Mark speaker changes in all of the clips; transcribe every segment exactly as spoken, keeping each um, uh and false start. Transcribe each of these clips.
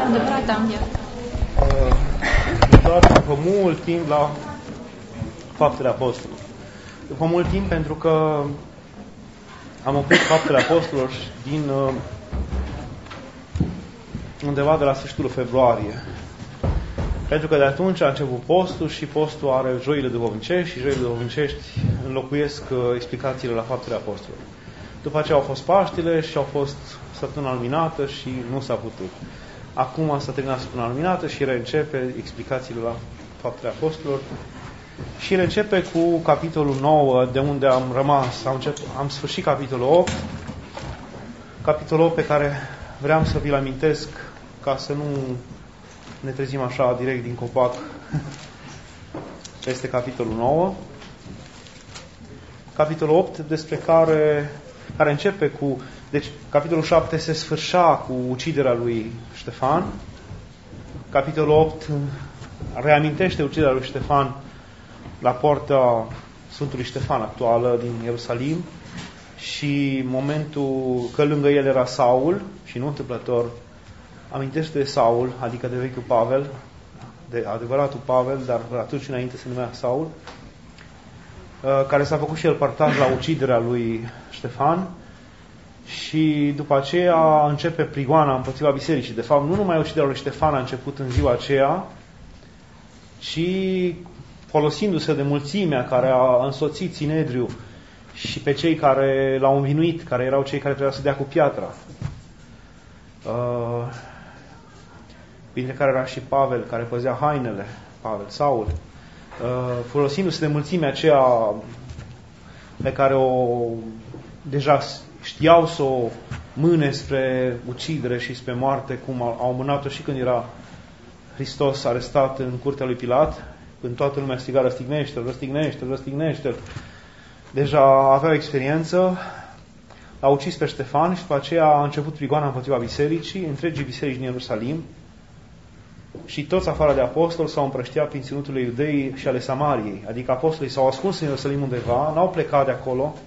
Speaker 1: Adevărata înviere.
Speaker 2: Doar după mult timp la Faptele Apostolilor. După mult timp, pentru că am oprit Faptele Apostolilor din uh, undeva de la sfârșitul februarie. Pentru că de atunci a început postul și postul are joile duhovnicești și joile duhovnicești înlocuiesc uh, explicațiile la Faptele Apostolilor. După aceea au fost Paștile și au fost săptămâna luminată și nu s-a putut. Acum s-a terminat săptămâna luminată și reîncepe explicațiile la Faptele Apostolilor. Și reîncepe cu capitolul nouă, de unde am rămas. Am, încep, am sfârșit capitolul opt, capitolul opt pe care vreau să vi-l amintesc ca să nu ne trezim așa direct din copac. Este capitolul nouă. Capitolul opt despre care, care începe cu... Deci, capitolul șapte se sfârșea cu uciderea lui Ștefan. Capitolul opt reamintește uciderea lui Ștefan la poarta Sfântului Ștefan actuală din Ierusalim și momentul că lângă el era Saul și nu întâmplător amintește de Saul, adică de vechiul Pavel, de adevăratul Pavel, dar atunci înainte se numea Saul, care s-a făcut și el partaj la uciderea lui Ștefan și după aceea începe prigoana împotriva bisericii. De fapt, nu numai uciderea lui Ștefan a început în ziua aceea, ci folosindu-se de mulțimea care a însoțit Sinedriu și pe cei care l-au învinuit, care erau cei care trebuia să dea cu piatra. Uh, printre care era și Pavel, care păzea hainele, Pavel, Saul. Uh, folosindu-se de mulțimea aceea pe care o deja știau să o mâne spre ucidere și spre moarte, cum au mânat-o și când era Hristos arestat în curtea lui Pilat, când toată lumea striga, răstignește-l, răstignește-l, răstignește-l. Deja avea experiență, a ucis pe Ștefan și după aceea a început prigoana împotriva bisericii, întregii biserici din Ierusalim, și toți afară de apostoli s-au împrăștiat prin ținuturile Iudeii și ale Samariei. Adică apostolii s-au ascuns în Ierusalim undeva, n-au plecat de acolo,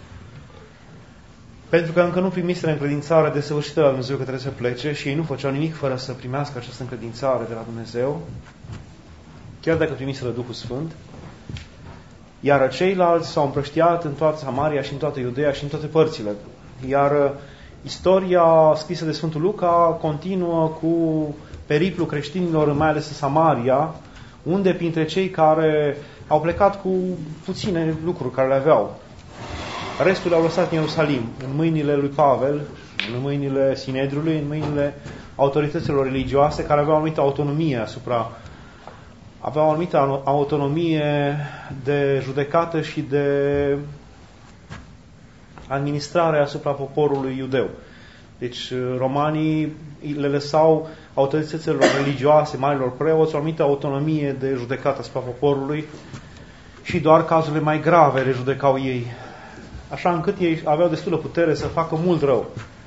Speaker 2: pentru că încă nu primiseră încredințare desăvârșită de la Dumnezeu că trebuie să plece și ei nu făceau nimic fără să primească această încredințare de la Dumnezeu, chiar dacă primiseră Duhul Sfânt. Iar ceilalți s-au împrăștiat în toată Samaria și în toată Iudeea și în toate părțile. Iar istoria scrisă de Sfântul Luca continuă cu periplul creștinilor, mai ales în Samaria, unde printre cei care au plecat cu puține lucruri care le aveau, restul le-au lăsat în Ierusalim, în mâinile lui Pavel, în mâinile Sinedriului, în mâinile autorităților religioase care aveau o anumită autonomie asupra aveau o anumită autonomie de judecată și de administrare asupra poporului iudeu. Deci romanii le lăsau autorităților religioase, marilor preoți, o anumită autonomie de judecată asupra poporului și doar cazurile mai grave le judecau ei. Așa încât ei aveau destulă putere să facă mult rău.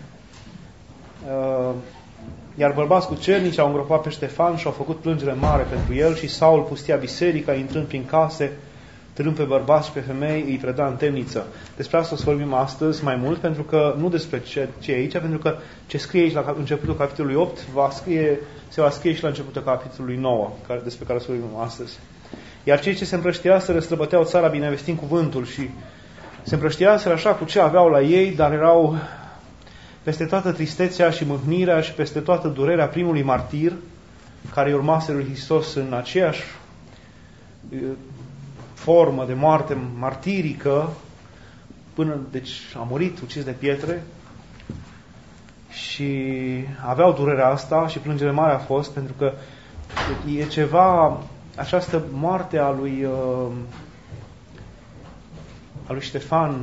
Speaker 2: Iar bărbați cu cernici au îngropat pe Ștefan și au făcut plângere mare pentru el și Saul pustia biserica, intrând prin case, târând pe bărbați și pe femei, îi preda în temniță. Despre asta o să vorbim astăzi mai mult, pentru că nu despre ce, ce e aici, pentru că ce scrie aici la începutul capitolului opt va scrie, se va scrie și la începutul capitolului nouă, care, despre care o să vorbim astăzi. Iar cei ce se împrăștiaseră străbăteau țara binevestind cuvântul și se împrăștiaseră așa cu ce aveau la ei, dar erau peste toată tristețea și mâhnirea și peste toată durerea primului martir, care urmase lui Hristos în aceeași formă de moarte martirică, până, deci a murit ucis de pietre, și aveau durerea asta și plângere mare a fost, pentru că e ceva, această moarte a lui a lui Ștefan,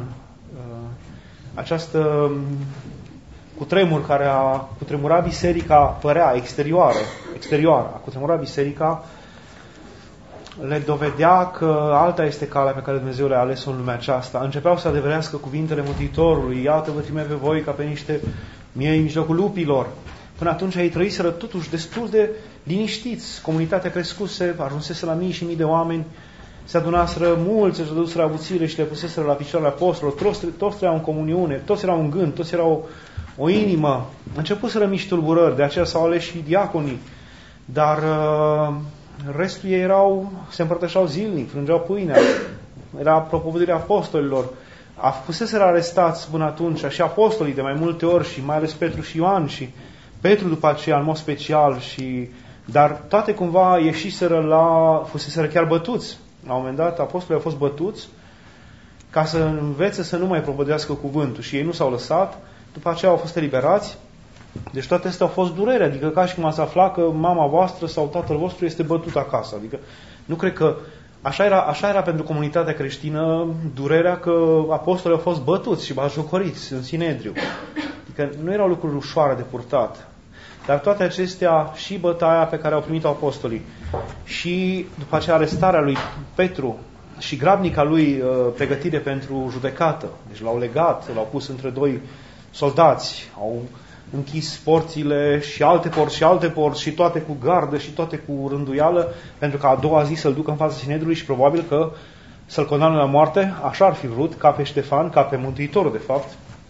Speaker 2: această cutremur care a cutremurat biserica, părea exterioară, exterioară, a cutremurat biserica, le dovedea că alta este calea pe care Dumnezeu le-a ales în lumea aceasta. Începeau să adeverească cuvintele Mântuitorului: iată, vă trimit pe voi ca pe niște miei în mijlocul lupilor. Până atunci ei trăiseră totuși destul de liniștiți. Comunitatea crescuse, ajunsese la mii și mii de oameni, se adunaseră mulți, își dăduseră avuțiile și le puseseră la picioarele apostolilor, toți, toți erau în comuniune, toți erau în gând, toți erau o inimă. A început să rămiși tulburări, de aceea s-au ales și diaconii, dar uh, restul ei erau, se împărtășeau zilnic, frângeau pâinea, era propovădirea apostolilor. A fuseseră arestați până atunci și apostolii de mai multe ori și mai ales Petru și Ioan și Petru după aceea în mod special, și, dar toate cumva ieșiseră la, fuseseră chiar bătuți. La un moment dat apostolii au fost bătuți ca să învețe să nu mai propovădească cuvântul și ei nu s-au lăsat, după aceea au fost eliberați. Deci toate astea au fost durere, adică ca și cum ați afla că mama voastră sau tatăl vostru este bătut acasă. Adică nu cred că Așa era, așa era pentru comunitatea creștină durerea că apostolii au fost bătuți și batjocoriți în Sinedriu. Adică nu erau lucruri ușoare de purtat. Dar toate acestea, și bătaia pe care au primit-o apostolii, și după aceea arestarea lui Petru, și grabnica lui pregătire pentru judecată. Deci l-au legat, l-au pus între doi soldați, au închis porțile și alte porți și alte porți și toate cu gardă și toate cu rânduială, pentru că a doua zi să-l ducă în fața Sinedriului și probabil că să-l condamne la moarte. Așa ar fi vrut, ca pe Ștefan, ca pe Mântuitorul de fapt.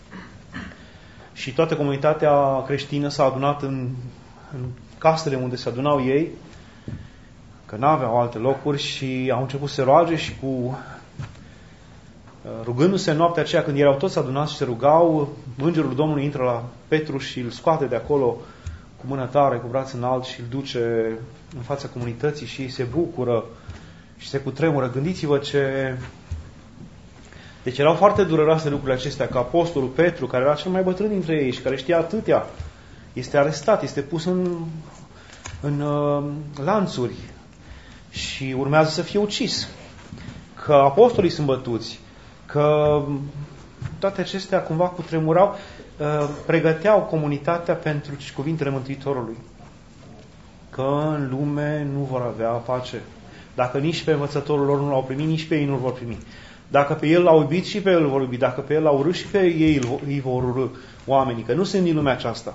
Speaker 2: Și toată comunitatea creștină s-a adunat în, în casele unde se adunau ei, că n-aveau alte locuri, și au început să se roage și cu rugându-se în noaptea aceea, când erau toți adunați și se rugau, Îngerul Domnului intră la Petru și îl scoate de acolo cu mână tare, cu braț înalt, și îl duce în fața comunității și ei se bucură și se cutremură. Gândiți-vă ce... Deci erau foarte dureroase lucrurile acestea, că apostolul Petru, care era cel mai bătrân dintre ei și care știa atâtea, este arestat, este pus în, în uh, lanțuri și urmează să fie ucis. Că apostolii sunt bătuți, că toate acestea cumva cutremurau, pregăteau comunitatea pentru cuvintele Mântuitorului. Că în lume nu vor avea pace. Dacă nici pe învățătorul lor nu l-au primit, nici pe ei nu vor primi. Dacă pe el l-au iubit, și pe el îl vor iubi. Dacă pe el l-au urât, și pe ei îi vor urâ oamenii. Că nu sunt din lumea aceasta.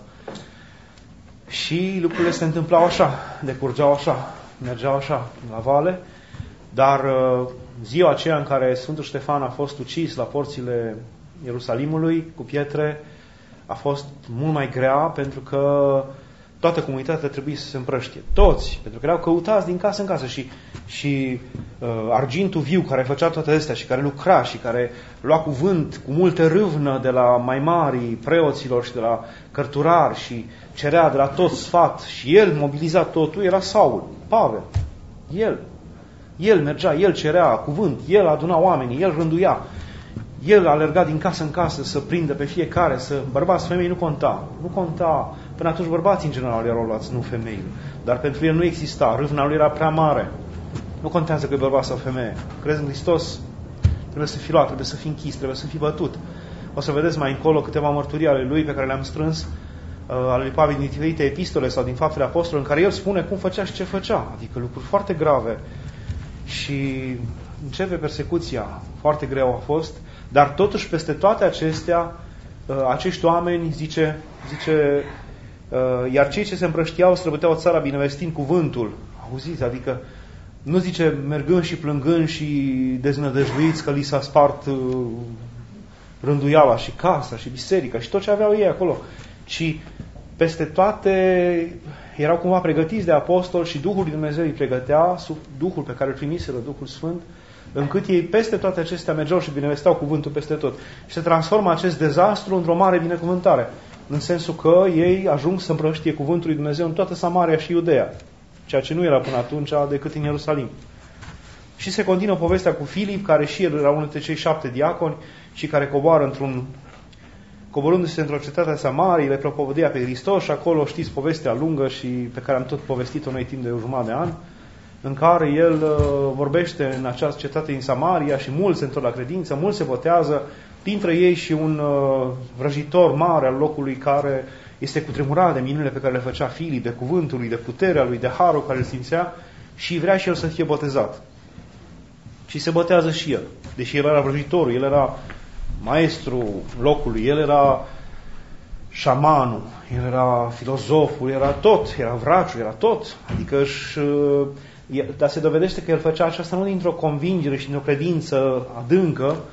Speaker 2: Și lucrurile se întâmplau așa, decurgeau așa, mergeau așa, la vale. Dar ziua aceea în care Sfântul Ștefan a fost ucis la porțile Ierusalimului cu pietre a fost mult mai grea, pentru că toată comunitatea trebuie să se împrăștie. Toți, pentru că erau căutați din casă în casă și, și uh, argintul viu care făcea toate astea și care lucra și care lua cuvânt cu multă râvnă de la mai mari preoților și de la cărturari și cerea de la toți sfat, și el mobiliza totul, era Saul, Pavel, el. El mergea, el cerea cuvânt, el aduna oamenii, el rânduia, el alerga din casă în casă să prindă pe fiecare, să... Bărbați, femei, nu conta. Nu conta. Până atunci bărbații în general erau luați, nu femeile. Dar pentru el nu exista. Râvna lui era prea mare. Nu contează că e bărbat sau femeie. Crezi în Hristos? Trebuie să fii luat, trebuie să fii închis, trebuie să fii bătut. O să vedeți mai încolo câteva mărturii ale lui pe care le-am strâns, uh, ale lui Pavel din diferite epistole sau din Faptele Apostolilor, în care el spune cum făcea și ce făcea. Adică lucruri foarte grave. Și începe persecuția. Foarte greu a fost. Dar totuși peste toate acestea, acești oameni, zice, zice iar cei ce se împrăștiau străbăteau țara binevestind cuvântul. Auziți? Adică nu zice mergând și plângând și deznădăjduiți că li s-a spart rânduiala și casa și biserica și tot ce aveau ei acolo, ci peste toate erau cumva pregătiți de apostol și Duhul lui Dumnezeu îi pregătea, sub Duhul pe care îl primiseră, Duhul Sfânt, încât ei peste toate acestea mergeau și binevesteau cuvântul peste tot. Și se transformă acest dezastru într-o mare binecuvântare, în sensul că ei ajung să împrăștie cuvântul lui Dumnezeu în toată Samaria și Iudeea, ceea ce nu era până atunci decât în Ierusalim. Și se continuă povestea cu Filip, care și el era unul dintre cei șapte diaconi și care coboară într-un coborându-se într-o cetate a Samariei, le propovădea pe Hristos și acolo știți povestea lungă și pe care am tot povestit-o noi timp de o jumătate de an, în care el uh, vorbește în această cetate din Samaria și mulți se întorc la credință, mulți se botează, dintre ei și un uh, vrăjitor mare al locului care este cutremurat de minunile pe care le făcea Filip, de cuvântul lui, de puterea lui, de harul care îl simțea și vrea și el să fie botezat. Și se botează și el, deși el era vrăjitorul, el era maestru locului, el era șamanul, el era filozoful, era tot, era vraciul, era tot. Adică își, dar se dovedește că el făcea aceasta nu dintr-o convingere și dintr-o credință adâncă,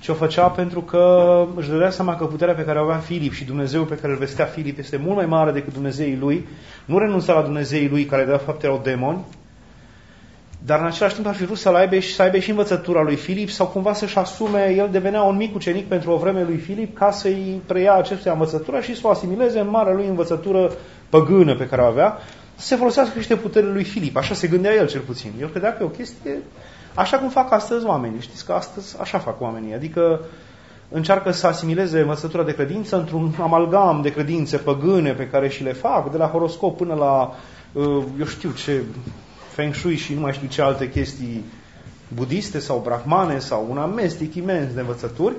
Speaker 2: ci o făcea pentru că își dădea seama că puterea pe care o avea Filip și Dumnezeul pe care îl vestea Filip este mult mai mare decât Dumnezeii lui. Nu renunța la Dumnezeii lui, care de fapt erau demoni, dar în același timp ar fi vrut să aibă și, să aibă și învățătura lui Filip sau cumva să-și asume, el devenea un mic ucenic pentru o vreme lui Filip ca să-i preia acestuia învățătura și să o asimileze în marea lui învățătură păgână pe care o avea, să se folosească niște puterile lui Filip. Așa se gândea el cel puțin. El credea că e o chestie așa cum fac astăzi oamenii. Știți că astăzi așa fac oamenii. Adică încearcă să asimileze învățătura de credință într-un amalgam de credințe păgâne pe care și le fac, de la horoscop până la, eu știu ce, feng shui și nu mai știu ce alte chestii budiste sau brahmane sau un amestec imens de învățături.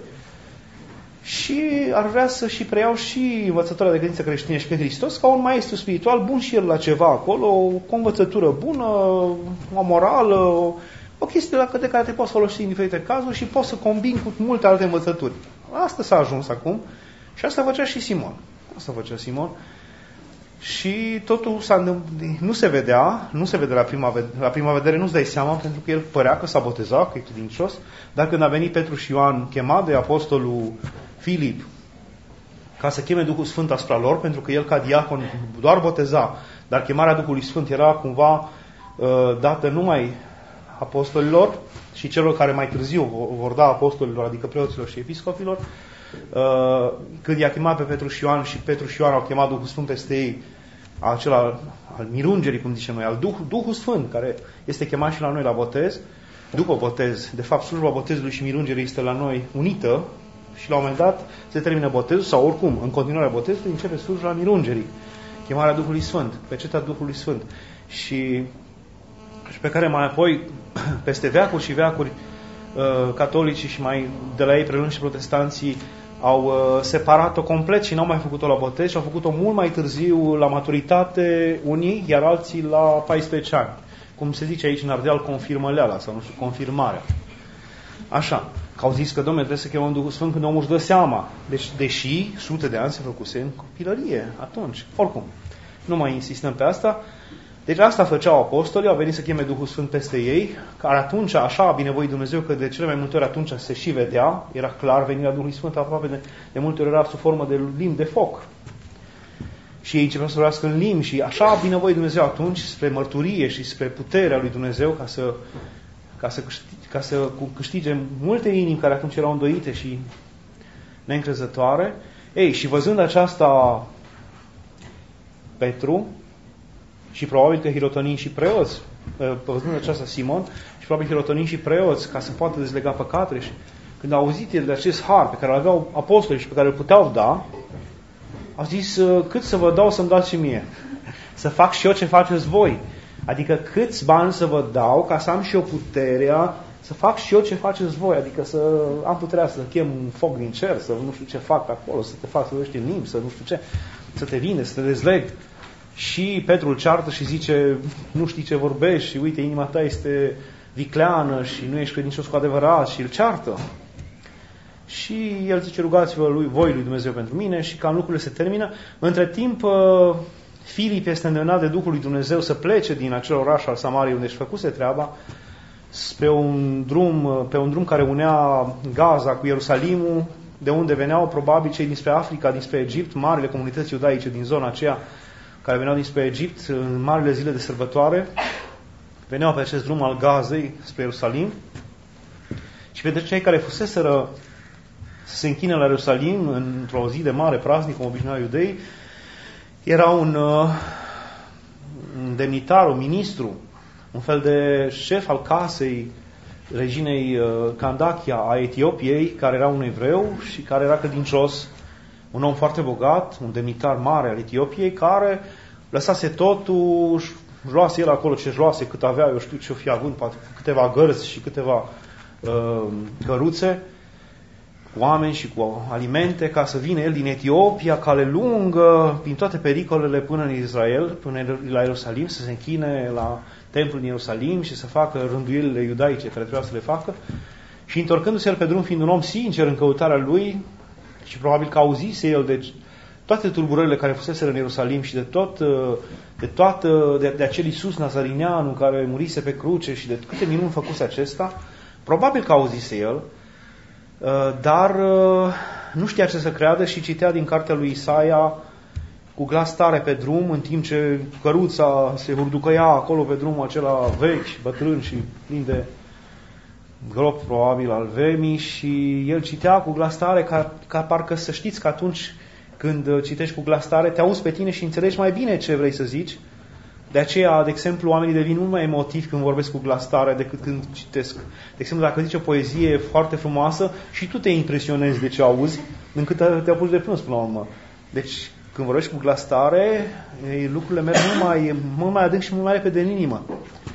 Speaker 2: Și ar vrea să și preiau și învățătura de credință creștină și pe Hristos ca un maestru spiritual bun și el la ceva acolo, o învățătură bună, o morală, o, o chestie de care te poți folosi în diferite cazuri și poți să combini cu multe alte învățături. Asta s-a ajuns acum și asta făcea și Simon. Asta făcea Simon. Și totul s-a, nu se vedea, nu se vede la prima, la prima vedere, nu-ți dai seama, pentru că el părea că s-a botezat, că e credincios, dar când a venit Petru și Ioan, chemat de apostolul Filip, ca să cheme Duhul Sfânt asupra lor, pentru că el ca diacon doar boteza, dar chemarea Duhului Sfânt era cumva uh, dată numai apostolilor și celor care mai târziu vor da apostolilor, adică preoților și episcopilor. Uh, când i-a chemat pe Petru și Ioan și Petru și Ioan au chemat Duhul Sfânt peste ei, acela al, al mirungerii, cum zicem noi, al Duh, Duhul Sfânt, care este chemat și la noi la botez, după botez. De fapt, slujba botezului și mirungerii este la noi unită și la un moment dat se termină botezul sau oricum, în continuarea botezului, începe slujba mirungerii, chemarea Duhului Sfânt, pecetea Duhului Sfânt. Și, și pe care mai apoi, peste veacuri și veacuri, uh, catolicii și mai de la ei prelung și protestanții au uh, separat-o complet și n-au mai făcut-o la botez și au făcut-o mult mai târziu la maturitate unii, iar alții la paisprezece ani. Cum se zice aici în Ardeal, confirmăleala sau nu știu, confirmarea. Așa, că au zis că, dom'le, trebuie să chemăm Duhul Sfânt când omul își dă seama. Deci, deși sute de ani se făcuse în copilărie atunci. Oricum, nu mai insistăm pe asta. Deci asta făceau apostolii, au venit să cheme Duhul Sfânt peste ei, care atunci, așa a binevoit Dumnezeu, că de cele mai multe ori atunci se și vedea, era clar venirea Duhului Sfânt, aproape de, de multe ori era sub formă de limbi de foc. Și ei începeau să vorbească în limbi și așa a binevoit Dumnezeu atunci spre mărturie și spre puterea lui Dumnezeu ca să, ca să, câștige, ca să câștige multe inimi care atunci erau îndoite și neîncrezătoare. Ei, și văzând aceasta Petru, și probabil că hirotonii și preoți, văzând aceasta Simon, și probabil hirotonii și preoți, ca să poată dezlega păcatele, și când au auzit el de acest har pe care îl aveau apostolii și pe care îl puteau da, au zis, cât să vă dau să-mi dați și mie? Să fac și eu ce faceți voi. Adică câți bani să vă dau ca să am și eu puterea să fac și eu ce faceți voi. Adică să am puterea să chem un foc din cer, să nu știu ce fac pe acolo, să te fac să vorbești în limbi, să nu știu ce, să te vinde, să te dezleg. Și Petru îl ceartă și zice, nu știi ce vorbești și uite, inima ta este vicleană și nu ești credincios cu adevărat, și îl ceartă. Și el zice, rugați-vă lui, voi lui Dumnezeu pentru mine, și cam lucrurile se termină. Între timp, Filip este îndemnat de Duhul lui Dumnezeu să plece din acel oraș al Samariei unde își făcuse treaba spre un drum, pe un drum care unea Gaza cu Ierusalimul, de unde veneau probabil cei dinspre Africa, dinspre Egipt, marile comunități iudaice din zona aceea care veneau dinspre Egipt în marile zile de sărbătoare, veneau pe acest drum al Gazei spre Ierusalim. Și pentru cei care fuseseră să se închine la Ierusalim într-o zi de mare praznic, cum obișnuiau iudei, era un, un demnitar, un ministru, un fel de șef al casei reginei Candacia a Etiopiei, care era un evreu și care era credincios, un om foarte bogat, un demnitar mare al Etiopiei, care lăsase totul, își luase el acolo ce își luase, cât avea, eu știu ce o fi având, câteva gărzi și câteva uh, căruțe, oameni și cu alimente, ca să vină el din Etiopia, cale lungă, prin toate pericolele până în Israel, până la Ierusalim, să se închine la templul din Ierusalim și să facă rânduielile iudaice care trebuia să le facă. Și întorcându-se el pe drum, fiind un om sincer în căutarea lui, și probabil că auzise el de toate tulburările care fuseseră în Ierusalim și de tot, de toată, de, de acel Iisus Nazarineanu care murise pe cruce și de câte minuni făcuse acesta, probabil că auzise el dar nu știa ce să creadă și citea din cartea lui Isaia cu glas tare pe drum, în timp ce căruța se hurducăia acolo pe drumul acela vechi, bătrân și plin de grop probabil al vemii, și el citea cu glas tare ca, ca parcă să știți că atunci când citești cu glas tare te auzi pe tine și înțelegi mai bine ce vrei să zici. De aceea, de exemplu, oamenii devin mult mai emotivi când vorbesc cu glas tare decât când citesc. De exemplu, dacă zici o poezie foarte frumoasă și tu te impresionezi de ce auzi, încât te apuci de plâns până la urmă. Deci, când vorbești cu glas tare, lucrurile merg mult mai, mult mai adânc și mult mai repede în inimă.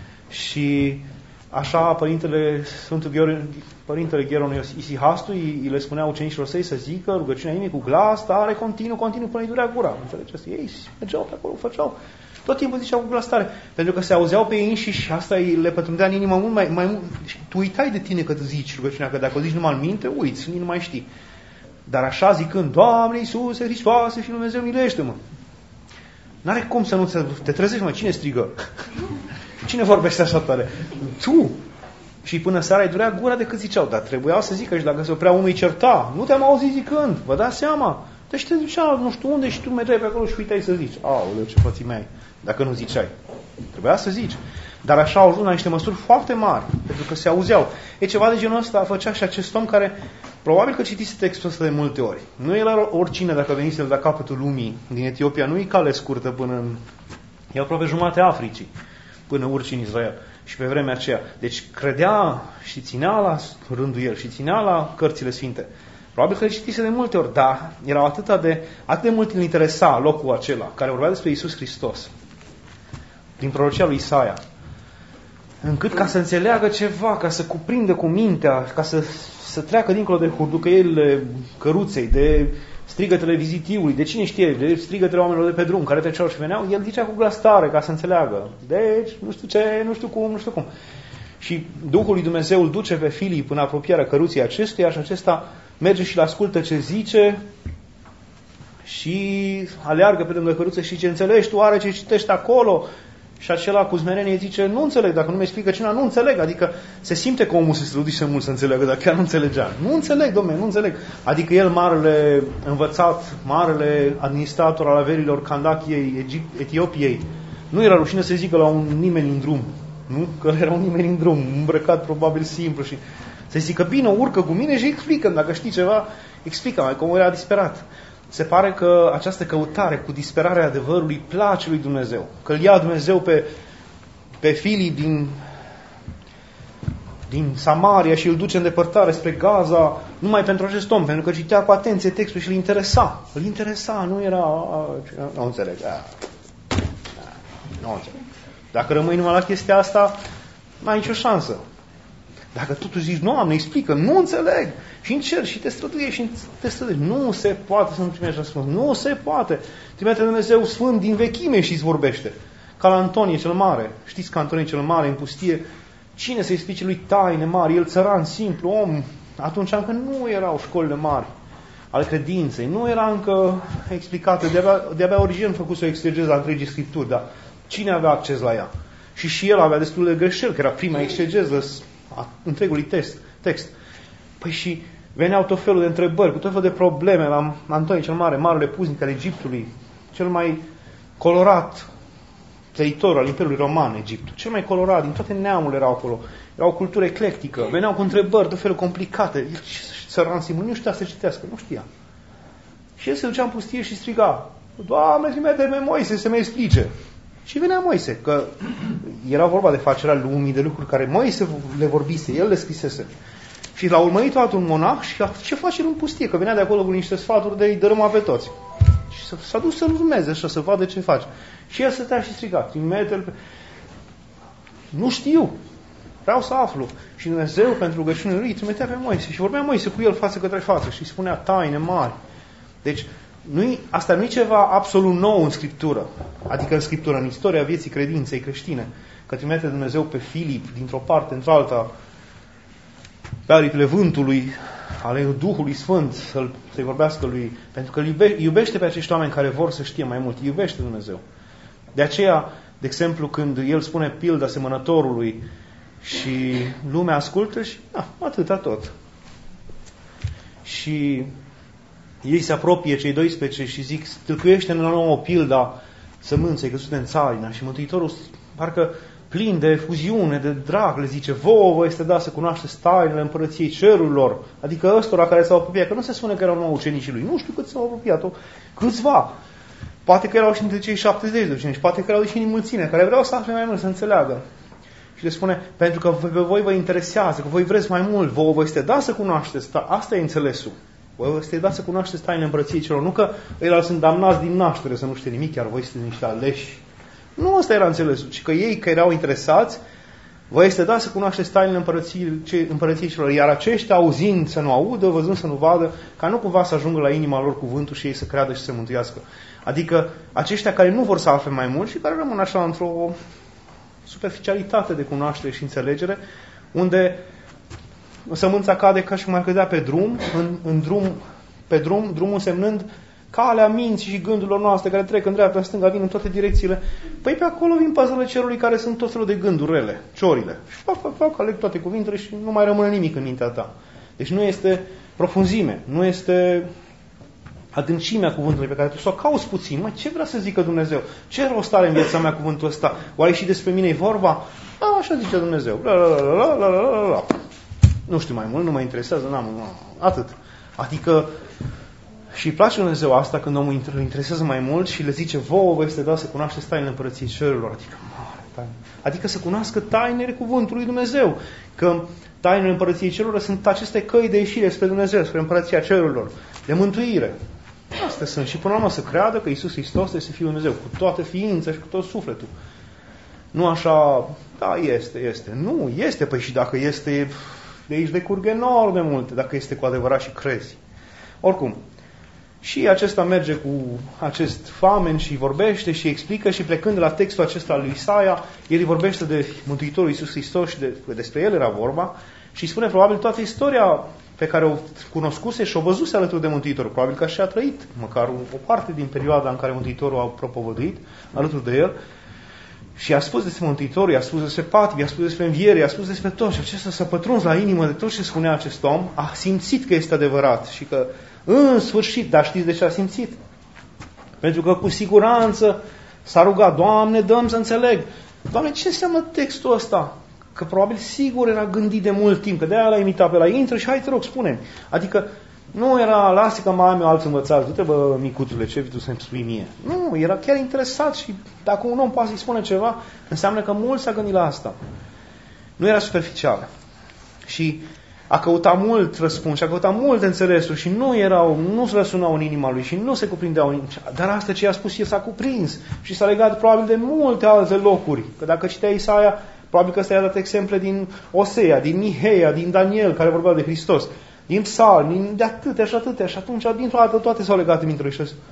Speaker 2: Și așa Părintele Sfântul Gheorghe, Părintele Gheron Isihastu îi le spunea ucenicilor săi să zică rugăciunea inimii cu glas tare, continuu, continuu, până îi durea gura. Înțelegeți? Ei mergeau pe acolo, făceau. Tot timpul ziceau cu glas tare, pentru că se auzeau pe ei înșiși și asta le pătrundea în inimă mult mai, mai mult. Tu uitai de tine că tu zici rugăciunea, că dacă o zici numai în minte, uiți, nu mai știi. Dar așa zicând, Doamne Iisuse Hristoase și Dumnezeu milește-mă. N-are cum să nu te, te trezești, mă, cine strigă? Cine vorbește așa tare? Tu! Și până seara îi durea gura decât ziceau, dar trebuia să zică și dacă se oprea unul îi certa. Nu te-am auzit zicând, vă dați seama? Deci te ducea nu știu unde și tu mergeai pe acolo și uitai să zici. Aoleu, ce pății mei, dacă nu ziceai. Trebuia să zici. Dar așa au ajuns la niște măsuri foarte mari, pentru că se auzeau. E ceva de genul ăsta făcea și acest om care probabil că citise textul ăsta de multe ori. Nu era oricine dacă venise de la capătul lumii din Etiopia, nu e cale scurtă până în... E aproape jumatea Africii până urci în Israel. Și pe vremea aceea. Deci credea și ținea la rândul el și ținea la cărțile sfinte. Probabil că le citise de multe ori, dar erau atât de, atât de mult îl interesa locul acela, care vorbea despre Iisus Hristos, din prorocia lui Isaia, încât ca să înțeleagă ceva, ca să cuprindă cu mintea, ca să, să treacă dincolo de hurducăielile căruței, de strigătele vizitiului, de cine știe, de strigătele oamenilor de pe drum, care treceau și veneau, el zicea cu glas tare ca să înțeleagă. Deci, nu știu ce, nu știu cum, nu știu cum. Și Duhul lui Dumnezeu îl duce pe Filip în apropierea căruței acestuia și acesta merge și-l ascultă ce zice și aleargă pe lângă căruță și ce înțelegi tu, oare ce citești acolo? Și acela cu smerenie zice, nu înțeleg, dacă nu mi explică cineva, nu înțeleg. Adică se simte că omul se străduiește mult să înțeleagă, dar chiar nu înțelegea. Nu înțeleg, dom'le, nu înțeleg. Adică el, marele învățat, marele administrator al averilor Candachiei, Etiopiei, nu era rușine să zică la un nimeni în drum. Nu? Că era un nimeni în drum, îmbrăcat probabil simplu și să zică, bine, urcă cu mine și explică, dacă știi ceva, explică, mai cum era disperat. Se pare că această căutare cu disperarea adevărului place lui Dumnezeu. Că îl ia Dumnezeu pe, pe Filip din, din Samaria și îl duce în depărtare spre Gaza, numai pentru acest om, pentru că citea cu atenție textul și îl interesa. Îl interesa, nu era... A, nu înțeleg. A, nu înțeleg. Dacă rămâi numai la chestia asta, n-ai nicio șansă. Dacă tu zici, nu, am, ne explică, nu înțeleg, și încerci și te străduiești și te străduiești, nu se poate să nu primești răspuns, nu se poate. Trimite Dumnezeu Sfânt din vechime și îți vorbește. Ca la Antonie cel Mare. Știți că Antonie cel Mare în pustie, cine să explice lui taine mari, el țăran, simplu, om, atunci încă nu erau școlile mari ale credinței, nu era încă explicată, de-abia, de-abia Origen făcuse o exegeză a întregii Scripturi, dar cine avea acces la ea? Și și el avea destul de greșeli, că era prima exegeză a întregului text, text. Păi și veneau tot felul de întrebări, cu tot felul de probleme la Antonie cel Mare, marele puznic al Egiptului, cel mai colorat teritoriu al Imperiului Roman, Egiptul, cel mai colorat, din toate neamurile erau acolo. Era o cultură eclectică, veneau cu întrebări tot felul complicate. Țăran Simon nu știa să citească, nu știa. Și el se ducea în pustie și striga, Doamne, trimite-mi Moise să-mi explice. Și venea Moise, că era vorba de facerea lumii, de lucruri care Moise le vorbise, el le scrisese. Și l-a urmărit toată un monah și a ce face în pustie, că venea de acolo cu niște sfaturi de a-i dărâma pe toți. Și s-a dus să-l urmeze așa, să vadă ce face. Și el stătea și striga, trimite-l pe... Nu știu, vreau să aflu. Și Dumnezeu, pentru rugăciunile lui, trimitea pe Moise. Și vorbea Moise cu el față către față și îi spunea taine mari. Deci, nu asta nu e ceva absolut nou în Scriptură, adică în Scriptură, în istoria vieții credinței creștine, că trimite Dumnezeu pe Filip dintr-o parte într-alta, pe aripile vântului, ale Duhului Sfânt, să-l, să-i vorbească lui, pentru că iube, iubește pe acești oameni care vor să știe mai mult, iubește Dumnezeu. De aceea, de exemplu, când el spune pilda semănătorului și lumea ascultă și, da, atâta tot. și ei se apropie, cei doisprezece, și zic, tâlcuiește-ne la nouă pilda sămânței căzute în țarina. Și Mântuitorul, parcă plin de fuziune, de drag, le zice, vouă vă este dat să cunoașteți tainele împărăției cerurilor. Adică ăstora care s-au apropiat, că nu se spune că erau nouă ucenicii lui, nu știu cât s-au apropiat, câțiva. Poate că erau și dintre cei șaptezeci de ucenici, poate că erau și în mulțime, care vreau să afle mai mult, să înțeleagă. Și le spune, pentru că pe voi vă interesează, că voi vreți mai mult, vouă vă este dat să cunoașteți, asta e înțelesul. Voi vă este dat să cunoașteți tainele împărăției celor, nu că ei sunt damnați din naștere să nu știe nimic, chiar voi sunteți niște aleși. Nu ăsta era înțelesul, ci că ei care erau interesați, vă este dat să cunoașteți tainele împărăției, împărăției celor, iar aceștia auzind să nu audă, văzând să nu vadă, ca nu cumva să ajungă la inima lor cuvântul și ei să creadă și să mântuiască. Adică aceștia care nu vor să afle mai mult și care rămân așa într-o superficialitate de cunoaștere și înțelegere, unde sămânța cade ca și cum ar cădea pe drum, în, în drum, pe drum, drumul însemnând calea minții și gândurilor noastre care trec în dreapta, în stânga, vin în toate direcțiile. Păi pe acolo vin păsările cerului care sunt tot felul de gânduri rele, ciorile. Și fac, fac, fac, aleg toate cuvintele și nu mai rămâne nimic în mintea ta. Deci nu este profunzime, nu este adâncimea cuvântului pe care tu să o cauți puțin. Măi, ce vrea să zică Dumnezeu? Ce rost are în viața mea cuvântul ăsta? Oare și despre mine e vorba? A, așa zice Dumnezeu. La, la, la, la, la, la, la, la. Nu știu mai mult, nu mă interesează, n-am, atât. Adică și îi place Dumnezeu asta când omul îl interesează mai mult și le zice, vouă vă este dat să cunoașteți tainele împărăției cerurilor. Adică, mare taină. Adică să cunoască tainele cuvântului Dumnezeu. Că tainele împărăției cerurilor sunt aceste căi de ieșire spre Dumnezeu, spre împărăția cerurilor, de mântuire. Astea sunt. Și până la urmă să creadă că Iisus Hristos este Fiul Dumnezeu, cu toată ființa și cu tot sufletul. Nu așa, da, este, este. Nu, este, păi și dacă este, de aici decurg enorm de multe, dacă este cu adevărat și crezi. Oricum, și acesta merge cu acest famen și vorbește și explică și plecând de la textul acesta al lui Isaia, el vorbește de Mântuitorul Iisus Hristos și de, despre el era vorba și spune probabil toată istoria pe care o cunoscuse și o văzuse alături de Mântuitorul. Probabil că și-a trăit măcar o parte din perioada în care Mântuitorul a propovăduit alături de el și a spus despre Mântuitorul, i-a spus despre patim, i-a spus despre înviere, i-a spus despre tot și acesta s-a pătruns la inimă de tot ce spunea acest om, a simțit că este adevărat și că în sfârșit, dar știți de ce a simțit? Pentru că cu siguranță s-a rugat, Doamne, dăm să înțeleg. Doamne, ce înseamnă textul ăsta? Că probabil sigur era gândit de mult timp, că de-aia l-a imitat pe la intră și hai te rog, spune-mi. Adică nu era, lasă că mai am eu alți învățați, du-te bă, micuțule, ce vii tu să-mi spui mie? Nu, era chiar interesat și dacă un om poate să-i spune ceva, înseamnă că mult s-a gândit la asta. Nu era superficial. Și a căutat mult răspuns și a căutat mult înțelesul și nu erau, nu se răsunau în inima lui și nu se cuprindeau în inima. Dar asta ce a spus el s-a cuprins și s-a legat probabil de multe alte locuri. Că dacă citeai Isaia, probabil că ăsta i-a dat exemple din Osea, din Miheia, din Daniel, care vorbeau de Hristos, din Psalmi, din de atâtea și atâtea și atunci dintr-o dată toate s-au legat în mintea lui și a zis,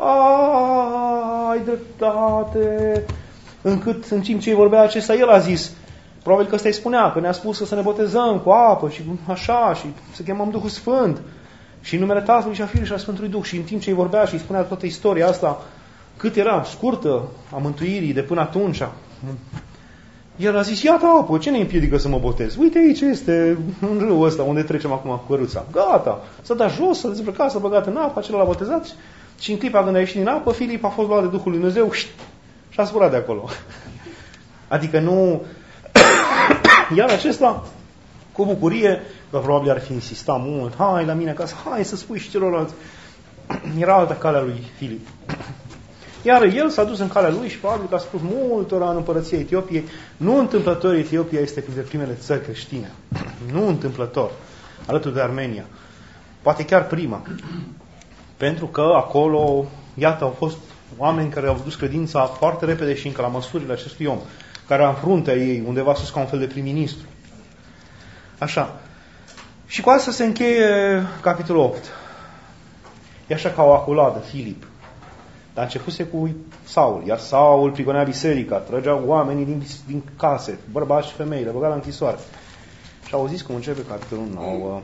Speaker 2: ai dreptate, încât în timp ce îi vorbea acesta, el a zis, probabil că ăsta îi spunea, că ne-a spus să ne botezăm cu apă și așa, și să chemăm Duhul Sfânt. Și în numele Tatălui și a Fiului și a Sfântului Duh. Și în timp ce îi vorbea și îi spunea toată istoria asta, cât era scurtă a mântuirii de până atunci, el a zis, iată apă, ce ne împiedică să mă botez? Uite aici este un râu ăsta unde trecem acum cu căruța. Gata, s-a dat jos, s-a dezbrăcat, s-a băgat în apă, acela l-a botezat și în clipa când a ieșit din apă, Filip a fost luat de Duhul lui Dumnezeu și a zburat de acolo. Adică nu... Iar acesta, cu bucurie, că probabil ar fi insistat mult, hai la mine acasă, hai să spui și celorlalți. Era alta calea lui Filip. Iar el s-a dus în calea lui și probabil că a spus multora în împărăția Etiopiei. Nu întâmplător, Etiopia este printre primele țări creștine. Nu întâmplător, alături de Armenia. Poate chiar prima. Pentru că acolo, iată, au fost oameni care au dus credința foarte repede și încă la măsurile acestui om, care era în fruntea ei, undeva sus ca un fel de prim-ministru. Așa. Și cu asta se încheie capitolul opt. E așa ca o aculadă, Filip. Dar a începuse cu Saul, iar Saul prigonea biserica, trăgea oamenii din, din case, bărbați și femei, le băga la închisoare. Și au zis cum începe capitolul nouă.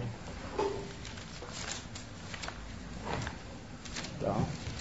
Speaker 2: Da.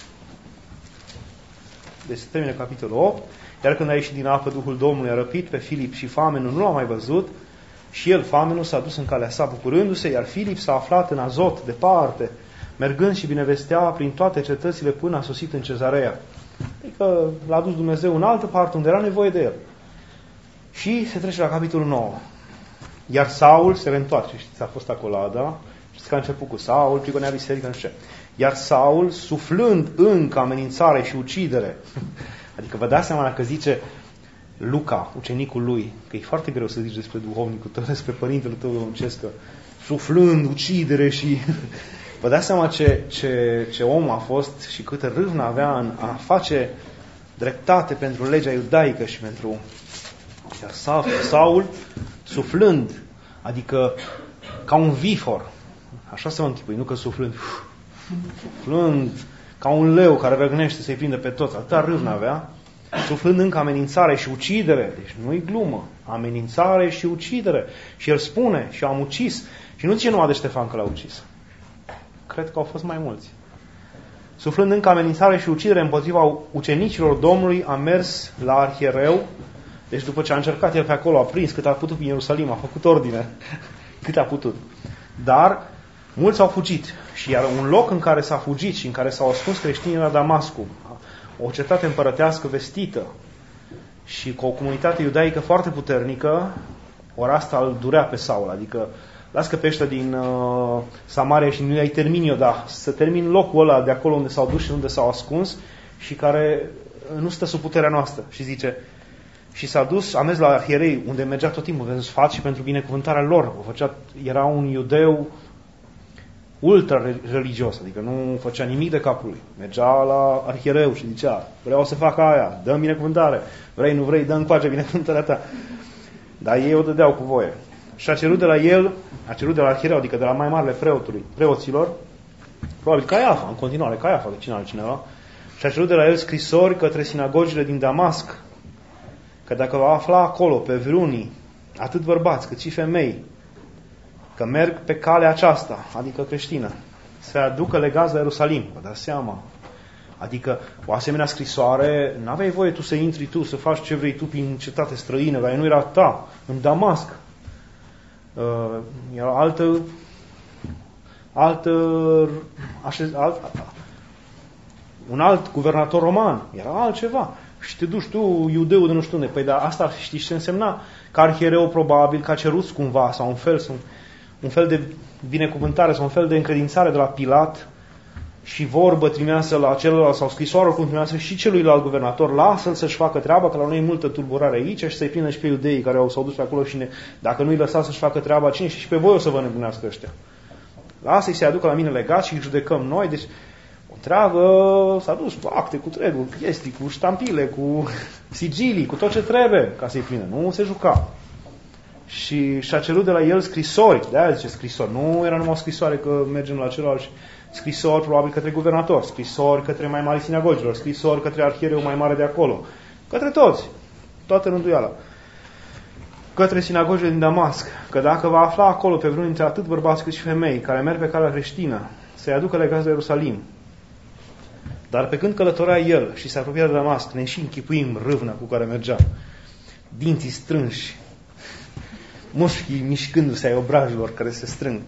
Speaker 2: Deci se termină capitolul opt. Iar când a ieșit din apă, Duhul Domnului a răpit pe Filip și famenul nu l-a mai văzut Și el, famenul, s-a dus în calea sa bucurându-se, iar Filip s-a aflat în Azot, departe, mergând și binevestea prin toate cetățile până a sosit în Cezarea. Adică l-a dus Dumnezeu în altă parte unde era nevoie de el. Și se trece la capitolul nouă. Iar Saul se reîntoarce. Știți, a fost acolo, da? Știți că a început cu Saul, prigonea biserica, nu știu ce. Iar Saul, suflând încă amenințare și ucidere, adică vă dați seama că zice Luca, ucenicul lui, că e foarte greu să zici despre duhovnicul tău, despre părintele tău duhovnicesc, că suflând, ucidere și... Vă dați seama ce, ce, ce om a fost și câtă râvnă avea în a face dreptate pentru legea iudaică și pentru... Iar Saul, suflând, adică ca un vifor, așa se mă închipui, nu că suflând, suflând ca un leu care răgnește să-i prinde pe toți, atâta râvnă avea, suflând încă amenințare și ucidere, deci nu-i glumă, amenințare și ucidere. Și el spune, și am ucis, și nu zice numai de Ștefan că l-a ucis. Cred că au fost mai mulți. Suflând încă amenințare și ucidere împotriva ucenicilor Domnului, a mers la arhiereu. Deci după ce a încercat el pe acolo, a prins cât a putut în Ierusalim, a făcut ordine cât a putut. Dar mulți au fugit. Și iar un loc în care s-a fugit și în care s-au ascuns creștinii era Damascu, o cetate împărătească vestită și cu o comunitate iudaică foarte puternică, ori asta îl durea pe Saul. Adică las că pe ăștia din uh, Samaria și nu i-ai termin eu, dar să termin locul ăla de acolo unde s-au dus și unde s-au ascuns și care nu stă sub puterea noastră. Și zice, și s-a dus, a mers la arhierei, unde mergea tot timpul pentru sfat și pentru binecuvântarea lor. O făcea, era un iudeu ultra-religios, adică nu făcea nimic de capul lui. Mergea la arhiereu și zicea, vreau să fac aia, dă-mi binecuvântare. Vrei, nu vrei, dă-mi coace binecuvântarea ta. Dar ei o dădeau cu voie. Și a cerut de la el, a cerut de la arhiereu, adică de la mai marele preotului, preoților, probabil Caiafa, în continuare, Caiafa, că cine altcineva, și a cerut de la el scrisori către sinagogile din Damasc, că dacă va afla acolo pe vreunii, atât bărbați cât și femei, că merg pe calea aceasta, adică creștină, să aducă legați la Ierusalim. Vă dați seama? Adică o asemenea scrisoare, n-aveai voie tu să intri tu, să faci ce vrei tu prin cetate străină, care nu era ta, în Damasc. Uh, era altă altă așez, alt, un alt guvernator roman, era altceva. Și te duci tu, iudeul de nu știu unde. Păi dar asta știi ce însemna? Că arhiereu probabil că a cerut cumva, sau un fel, un fel de binecuvântare sau un fel de încredințare de la Pilat și vorbă trimeasă la celălalt sau scrisoare cum trimeasă și celuilalt guvernator, lasă-l să-și facă treaba, că la noi e multă tulburare aici și să-i prindă și pe iudeii care au s-au dus pe acolo și ne, dacă nu-i lăsa să-și facă treaba, cine și pe voi o să vă nebunească ăștia. Lasă-i să-i aducă la mine legați și îi judecăm noi, deci o întreagă, s-a dus cu acte, cu treburi, cu chestii, cu ștampile, cu sigilii, cu tot ce trebuie ca să-i prindă. Nu se juca. Și și-a cerut de la el scrisori, de-aia zice scrisori, nu era numai o scrisoare că mergem la celălalt, scrisori probabil către guvernator, scrisori către mai mari sinagogilor, scrisori către arhiereu mai mare de acolo, către toți, toată rânduiala, către sinagogile din Damasc, că dacă va afla acolo pe vreunul dintre atât bărbați cât și femei care merg pe calea creștină, să-i aducă legați de Ierusalim. Dar pe când călătorea el și se apropia de Damasc, ne și închipuim râvna cu care mergea, dinții strânși, mușchii mișcându-se ai obrajilor care se strâng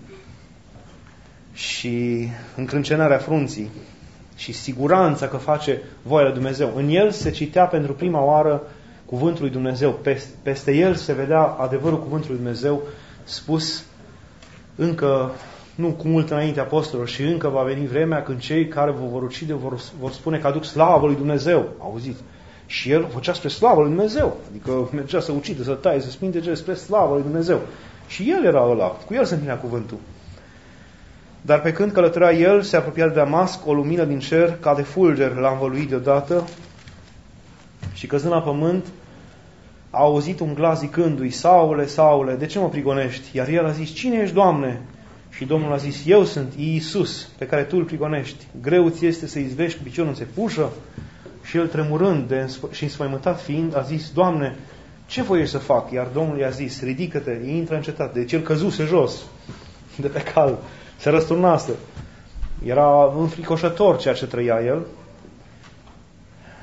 Speaker 2: și încrâncenarea frunții și siguranța că face voia lui Dumnezeu. În el se citea pentru prima oară cuvântul lui Dumnezeu. Peste el se vedea adevărul cuvântului lui Dumnezeu spus încă, nu cu mult înainte apostolilor, și încă va veni vremea când cei care vă vor ucide vor, vor spune că aduc slavă lui Dumnezeu. Auziți? Și el făcea spre slavă lui Dumnezeu. Adică mergea să ucide, să taie, să spintege spre slavă lui Dumnezeu. Și el era ăla. Cu el se împlinea cuvântul. Dar pe când călătorea el, se apropia de Damasc, o lumină din cer, ca de fulger, l-a învăluit deodată și căzând la pământ, a auzit un glas zicându-i, Saule, Saule, de ce mă prigonești? Iar el a zis, cine ești, Doamne? Și Domnul a zis, eu sunt Iisus, pe care tu îl prigonești. Greu ți este să izvești cu piciorul în țepușă? Și el, tremurând de și înspăimântat fiind, a zis, Doamne, ce voiești să fac? Iar Domnul i-a zis, ridică-te, intră în cetate. Deci el căzuse jos, de pe cal, se răsturnase. Era înfricoșător ceea ce trăia el.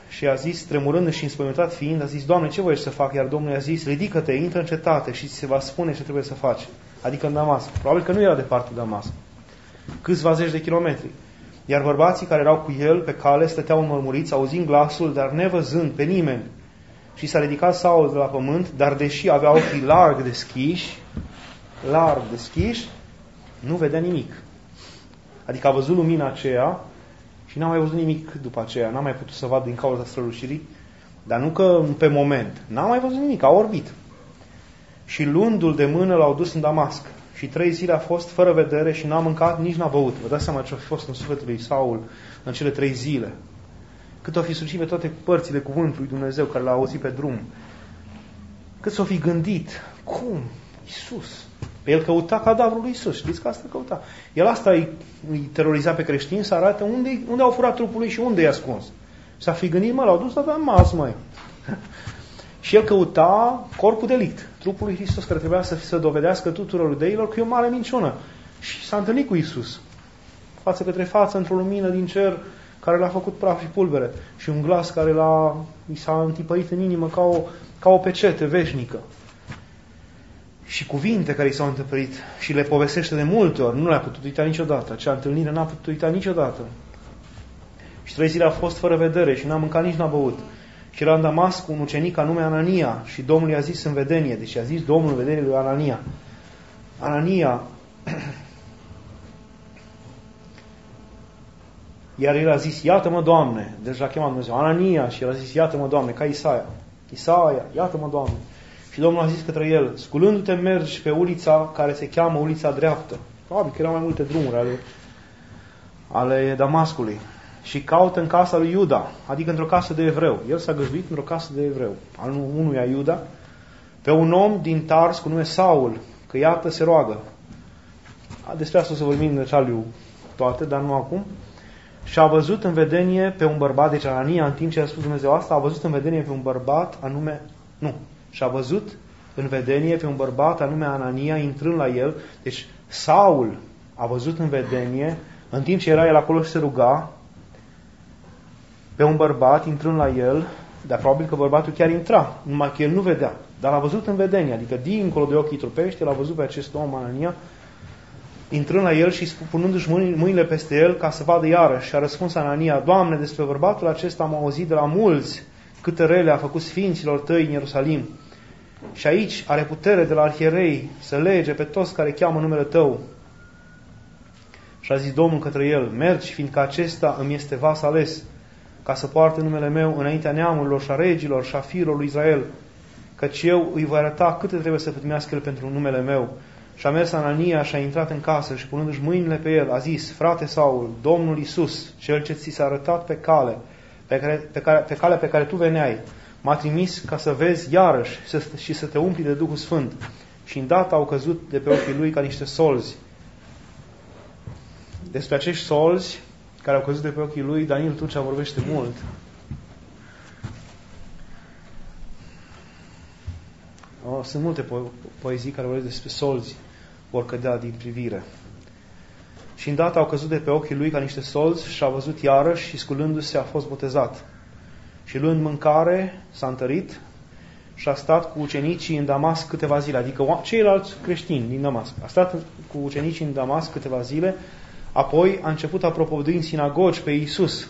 Speaker 2: și a zis, tremurând și înspăimântat fiind, a zis, Doamne, ce voiești să fac? Iar Domnul i-a zis, ridică-te, intră în cetate și ți se va spune ce trebuie să faci. Adică în Damasc. Probabil că nu era departe de Damasc. Câțiva zeci de kilometri. Iar bărbații care erau cu el pe cale stăteau înmărmuriți, auzind glasul, dar nevăzând pe nimeni. Și s-a ridicat Saul de la pământ, dar deși avea ochii larg deschiși, larg deschiși, nu vedea nimic. Adică a văzut lumina aceea și n-a mai văzut nimic după aceea. N-a mai putut să vadă din cauza strălucirii, dar nu că pe moment. N-a mai văzut nimic, a orbit. Și luându-l de mână l-au dus în Damasc. Și trei zile a fost fără vedere și n-a mâncat, nici n-a băut. Vă dați seama ce a fost în sufletul lui Saul în cele trei zile. Cât o fi sucit pe toate părțile cuvântului Dumnezeu care l-a auzit pe drum. Cât s-o fi gândit. Cum? Iisus. Pe el căuta cadavrul lui Iisus. Știți că asta căuta. El asta îi, îi teroriza pe creștini să arate unde, unde au furat trupul lui și unde i-a ascuns. S-a fi gândit, mă, l-au dus la Damasc, măi. Și el căuta corpul delict, trupul lui Hristos, care trebuia să, să dovedească tuturor iudeilor că e o mare minciună. Și s-a întâlnit cu Iisus, față către față, într-o lumină din cer, care l-a făcut praf și pulbere. Și un glas care l-a, i s-a întipărit în inimă ca o, ca o pecete veșnică. Și cuvinte care i s-au întâmplit și le povestește de multe ori, nu le-a putut uita niciodată. Acea întâlnire n-a putut uita niciodată. Și trei zile a fost fără vedere și n-a mâncat, nici n-a băut. Și era în Damasc un ucenic anume Anania și Domnul i-a zis în vedenie, deci i-a zis Domnul în vedenie lui Anania. Anania, iar el a zis, iată-mă, Doamne, deci l-a chemat Dumnezeu, Anania, și el a zis, iată-mă, Doamne, ca Isaia, Isaia, iată-mă, Doamne. Și Domnul a zis către el, sculându-te mergi pe ulița care se cheamă ulița dreaptă. Probabil că erau mai multe drumuri ale, ale Damascului. Și caută în casa lui Iuda, adică într-o casă de evreu. El s-a găzduit într-o casă de evreu, al unuia Iuda, pe un om din Tars cu nume Saul, că iată se roagă. Despre asta o să vorbim în detaliu toate, dar nu acum. Și a văzut în vedenie pe un bărbat, deci Anania, în timp ce a spus Dumnezeu asta, a văzut în vedenie pe un bărbat anume, nu, și a văzut în vedenie pe un bărbat anume Anania intrând la el. Deci Saul a văzut în vedenie, în timp ce era el acolo și se ruga, pe un bărbat intrând la el, dar probabil că bărbatul chiar intra, numai că el nu vedea. Dar l-a văzut în vedenie, adică dincolo de ochii trupești, l-a văzut pe acest om, Anania, intrând la el și punându-și mâinile peste el ca să vadă iarăși. Și a răspuns Anania, Doamne, despre bărbatul acesta am auzit de la mulți câte rele a făcut sfinților tăi în Ierusalim. Și aici are putere de la arhierei să lege pe toți care cheamă numele tău. Și a zis Domnul către el, mergi, fiindcă acesta îmi este vas ales, ca să poartă numele meu înaintea neamurilor și a regilor și a fiilor lui Israel, căci eu îi voi arăta câte trebuie să pătimească el pentru numele meu. Și a mers Anania și a intrat în casă și punându-și mâinile pe el, a zis, frate Saul, Domnul Iisus, cel ce ți s-a arătat pe cale, pe, care, pe, care, pe calea pe care tu veneai, m-a trimis ca să vezi iarăși să, și să te umpli de Duhul Sfânt. Și îndată au căzut de pe ochii lui ca niște solzi. Despre acești solzi care au căzut de pe ochii lui, Daniel Turcea vorbește mult. O, sunt multe po- poezii care vorbesc despre solzi vor cădea din privire. Și îndată au căzut de pe ochii lui ca niște solzi și a văzut iarăși și sculându-se a fost botezat. Și luând mâncare s-a întărit și a stat cu ucenicii în Damasc câteva zile, adică ceilalți creștini din Damasc. A stat cu ucenicii în Damasc câteva zile. Apoi a început a propovădui în sinagogi pe Iisus.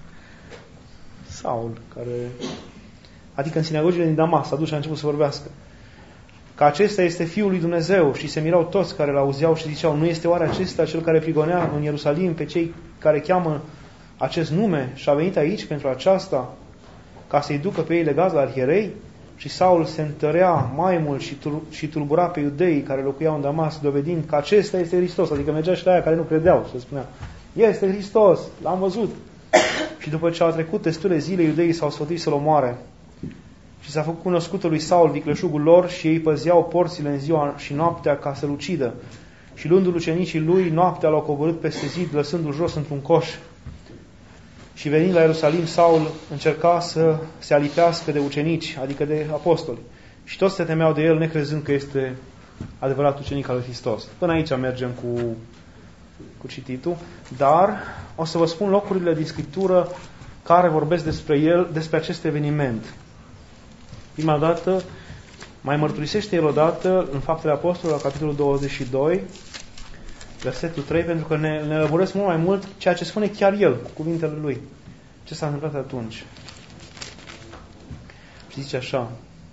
Speaker 2: Saul, care... Adică în sinagogile din Damasc, a dus și a început să vorbească. Că acesta este Fiul lui Dumnezeu și se mirau toți care l-auzeau și ziceau, nu este oare acesta cel care prigonea în Ierusalim pe cei care cheamă acest nume și a venit aici pentru aceasta ca să-i ducă pe ei legați la arhierei? Și Saul se întărea mai mult și, tur- și tulbura pe iudeii care locuiau în Damasc, dovedind că acesta este Hristos. Adică mergea și la aia care nu credeau, se spunea. Este Hristos, l-am văzut. Și după ce au trecut destule zile, iudeii s-au sfătuit să-l omoare. Și s-a făcut cunoscută lui Saul vicleșugul lor și ei păzeau porțile în ziua și noaptea ca să-l ucidă. Și luându-l ucenicii lui, noaptea l-au coborât peste zid, lăsându-l jos într-un coș. Și venind la Ierusalim, Saul încerca să se alipească de ucenici, adică de apostoli. Și toți se temeau de el, necrezând că este adevărat ucenic al lui Hristos. Până aici mergem cu, cu cititul. Dar o să vă spun locurile din Scriptură care vorbesc despre el, despre acest eveniment. Prima dată, mai mărturisește el odată în Faptele Apostolilor, la capitolul douăzeci și doi, versetul trei, pentru că ne, ne lămuresc mult mai mult ceea ce spune chiar el, cu cuvintele lui. Ce s-a întâmplat atunci? Și zice așa: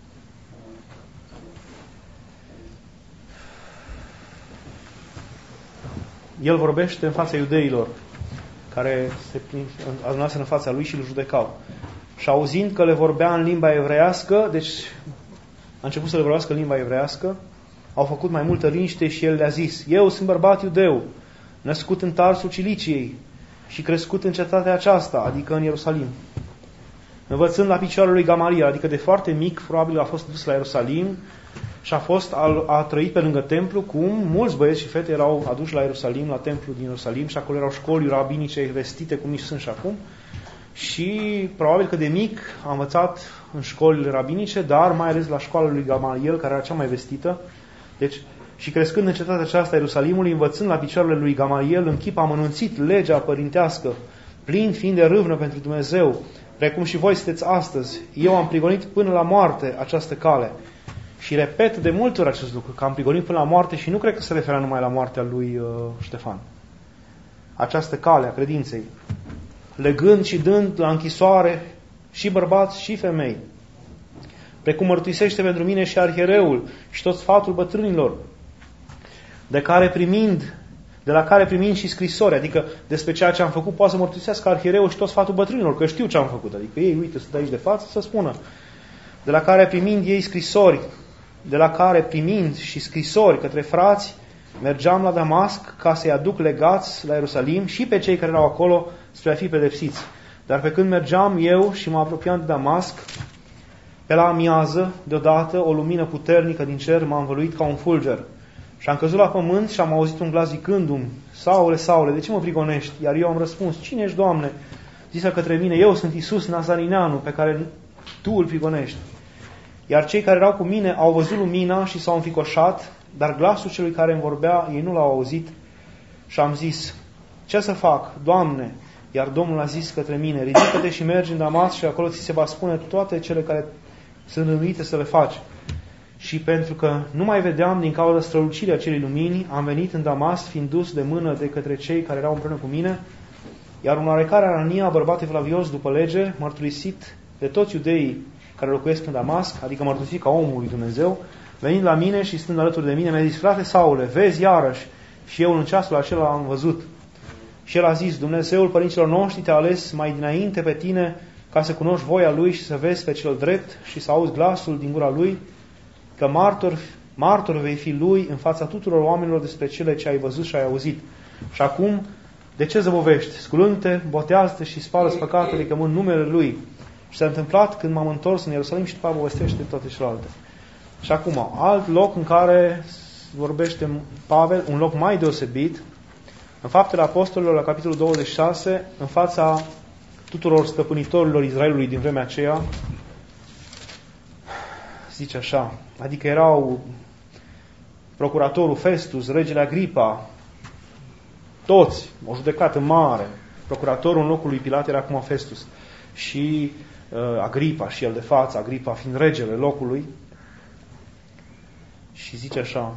Speaker 2: el vorbește în fața iudeilor, care se adunaseră în fața lui și îl judecau. Și auzind că le vorbea în limba evreiască, deci a început să le vorbească în limba evreiască, au făcut mai multă liniște și el le-a zis: eu sunt bărbat iudeu, născut în Tarsul Ciliciei și crescut în cetatea aceasta, adică în Ierusalim, învățând la picioarele lui Gamaliel, adică de foarte mic, probabil a fost dus la Ierusalim și a fost a, a trăit pe lângă templu, cum mulți băieți și fete erau aduși la Ierusalim, la templu din Ierusalim, și acolo erau școli rabinice vestite cum nici sunt și acum. Și probabil că de mic a învățat în școlile rabinice, dar mai ales la școala lui Gamaliel, care era cea mai vestită. Deci, și crescând în cetatea aceasta Ierusalimului, învățând la picioarele lui Gamaliel, în chip amănunțit legea părintească, plin fiind de râvnă pentru Dumnezeu, precum și voi sunteți astăzi. Eu am prigonit până la moarte această cale. Și repet de multe ori acest lucru, că am prigonit până la moarte, și nu cred că se referea numai la moartea lui uh, Ștefan. Această cale a credinței, legând și dând la închisoare și bărbați și femei, precum mărturisește pentru mine și arhiereul și tot sfatul bătrânilor, de care primind, de la care primind și scrisori, adică despre ceea ce am făcut, poate să mărturisească arhiereul și tot sfatul bătrânilor, că știu ce am făcut, adică ei, uite, sunt aici de față, să spună, de la care primind ei scrisori, de la care primind și scrisori către frați, mergeam la Damasc ca să-i aduc legați la Ierusalim și pe cei care erau acolo spre a fi pedepsiți. Dar pe când mergeam eu și mă apropiam de Damasc, pe la amiază, deodată, o lumină puternică din cer m-a învăluit ca un fulger. Și am căzut la pământ și am auzit un glas zicându-mi: Saule, Saule, de ce mă prigonești? Iar eu am răspuns: cine ești, Doamne? Zise către mine: eu sunt Iisus Nazarineanu, pe care tu îl prigonești. Iar cei care erau cu mine au văzut lumina și s-au înficoșat, dar glasul celui care îmi vorbea ei nu l-au auzit. Și am zis: ce să fac, Doamne? Iar Domnul a zis către mine: ridică-te și mergi în Damasc și acolo ți se va spune toate cele care sunt rânduite să le faci. Și pentru că nu mai vedeam din cauza strălucirii acelei lumini, am venit în Damasc, fiind dus de mână de către cei care erau împreună cu mine, iar un oarecare Anania, bărbat evlavios după lege, mărturisit de toți iudeii care locuiesc în Damasc, adică mărturisit ca omul lui Dumnezeu, venind la mine și stând alături de mine, mi-a zis: frate Saule, vezi iarăși? Și eu în ceasul acela am văzut. Și el a zis: Dumnezeul părinților noștri te-a ales mai dinainte pe tine ca să cunoști voia Lui și să vezi pe cel drept și să auzi glasul din gura Lui, că martor, martor vei fi Lui în fața tuturor oamenilor despre cele ce ai văzut și ai auzit. Și acum, de ce zăbovești? Sculându-te, botează-te și spală-ți păcatele, cămând numele Lui. Și s-a întâmplat când m-am întors în Ierusalim și după aceea povestește toate celelalte. Și acum, alt loc în care vorbește Pavel, un loc mai deosebit, în Faptele Apostolilor, la capitolul douăzeci și șase, în fața tuturor stăpânitorilor Israelului din vremea aceea, zice așa, adică erau procuratorul Festus, regele Agripa, toți, o judecată mare. Procuratorul în locul lui Pilat era acum Festus. Și uh, Agripa, și el de față, Agripa fiind regele locului. Și zice așa,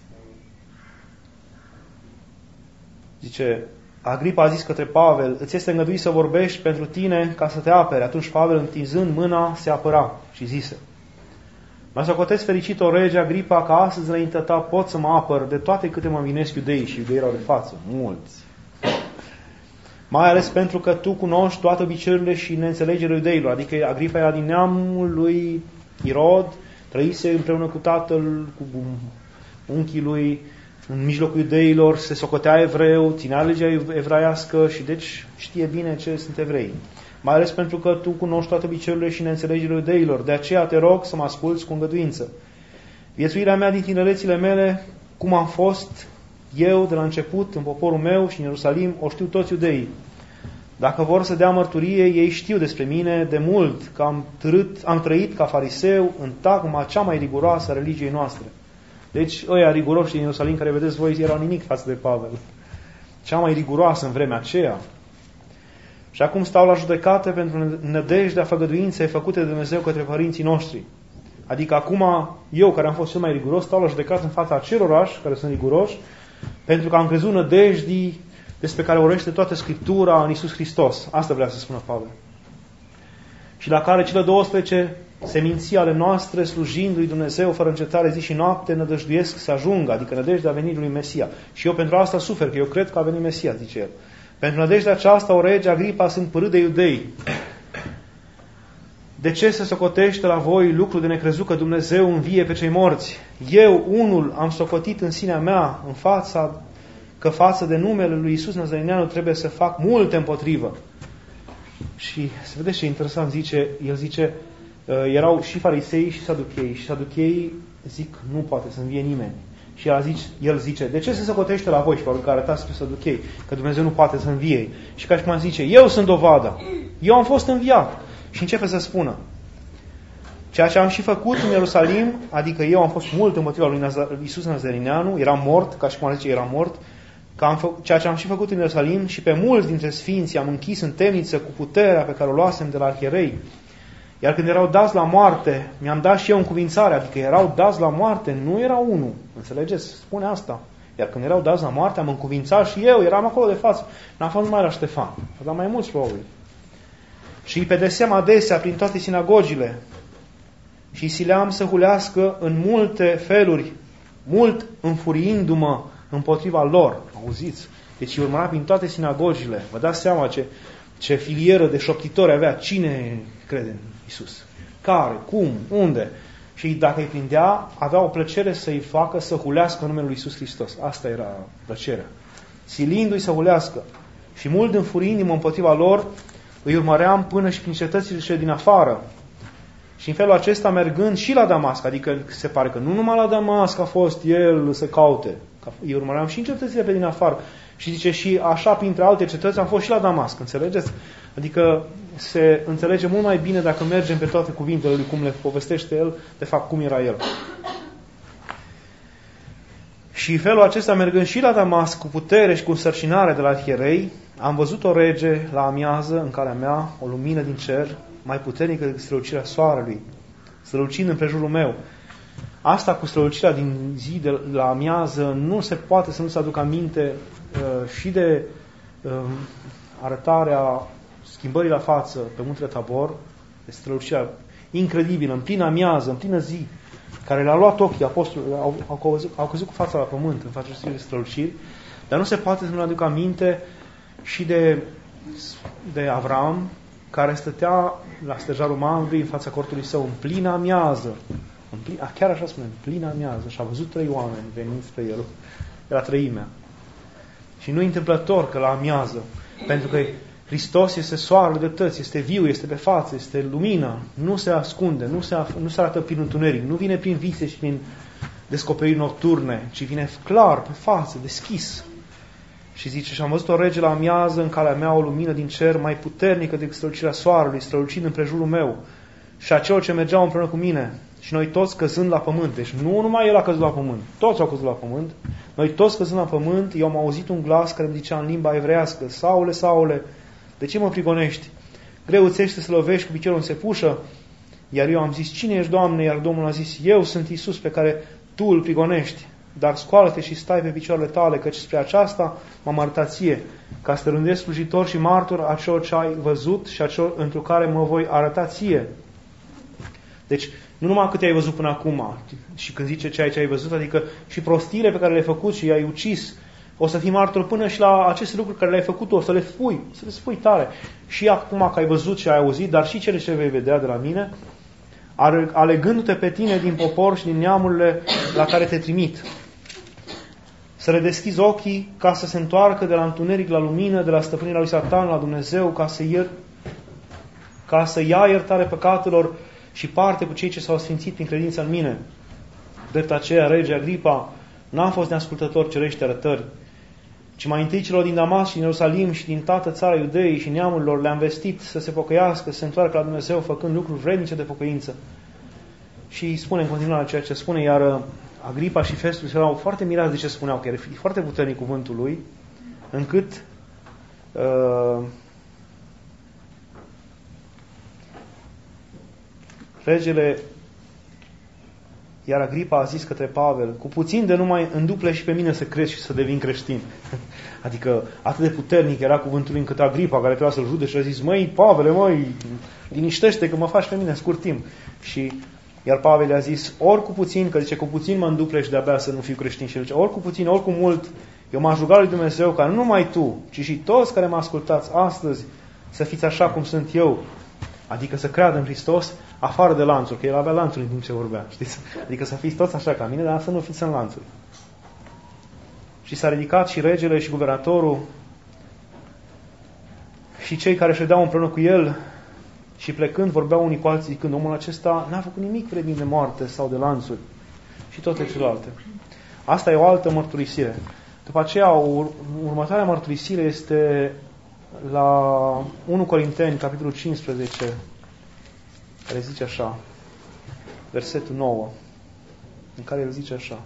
Speaker 2: zice, Agripa a zis către Pavel: îți este îngăduit să vorbești pentru tine ca să te apere. Atunci Pavel, întinzând mâna, se apăra și zise: mă socotesc fericit, o rege Agripa, că astăzi înaintea ta pot să mă apăr de toate câte mă învinesc iudeii. Și iudeii erau de față, mulți. Mai ales pentru că tu cunoști toate obiceiurile și neînțelegerile iudeilor. Adică Agripa era din neamul lui Irod, trăise împreună cu tatăl, cu unchii lui, în mijlocul iudeilor, se socotea evreu, ținea legea evraiască și deci știe bine ce sunt evrei. Mai ales pentru că tu cunoști toate obiceiurile și neînțelegerile iudeilor. De aceea te rog să mă asculți cu îngăduință. Viețuirea mea din tinerețile mele, cum am fost eu de la început în poporul meu și în Ierusalim, o știu toți iudeii. Dacă vor să dea mărturie, ei știu despre mine de mult că am, trăit, am trăit ca fariseu în tagma cea mai riguroasă a religiei noastre. Deci ăia riguroși din Ierusalim care vedeți voi erau nimic față de Pavel. Cea mai riguroasă în vremea aceea. Și acum stau la judecată pentru nădejdea făgăduinței făcute de Dumnezeu către părinții noștri. Adică acum eu, care am fost cel mai riguros, stau la judecată în fața acelorași care sunt riguroși, pentru că am crezut nădejdii despre care vorbește toată Scriptura în Iisus Hristos. Asta vrea să spună Pavel. Și la care cele douăsprezece seminții ale noastre, slujind lui Dumnezeu fără încetare zi și noapte, nădăjduiesc să ajungă, adică nădejdea venirii lui Mesia. Și eu pentru asta sufer, că eu cred că a venit Mesia, zice el. Pentru nădejdea aceasta, o rege Agripa, sunt părât de iudei. De ce se socotește la voi lucru de necrezut că Dumnezeu învie pe cei morți? Eu, unul, am socotit în sinea mea, în fața, că față de numele lui Iisus Nazarineanu trebuie să fac multe împotrivă. Și se vede ce interesant, zice, el zice, erau și farisei și saduchei. Și saducheii zic, nu poate să învie nimeni. Și el zice, el zice, de ce se socotește la voi? Și probabil că arătați pe saduchei, că Dumnezeu nu poate să învie. Și ca și cum zice, eu sunt dovada. Eu am fost înviat. Și începe să spună, ceea ce am și făcut în Ierusalim, adică eu am fost mult împotriva lui Iisus Nazarineanu, eram mort, ca și cum zice, eram mort, că am fă, ceea ce am și făcut în Ierusalim și pe mulți dintre sfinții am închis în temniță cu puterea pe care o luasem de la arhierei. Iar când erau dați la moarte, mi-am dat și eu încuvințare, adică erau dați la moarte, nu era unul. Înțelegeți? Spune asta. Iar când erau dați la moarte, am încuvințat și eu, eram acolo de față. N-am fost numai la Ștefan, dar mai mulți probabil. Și îi pedeseam adesea prin toate sinagogile și îi sileam să hulească în multe feluri, mult înfuriindu-mă împotriva lor. Auziți? Deci îi urmăra prin toate sinagogile. Vă dați seama ce, ce filieră de șoptitori avea. Cine crede în Iisus? Care? Cum? Unde? Și dacă îi prindea, avea o plăcere să-i facă să hulească în numele lui Iisus Hristos. Asta era plăcerea. Silindu-i să hulească. Și mult înfuriindu-mă împotriva lor, îi urmăream până și prin cetățile din afară. Și în felul acesta mergând și la Damasc, adică se pare că nu numai la Damasc a fost el să caute, îi urmăream și în cetățile pe din afară. Și zice, și așa, printre alte cetăți, am fost și la Damasc, înțelegeți? Adică se înțelege mult mai bine dacă mergem pe toate cuvintele lui, cum le povestește el, de fapt, cum era el. Și în felul acesta, mergând și la Damasc, cu putere și cu însărcinare de la arhierei, am văzut o rege la amiază, în calea mea, o lumină din cer, mai puternică decât strălucirea soarelui, strălucind împrejurul meu. Asta cu strălucirea din zi de la amiază nu se poate să nu se aducă aminte uh, și de uh, arătarea schimbării la față pe muntele Tabor, de strălucirea incredibilă, în plină amiază, în plină zi, care le-a luat ochii apostolilor, au, au, căzut, au căzut cu fața la pământ în fața acestei străluciri, dar nu se poate să nu aducă aminte și de, de Avram, care stătea la stejarul Mamre în fața cortului său, în plină amiază. În plin, a, chiar așa spune, în plină amiază. Și a văzut trei oameni venind spre el. Era treimea. Și nu întâmplător că la amiază. Pentru că Hristos este soarele dreptății, este viu, este pe față, este lumină. Nu se ascunde, nu se, nu se arată prin întuneric. Nu vine prin vise și prin descoperiri nocturne, ci vine clar, pe față, deschis. Și zice, și am văzut o rege la amiază, în calea mea o lumină din cer mai puternică decât strălucirea soarelui, strălucind împrejurul meu. Și acelor ce mergeau împreună cu mine. Și noi toți căzând la pământ. Deci nu numai el a căzut la pământ. Toți au căzut la pământ. Noi toți căzând la pământ, eu am auzit un glas care îmi zicea în limba evrească, Saule, Saule, de ce mă prigonești? Greu îți este să lovești cu piciorul în sepușă? Iar eu am zis, cine ești, Doamne? Iar Domnul a zis, eu sunt Iisus pe care tu îl prigonești. Dar scoală-te și stai pe picioarele tale, căci spre aceasta m-am arătat ție, ca să te rândesc slujitor și martor a celor ce ai văzut și a celor întru care mă voi arăta ție. Deci, nu numai câte ai văzut până acum, și când zice ce ai, ce ai văzut, adică și prostiile pe care le-ai făcut și i-ai ucis, o să fii martor până și la aceste lucruri care le-ai făcut, o să le spui, să le spui tare. Și acum că ai văzut și ai auzit, dar și cele ce vei vedea de la mine, alegându-te pe tine din popor și din neamurile la care te trimit. Să le deschizi ochii ca să se întoarcă de la întuneric la lumină, de la stăpânirea lui Satan la Dumnezeu, ca să, ier... ca să ia iertare păcatelor și parte cu cei ce s-au sfințit prin credința în mine. Drept aceea, rege Agripa, n-am fost neascultător cerește arătări, ci mai întâi celor din Damasc și din Ierusalim și din toată țara Iudeii și neamurilor le-am vestit să se pocăiască, să se întoarcă la Dumnezeu, făcând lucruri vrednice de pocăință. Și spune în continuare ceea ce spune, iar Agripa și Festus erau foarte mirați de ce spuneau, că era foarte puternic cuvântul lui, încât uh, regele, iar Agripa a zis către Pavel, cu puțin de numai înduple și pe mine să crezi și să devin creștin. Adică atât de puternic era cuvântul încât Agripa, care trebuia să-l judece, a zis, măi, Pavele, măi, liniștește că mă faci pe mine în scurt timp. Și iar Pavel a zis, ori cu puțin, că zice, cu puțin mă înduple și de-abia să nu fiu creștin. Și el zice, ori cu puțin, ori cu mult, eu m-aș ruga lui Dumnezeu ca nu numai tu, ci și toți care mă ascultați astăzi să fiți așa cum sunt eu. Adică să creadă în Hristos afară de lanțuri, că el avea lanțuri în timp ce vorbea, știți? Adică să fiți toți așa ca mine, dar să nu fiți în lanțuri. Și s-a ridicat și regele și guvernatorul și cei care ședeau împreună cu el și plecând vorbeau unii cu alții zicând, omul acesta n-a făcut nimic vrednic de moarte sau de lanțuri și toate celelalte. Asta e o altă mărturisire. După aceea, următoarea mărturisire este la unu Corinteni, capitolul cincisprezece, care zice așa, versetul nouă, în care el zice așa.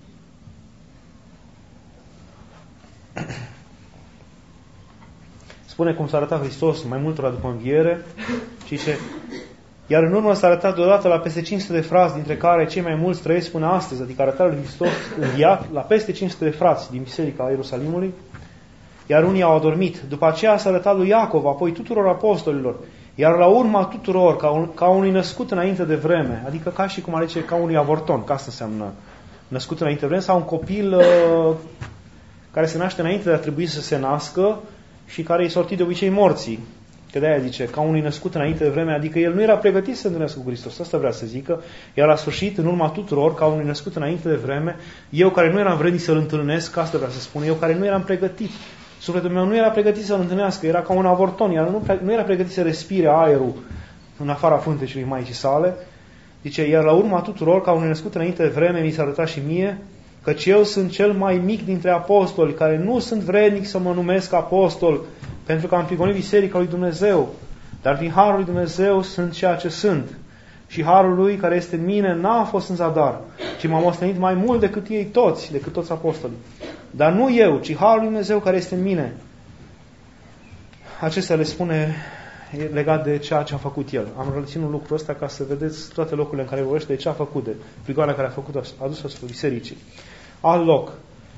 Speaker 2: Spune cum s-a arătat Hristos mai multora după înviere și zice, iar în urmă s-a arătat deodată la peste cinci sute de frați, dintre care cei mai mulți trăiesc până astăzi, adică arătarea lui Hristos înviat la peste cinci sute de frați din biserica Ierusalimului, iar unii au adormit. După aceea s-a arătat lui Iacov, apoi tuturor apostolilor, iar la urma tuturor, ca, un, ca unui născut înainte de vreme, adică ca și cum ar zice, ca unui avorton, ca asta înseamnă născut înainte de vreme, sau un copil uh, care se naște înainte de a trebui să se nască și care îi sortit de obicei morții. Că de-aia zice, ca unui născut înainte de vreme, adică el nu era pregătit să se întâlnească cu Hristos. Asta vrea să zică. Iar la sfârșit, în urma tuturor, ca unui născut înainte de vreme, eu care nu eram vrednic să-L întâlnesc, asta vrea să spun, eu care nu eram pregătit. Sufletul meu nu era pregătit să-L întâlnească, era ca un avorton, iar nu, nu era pregătit să respire aerul în afara fântecului Maicii sale. Zice, iar la urma tuturor, ca unui născut înainte de vreme, mi s-a arătat și mie, căci eu sunt cel mai mic dintre apostoli, care nu sunt vrednic să mă numesc apostol, pentru că am prigonit biserica lui Dumnezeu, dar din harul lui Dumnezeu sunt ceea ce sunt. Și harul lui care este în mine n-a fost în zadar, ci m-am ostenit mai mult decât ei toți, decât toți apostolii. Dar nu eu, ci harul lui Dumnezeu care este în mine. Acestea le spune legat de ceea ce a făcut el. Am reținut lucrul ăsta ca să vedeți toate locurile în care vorbește de ce a făcut, de prigoana care a făcut, a adus asupra bisericii. Alt loc.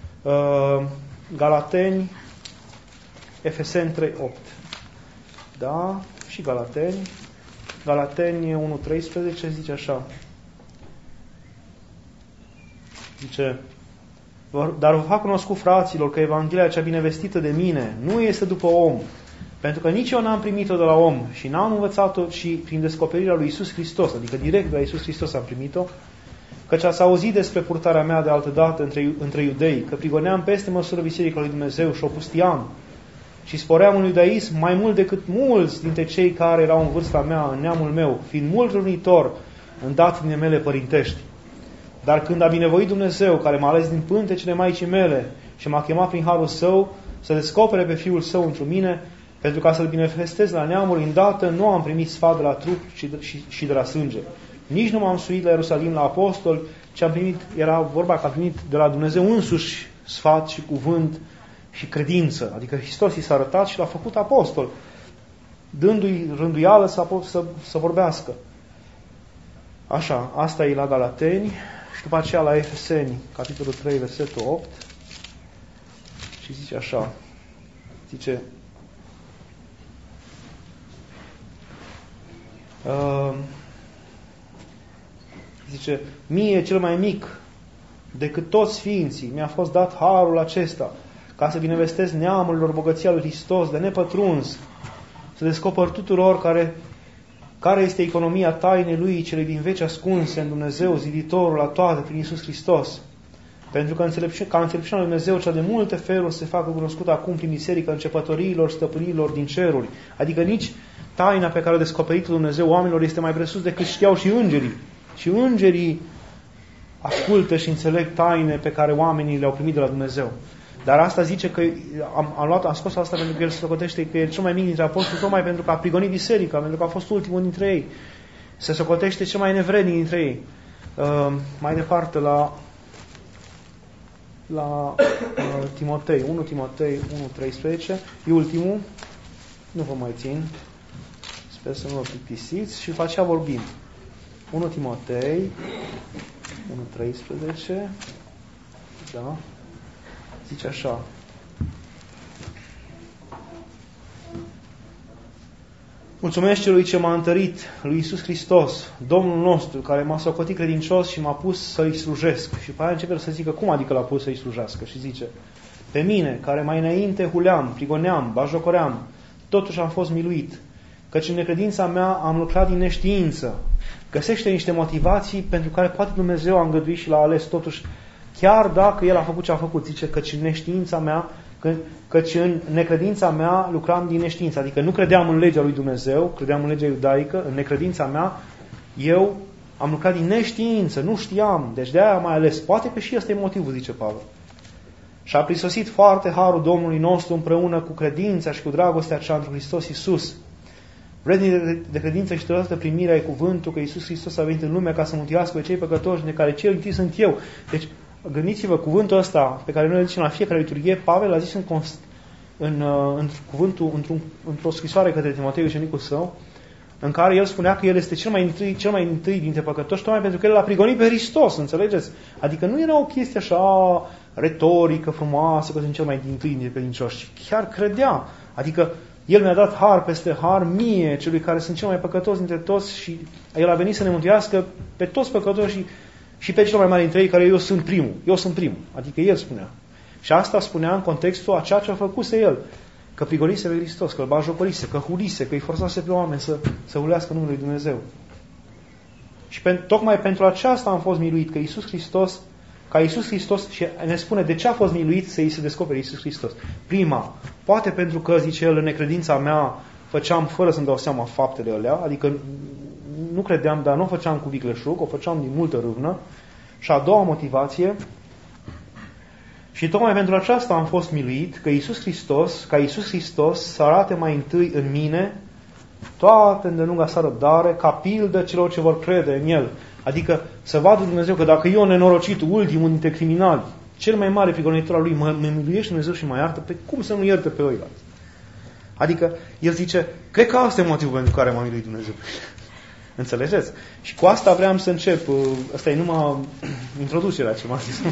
Speaker 2: Galateni, Efeseni trei opt. Da? Și Galateni. Galateni unu treisprezece zice așa. Zice, dar vă fac cunoscut, fraților, că Evanghelia cea binevestită de mine nu este după om, pentru că nici eu n-am primit-o de la om și n-am învățat-o și prin descoperirea lui Iisus Hristos, adică direct de la Iisus Hristos am primit-o, căci ați auzit despre purtarea mea de altădată între, între iudei, că prigoneam peste măsură biserica lui Dumnezeu și o pustiam și spoream în iudaism mai mult decât mulți dintre cei care erau în vârsta mea, în neamul meu, fiind mult rănitor în datinile mele părintești. Dar când a binevoit Dumnezeu, care m-a ales din pântecele Maicii mele și m-a chemat prin harul Său să descopere pe Fiul Său într mine, pentru ca să-L binefestez la neamuri, îndată nu am primit sfat de la trup și de, și, și de la sânge. Nici nu m-am suit la Ierusalim la apostol, ci am primit, era vorba că am primit de la Dumnezeu însuși sfat și cuvânt și credință. Adică Hristos i s-a arătat și l-a făcut apostol, dându-i rânduială să, să, să vorbească. Așa, asta e la Galateni și după aceea la Efeseni, capitolul trei, versetul opt, și zice așa, zice, uh, zice, mie cel mai mic decât toți sfinții mi-a fost dat harul acesta, ca să binevestesc neamurilor bogăția lui Hristos de nepătruns, să descoper tuturor care care este economia tainei lui, cele din veci ascunse în Dumnezeu, ziditorul la toate prin Iisus Hristos. Pentru că înțelepciune, ca înțelepciunea lui Dumnezeu, cea de multe feluri se facă cunoscută acum prin biserica începătoriilor, stăpânilor din ceruri. Adică nici taina pe care a descoperit-o Dumnezeu oamenilor este mai presus decât știau și îngerii. Și îngerii ascultă și înțeleg taine pe care oamenii le-au primit de la Dumnezeu. Dar asta zice că am, am, luat, am scos asta pentru că el se socotește că e cel mai mic dintre apostoli, tocmai pentru că a prigonit biserica, pentru că a fost ultimul dintre ei. Se socotește cel mai nevrednic dintre ei. Uh, mai departe la la uh, Timotei, unu Timotei unu treisprezece, e ultimul, nu vă mai țin, sper să nu vă plictisiți, și după aceea vorbim. unu Timotei unu treisprezece, da, zice așa: mulțumesc celui ce m-a întărit, lui Iisus Hristos, Domnul nostru, care m-a socotit credincios și m-a pus să-i slujesc. Și pe aia începe să zică, cum adică l-a pus să-i slujească? Și zice, pe mine, care mai înainte huleam, prigoneam, bajocoream, totuși am fost miluit, căci în necredința mea am lucrat din neștiință. Găsește niște motivații pentru care poate Dumnezeu a îngăduit și l-a ales totuși, chiar dacă El a făcut ce a făcut. Zice, căci în neștiința mea, că, căci în necredința mea lucram din neștiință. Adică nu credeam în legea lui Dumnezeu, credeam în legea iudaică, în necredința mea, eu am lucrat din neștiință, nu știam. Deci de-aia am mai ales. Poate că și ăsta e motivul, zice Pavel. Și a prisosit foarte harul Domnului nostru împreună cu credința și cu dragostea cea într Hristos Iisus. Vrednic de credință și toată primirea e cuvântul că Iisus Hristos a venit în lume ca să mântuiască pe cei păcătoși, de care cel întâi sunt eu. Deci, gândiți-vă, cuvântul ăsta pe care noi îl zicem la fiecare liturghie, Pavel a zis în, const, în, în cuvântul, într-un, într-o scrisoare către Timotei, ucenicul său, în care el spunea că el este cel mai întâi, cel mai întâi dintre păcătoși, tocmai pentru că el l-a prigonit pe Hristos, înțelegeți? Adică nu era o chestie așa retorică, frumoasă, că sunt cel mai întâi dintre credincioși. Chiar credea. Adică El mi-a dat har peste har mie, celui care sunt cel mai păcătos dintre toți, și El a venit să ne mântuiască pe toți păcătoși și, și pe cel mai mare dintre ei, care eu sunt primul. Eu sunt primul. Adică El spunea. Și asta spunea în contextul a ceea ce a făcuse El. Că prigonise pe Hristos, că îl bajocorise, că hulise, că îi forțase pe oameni să, să hulească numele lui Dumnezeu. Și pe, tocmai pentru aceasta am fost miluit, că Iisus Hristos, ca Iisus Hristos, și ne spune de ce a fost miluit să îi se descopere Iisus Hristos. Prima, poate pentru că, zice El, în necredința mea făceam fără să-mi dau seama faptele alea, adică nu credeam, dar nu o făceam cu vicleșug, o făceam din multă râvnă. Și a doua motivație, și tocmai pentru aceasta am fost miluit, că Iisus Hristos, ca Iisus Hristos să arate mai întâi în mine toată îndelunga sa răbdare, ca pildă celor ce vor crede în El. Adică să vadă Dumnezeu că dacă eu, nenorocitul, ultimul dintre criminali, cel mai mare prigonitor al lui, mă, mă miluiește Dumnezeu și mă iartă, pe cum să nu ierte pe ăilalți? Adică El zice, cred că asta e motivul pentru care m-a miluit Dumnezeu. Înțelegeți? Și cu asta vreau să încep. Asta e numai introducerea ce m-a zis.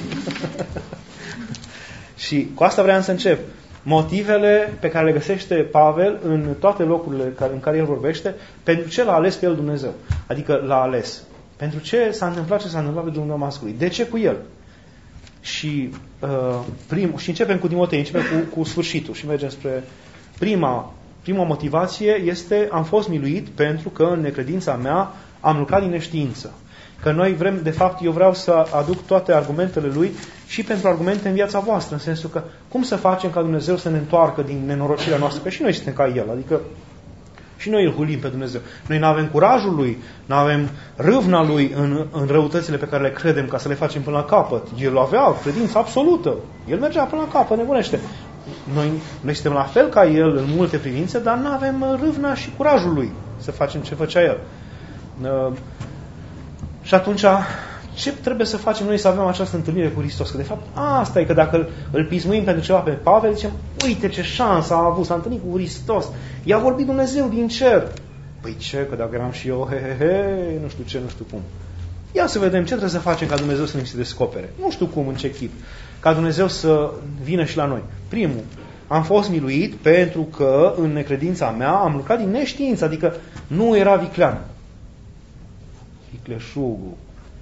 Speaker 2: Și cu asta vreau să încep. Motivele pe care le găsește Pavel în toate locurile în care el vorbește, pentru ce l-a ales pe el Dumnezeu. Adică l-a ales. Pentru ce s-a întâmplat ce s-a întâmplat pe drumul Damascului. De ce cu el? Și, uh, prim, și începem cu Timotei, începem cu, cu sfârșitul și mergem spre prima, prima motivație este am fost miluit pentru că în necredința mea am lucrat din neștiință. Că noi vrem, de fapt, eu vreau să aduc toate argumentele lui și pentru argumente în viața voastră, în sensul că cum să facem ca Dumnezeu să ne întoarcă din nenorocirea noastră, că și noi suntem ca El, adică și noi îl hulim pe Dumnezeu. Noi nu avem curajul Lui, nu avem râvna Lui în, în răutățile pe care le credem ca să le facem până la capăt. El avea credință absolută. El mergea până la capăt, nebunește. Noi, noi suntem la fel ca El în multe privințe, dar nu avem râvna și curajul Lui să facem ce făcea El. Uh, și atunci, ce trebuie să facem noi să avem această întâlnire cu Hristos? Că de fapt asta e, că dacă îl, îl pismuim pentru ceva pe Pavel, zicem, uite ce șansă a avut, s-a întâlnit cu Hristos, i-a vorbit Dumnezeu din cer. Păi ce, că dacă eram și eu, he, he, he, nu știu ce, nu știu cum. Ia să vedem ce trebuie să facem ca Dumnezeu să ne se descopere. Nu știu cum, în ce chip. Ca Dumnezeu să vină și la noi. Primul, am fost miluit pentru că în necredința mea am lucrat din neștiință, adică nu era viclean. Vicleșugul.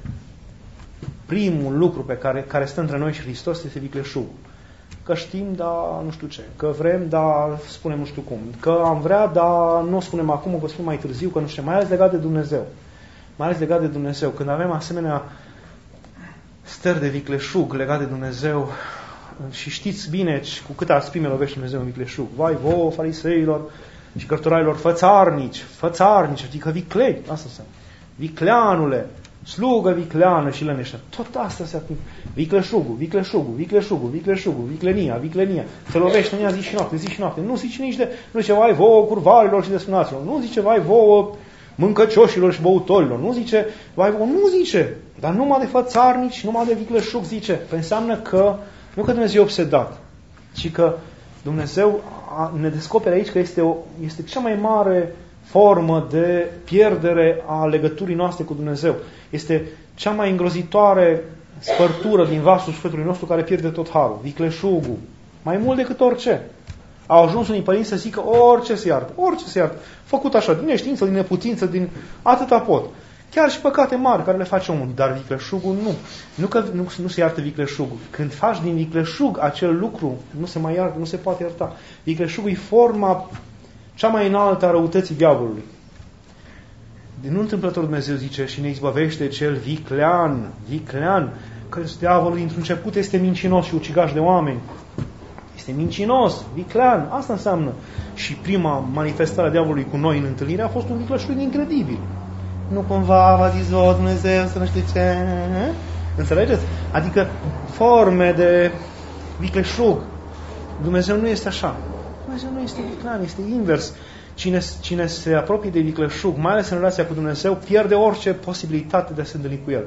Speaker 2: Primul lucru pe care, care stă între noi și Hristos este vicleșugul. Că știm, dar nu știu ce. Că vrem, dar spunem nu știu cum. Că am vrea, dar nu o spunem acum, o spun mai târziu, că nu știu. Mai ales legat de Dumnezeu. Mai ales legat de Dumnezeu. Când avem asemenea stări de vicleșug legat de Dumnezeu, și știți bine cu câte aspime lovește Dumnezeu în vicleșug. Vai vouă, fariseilor și cărturarilor, fățarnici, fățarnici, adică viclei. Asta înseamnă. Vicleanule, slugă vicleană și lănește. Tot asta se ating. Vicleșugul, vicleșugul, vicleșugul, vicleșugul, viclenia, viclenia. Se lovește în ea zi și noapte, zi și noapte. Nu zice nici de, nu zice, vai vouă curvarilor și desfânaților. Nu zice, vai vouă mâncăcioșilor și băutorilor. Nu zice, vai vouă, nu zice. Dar numai de fățarnici, numai de vicleșug zice. Păi înseamnă că, nu că Dumnezeu e obsedat, ci că Dumnezeu ne descoperă aici că este, o, este cea mai mare formă de pierdere a legăturii noastre cu Dumnezeu. Este cea mai îngrozitoare spărtură din vasul sufletului nostru care pierde tot harul. Vicleșugul. Mai mult decât orice. Au ajuns unii părinți să zică orice se iartă. Orice se iartă. Făcut așa, din neștiință, din neputință, din atâta pot. Chiar și păcate mari care le face omul. Dar vicleșugul nu. Nu că nu, nu se iartă vicleșugul. Când faci din vicleșug acel lucru, nu se mai iartă, nu se poate ierta. Vicleșugul e forma cea mai înaltă a răutății diavolului. Nu întâmplător Dumnezeu zice și ne izbăvește cel viclean, viclean, că diavolul dintr-un început este mincinos și ucigaș de oameni. Este mincinos, viclean, asta înseamnă. Și prima manifestare a diavolului cu noi în întâlnire a fost un vicleșug incredibil. Nu cumva va dizvo Dumnezeu să nu știu ce... Înțelegeți? Adică forme de vicleșug. Dumnezeu nu este așa. Dumnezeu nu este viclean, este invers. Cine, cine se apropie de vicleșug, mai ales în relația cu Dumnezeu, pierde orice posibilitate de a se întâlni cu El.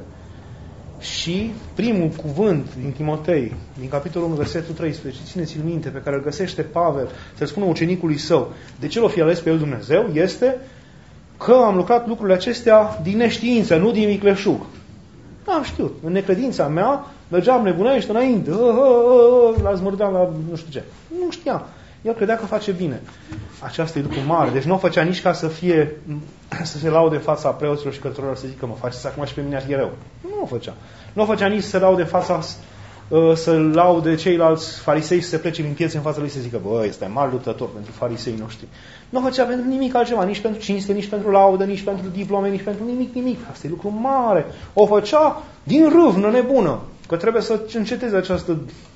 Speaker 2: Și primul cuvânt din Timotei, din capitolul unu, versetul treisprezece, țineți-l minte, pe care îl găsește Pavel, să-l spună ucenicului său, de ce l-o fi ales pe el Dumnezeu, este că am lucrat lucrurile acestea din neștiință, nu din vicleșug. N-am știut. În necredința mea, mergeam nebunește înainte, la zmărdeam la nu știu ce. Nu știam. El credea că face bine. Aceasta e lucru mare. Deci nu o făcea nici ca să fie, să se laude în fața preoților și cărturilor să zică, mă, faceți acum și pe mine e rău. Nu o făcea. Nu o făcea nici să se laude în fața, să laude ceilalți farisei și să se plece din piețe în fața lui să zică, bă, este mare luptător pentru farisei noștri. Nu o făcea pentru nimic altceva, nici pentru cinste, nici pentru laudă, nici pentru diplome, nici pentru nimic, nimic. Asta e lucru mare. O făcea din râvnă nebună, că trebuie să înceteze această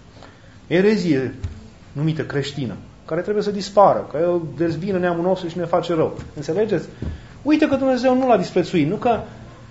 Speaker 2: erezie numită creștină, care trebuie să dispară, că el dezbină neamul nostru și ne face rău. Înțelegeți? Uite că Dumnezeu nu l-a disprețuit, nu că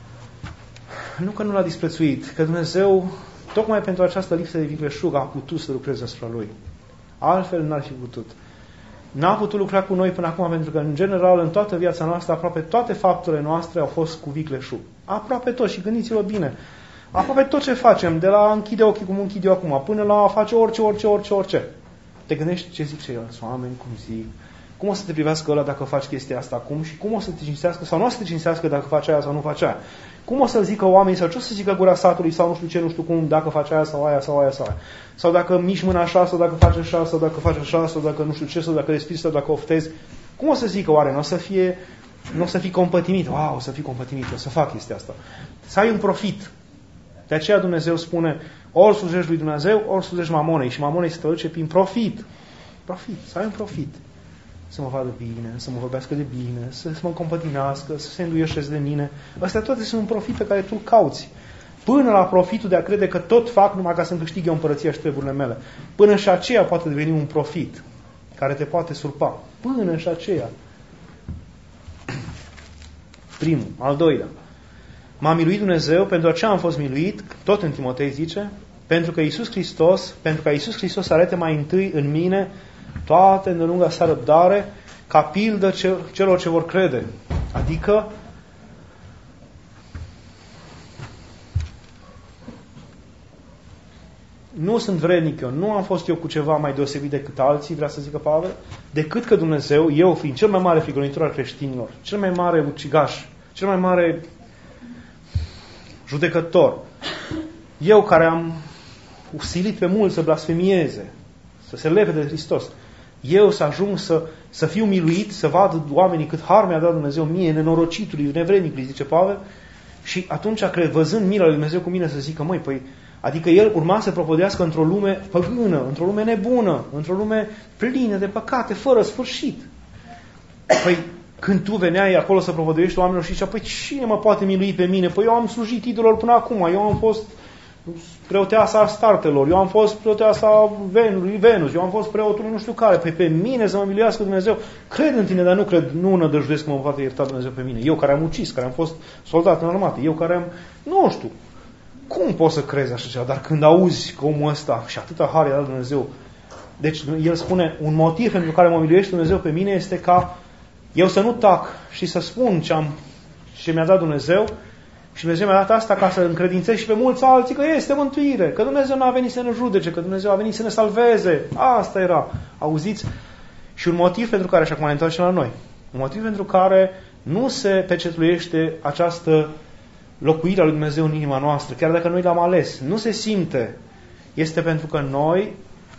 Speaker 2: nu că nu l-a disprețuit, că Dumnezeu, tocmai pentru această lipsă de vicleșug, a putut să lucreze asupra Lui. Altfel n-ar fi putut. N-a putut lucra cu noi până acum, pentru că, în general, în toată viața noastră, aproape toate faptele noastre au fost cu vicleșug. Aproape tot, și gândiți-vă bine, aproape tot ce facem, de la închide ochii cum închid eu acum, până la a face orice, orice, orice, orice. Te gândești ce zic ceilalți oameni, cum zic, cum o să te privească ăla dacă faci chestia asta acum și cum o să te cinstească sau nu o să te cinstească dacă faci aia sau nu faci aia. Cum o să zică oamenii sau ce o să zică gura satului sau nu știu ce, nu știu cum, dacă faci aia sau aia sau aia sau aia. Sau dacă mici mâna așa sau dacă faci așa sau dacă faci așa sau dacă nu știu ce sau dacă respiri sau dacă oftezi. Cum o să zică oare? Nu o să fie, nu o să fii compătimit. Wow, o să fii compătimit, o să fac chestia asta. Să ai un profit. De aceea Dumnezeu spune, ori slujești lui Dumnezeu, ori slujești mamonei. Și mamonei se traduce prin profit. Profit, să ai un profit. Să mă vadă bine, să mă vorbească de bine, să mă compătimească, să se înduieșeze de mine. Astea toate sunt un profit pe care tu îl cauți. Până la profitul de a crede că tot fac numai ca să-mi câștig eu împărăția și treburile mele. Până și aceea poate deveni un profit care te poate surpa. Până și aceea. Primul. Al doilea. M-a miluit Dumnezeu, pentru aceea am fost miluit, tot în Timotei zice, pentru că Iisus Hristos, pentru că Iisus Hristos arate mai întâi în mine toate îndelunga sa răbdare, ca pildă celor ce vor crede. Adică nu sunt vrednic eu, nu am fost eu cu ceva mai deosebit decât alții, vrea să zică Pavel, decât că Dumnezeu, eu fiind cel mai mare frigonitor al creștinilor, cel mai mare ucigaș, cel mai mare judecător, eu care am usilit pe mulți să blasfemieze, să se leve de Hristos, eu să ajung să, să fiu miluit, să vad oamenii cât har mi-a dat Dumnezeu mie, nenorocitului, nevrednicului, zice Pavel, și atunci, cred, văzând mila lui Dumnezeu cu mine, să zică, măi, păi, adică el urma să propodească într-o lume păgână, într-o lume nebună, într-o lume plină de păcate, fără sfârșit. Păi, când tu veneai acolo să propovăduiești oamenilor și zicea, păi cine mă poate milui pe mine? Păi eu am slujit idolilor până acum, eu am fost preoteasa startelor, eu am fost preoteasa Venului, Venus, eu am fost preotul nu știu care. Păi pe mine să mă miluiască Dumnezeu. Cred în tine, dar nu cred, nu nădăjduiesc că mă poate ierta Dumnezeu pe mine. Eu care am ucis, care am fost soldat în armată, eu care am, nu știu, cum poți să crezi așa ceva? Dar când auzi că omul ăsta și atâta har i-a dat Dumnezeu, deci el spune, un motiv pentru care mă miluiește Dumnezeu pe mine este ca eu să nu tac și să spun ce, am, ce mi-a dat Dumnezeu. Și Dumnezeu mi-a dat asta ca să încredințez și pe mulți alții că este mântuire, că Dumnezeu nu a venit să ne judece, că Dumnezeu a venit să ne salveze. Asta era. Auziți? Și un motiv pentru care, așa cum ne întoarcem la noi, Un motiv pentru care nu se pecetluiește această locuire a lui Dumnezeu în inima noastră, chiar dacă noi l-am ales. Nu se simte. Este pentru că noi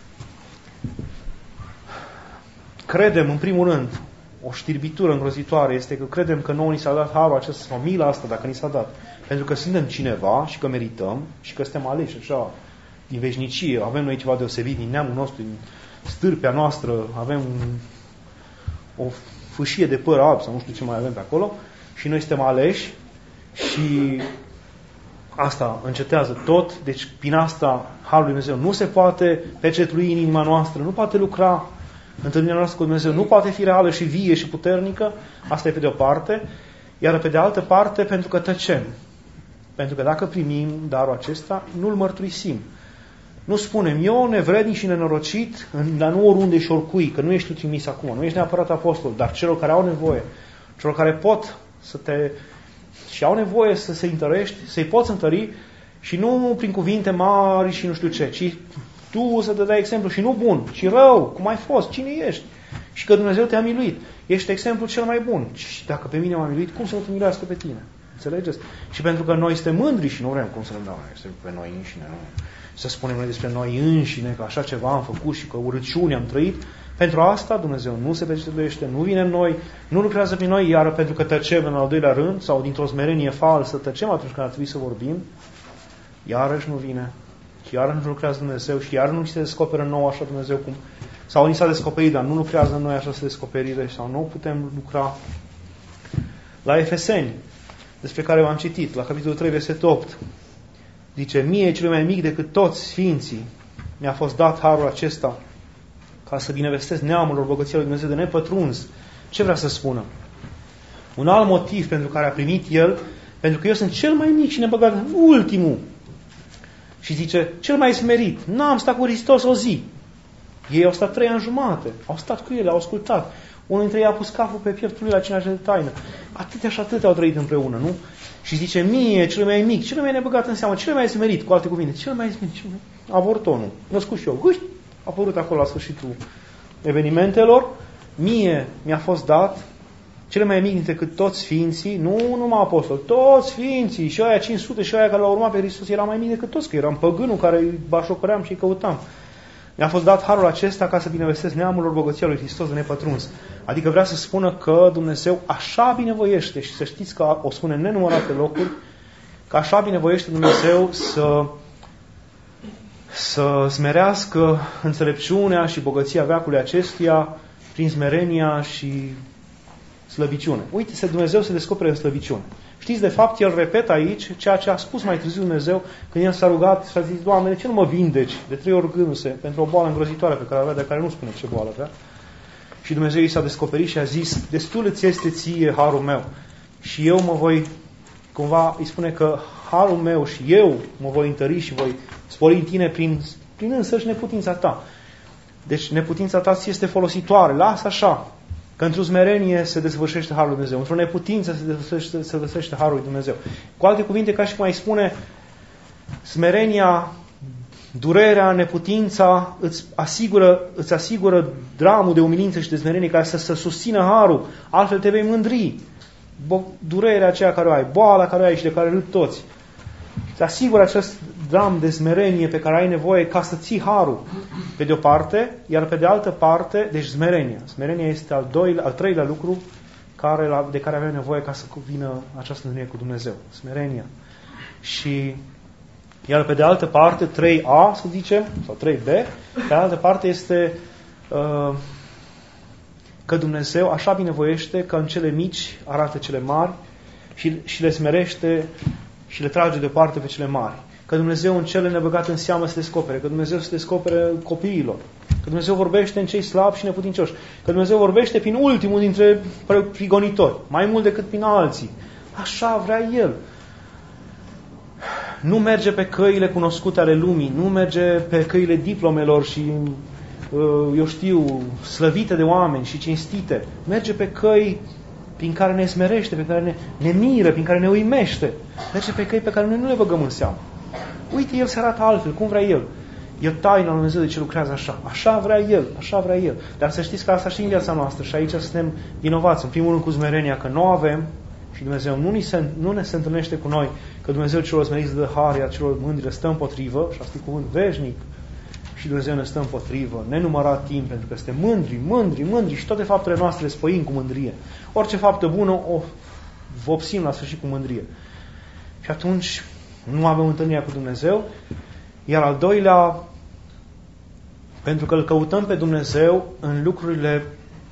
Speaker 2: credem, în primul rând, o știrbitură îngrozitoare este că credem că nouă ni s-a dat harul acesta sau mila asta, dacă ni s-a dat. Pentru că suntem cineva și că merităm și că suntem aleși așa din veșnicie. Avem noi ceva deosebit din neamul nostru, din stârpea noastră, avem un, o fâșie de păr alb sau nu știu ce mai avem pe acolo și noi suntem aleși și asta încetează tot. Deci prin asta harul lui Dumnezeu nu se poate pecetlui în inima noastră, nu poate lucra. Întâlnirea noastră cu Dumnezeu nu poate fi reală și vie și puternică. Asta e pe de o parte. Iar pe de altă parte, pentru că tăcem. Pentru că dacă primim darul acesta, nu-l mărturisim. Nu spunem, eu nevrednic și nenorocit, dar nu oriunde și oricui, că nu ești tu trimis acum, nu ești neapărat apostol, dar celor care au nevoie, celor care pot să te... și au nevoie să se întărești, să-i poți întări și nu prin cuvinte mari și nu știu ce, ci tu să te dai exemplu și nu bun, ci rău, cum ai fost, cine ești și că Dumnezeu te-a miluit. Ești exemplul cel mai bun. Și dacă pe mine m-a miluit, cum să nu te miluiască pe tine? Înțelegeți? Și pentru că noi suntem mândri și nu vrem cum să ne dau pe noi înșine, nu? Să spunem noi despre noi înșine, că așa ceva am făcut și că urăciune am trăit. Pentru asta Dumnezeu nu se pecetluiește, nu vine în noi, nu lucrează prin noi, iar pentru că tăcem în al doilea rând, sau dintr-o smerenie falsă tăcem atunci când ar trebui să vorbim, iarăși nu vine. Și iarăși nu lucrează Dumnezeu și iarăși nu se descoperă nou așa Dumnezeu cum... Sau ni s-a descoperit, dar nu lucrează în noi așa descoperire sau nu putem lucra. La Efeseni, despre care v-am citit, la capitolul trei, versetul opt, zice, mie cel mai mic decât toți sfinții mi-a fost dat harul acesta ca să binevestesc neamurilor bogăția lui Dumnezeu de nepătruns. Ce vrea să spună? Un alt motiv pentru care a primit el, pentru că eu sunt cel mai mic și nebăgat, ultimul. Și zice, cel mai smerit. N-am stat cu Hristos o zi. Ei au stat trei ani jumate. Au stat cu el, au ascultat. Unul dintre ei a pus capul pe pieptul lui la cina de taină. Atâtea și atâtea au trăit împreună, nu? Și zice, mie, cel mai mic, cel mai nebăgat în seamă, cel mai smerit, cu alte cuvinte, cel mai smerit, cel mai... avortonul. Născut și eu. Uite, a apărut acolo la sfârșitul evenimentelor. Mie mi-a fost dat cel mai mic dintre cât toți sfinții, nu numai apostoli, toți sfinții, și aia cinci sute și aia care l-au urmat pe Hristos, era mai mic decât toți, că eram păgânul care îi bașocăream și îi căutam. Mi-a fost dat harul acesta ca să binevestesc neamurilor bogăția lui Hristos de nepătruns. Adică vrea să spună că Dumnezeu așa binevoiește, și să știți că o spune în nenumărate locuri, că așa binevoiește Dumnezeu să, să smerească înțelepciunea și bogăția veacului acestuia prin smerenia și slăbiciune. Uite, Dumnezeu se descopere în slăbiciune. Știți, de fapt, el repetă aici ceea ce a spus mai târziu Dumnezeu când el s-a rugat și a zis, Doamne, de ce nu mă vindeci? De trei ori rugându-se pentru o boală îngrozitoare pe care avea, de care nu spune ce boală avea. Și Dumnezeu i s-a descoperit și a zis, destul îți este ție harul meu. Și eu mă voi, cumva îi spune că harul meu și eu mă voi întări și voi spori în tine prin, prin însăși neputința ta. Deci neputința ta ți este folositoare. Lasă așa. Că într-o smerenie se desfășește harul lui Dumnezeu. Într-o neputință se desfășește, se desfășește harul lui Dumnezeu. Cu alte cuvinte, ca și cum ai spune, smerenia, durerea, neputința îți asigură, îți asigură dramul de umilință și de smerenie ca să, să susțină harul. Altfel te vei mândri. Durerea aceea care o ai, boala care o ai și de care râd toți. Îți asigură acest dram de smerenie pe care ai nevoie ca să ții harul pe de o parte, iar pe de altă parte, deci smerenia. Smerenia este al, doilea, al treilea lucru care, de care avem nevoie ca să vină această întâlnire cu Dumnezeu. Smerenia. Și iar pe de altă parte, trei A, să zicem, sau trei B, pe de altă parte este uh, că Dumnezeu așa binevoiește că în cele mici arată cele mari și, și le smerește și le trage deoparte pe cele mari. Că Dumnezeu în cele nebăgate în seamă se descopere. Că Dumnezeu se descopere copiilor. Că Dumnezeu vorbește în cei slabi și neputincioși. Că Dumnezeu vorbește prin ultimul dintre prigonitori. Mai mult decât prin alții. Așa vrea El. Nu merge pe căile cunoscute ale lumii. Nu merge pe căile diplomelor și, eu știu, slăvite de oameni și cinstite. Merge pe căi prin care ne smerește, pe care ne, ne miră, prin care ne uimește. Merge pe căi pe care noi nu le băgăm în seamă. Uite, El se arată altfel, cum vrea El. E o taină lui Dumnezeu de ce lucrează așa. Așa vrea El, așa vrea El. Dar să știți că asta și în viața noastră. Și aici suntem vinovați. În primul rând cu smerenia, că nu avem și Dumnezeu nu, ni se, nu ne se întâlnește cu noi, că Dumnezeu celor smeriți dă har, iar celor mândri stă împotrivă, și asta e cuvânt veșnic, și Dumnezeu ne stă împotrivă, nenumărat timp, pentru că suntem mândri, mândri, mândri și toate faptele noastre spăim cu mândrie. Orice faptă bună o vopsim la sfârșit cu mândrie. Și atunci nu avem întâlnirea cu Dumnezeu. Iar al doilea, pentru că îl căutăm pe Dumnezeu în lucrurile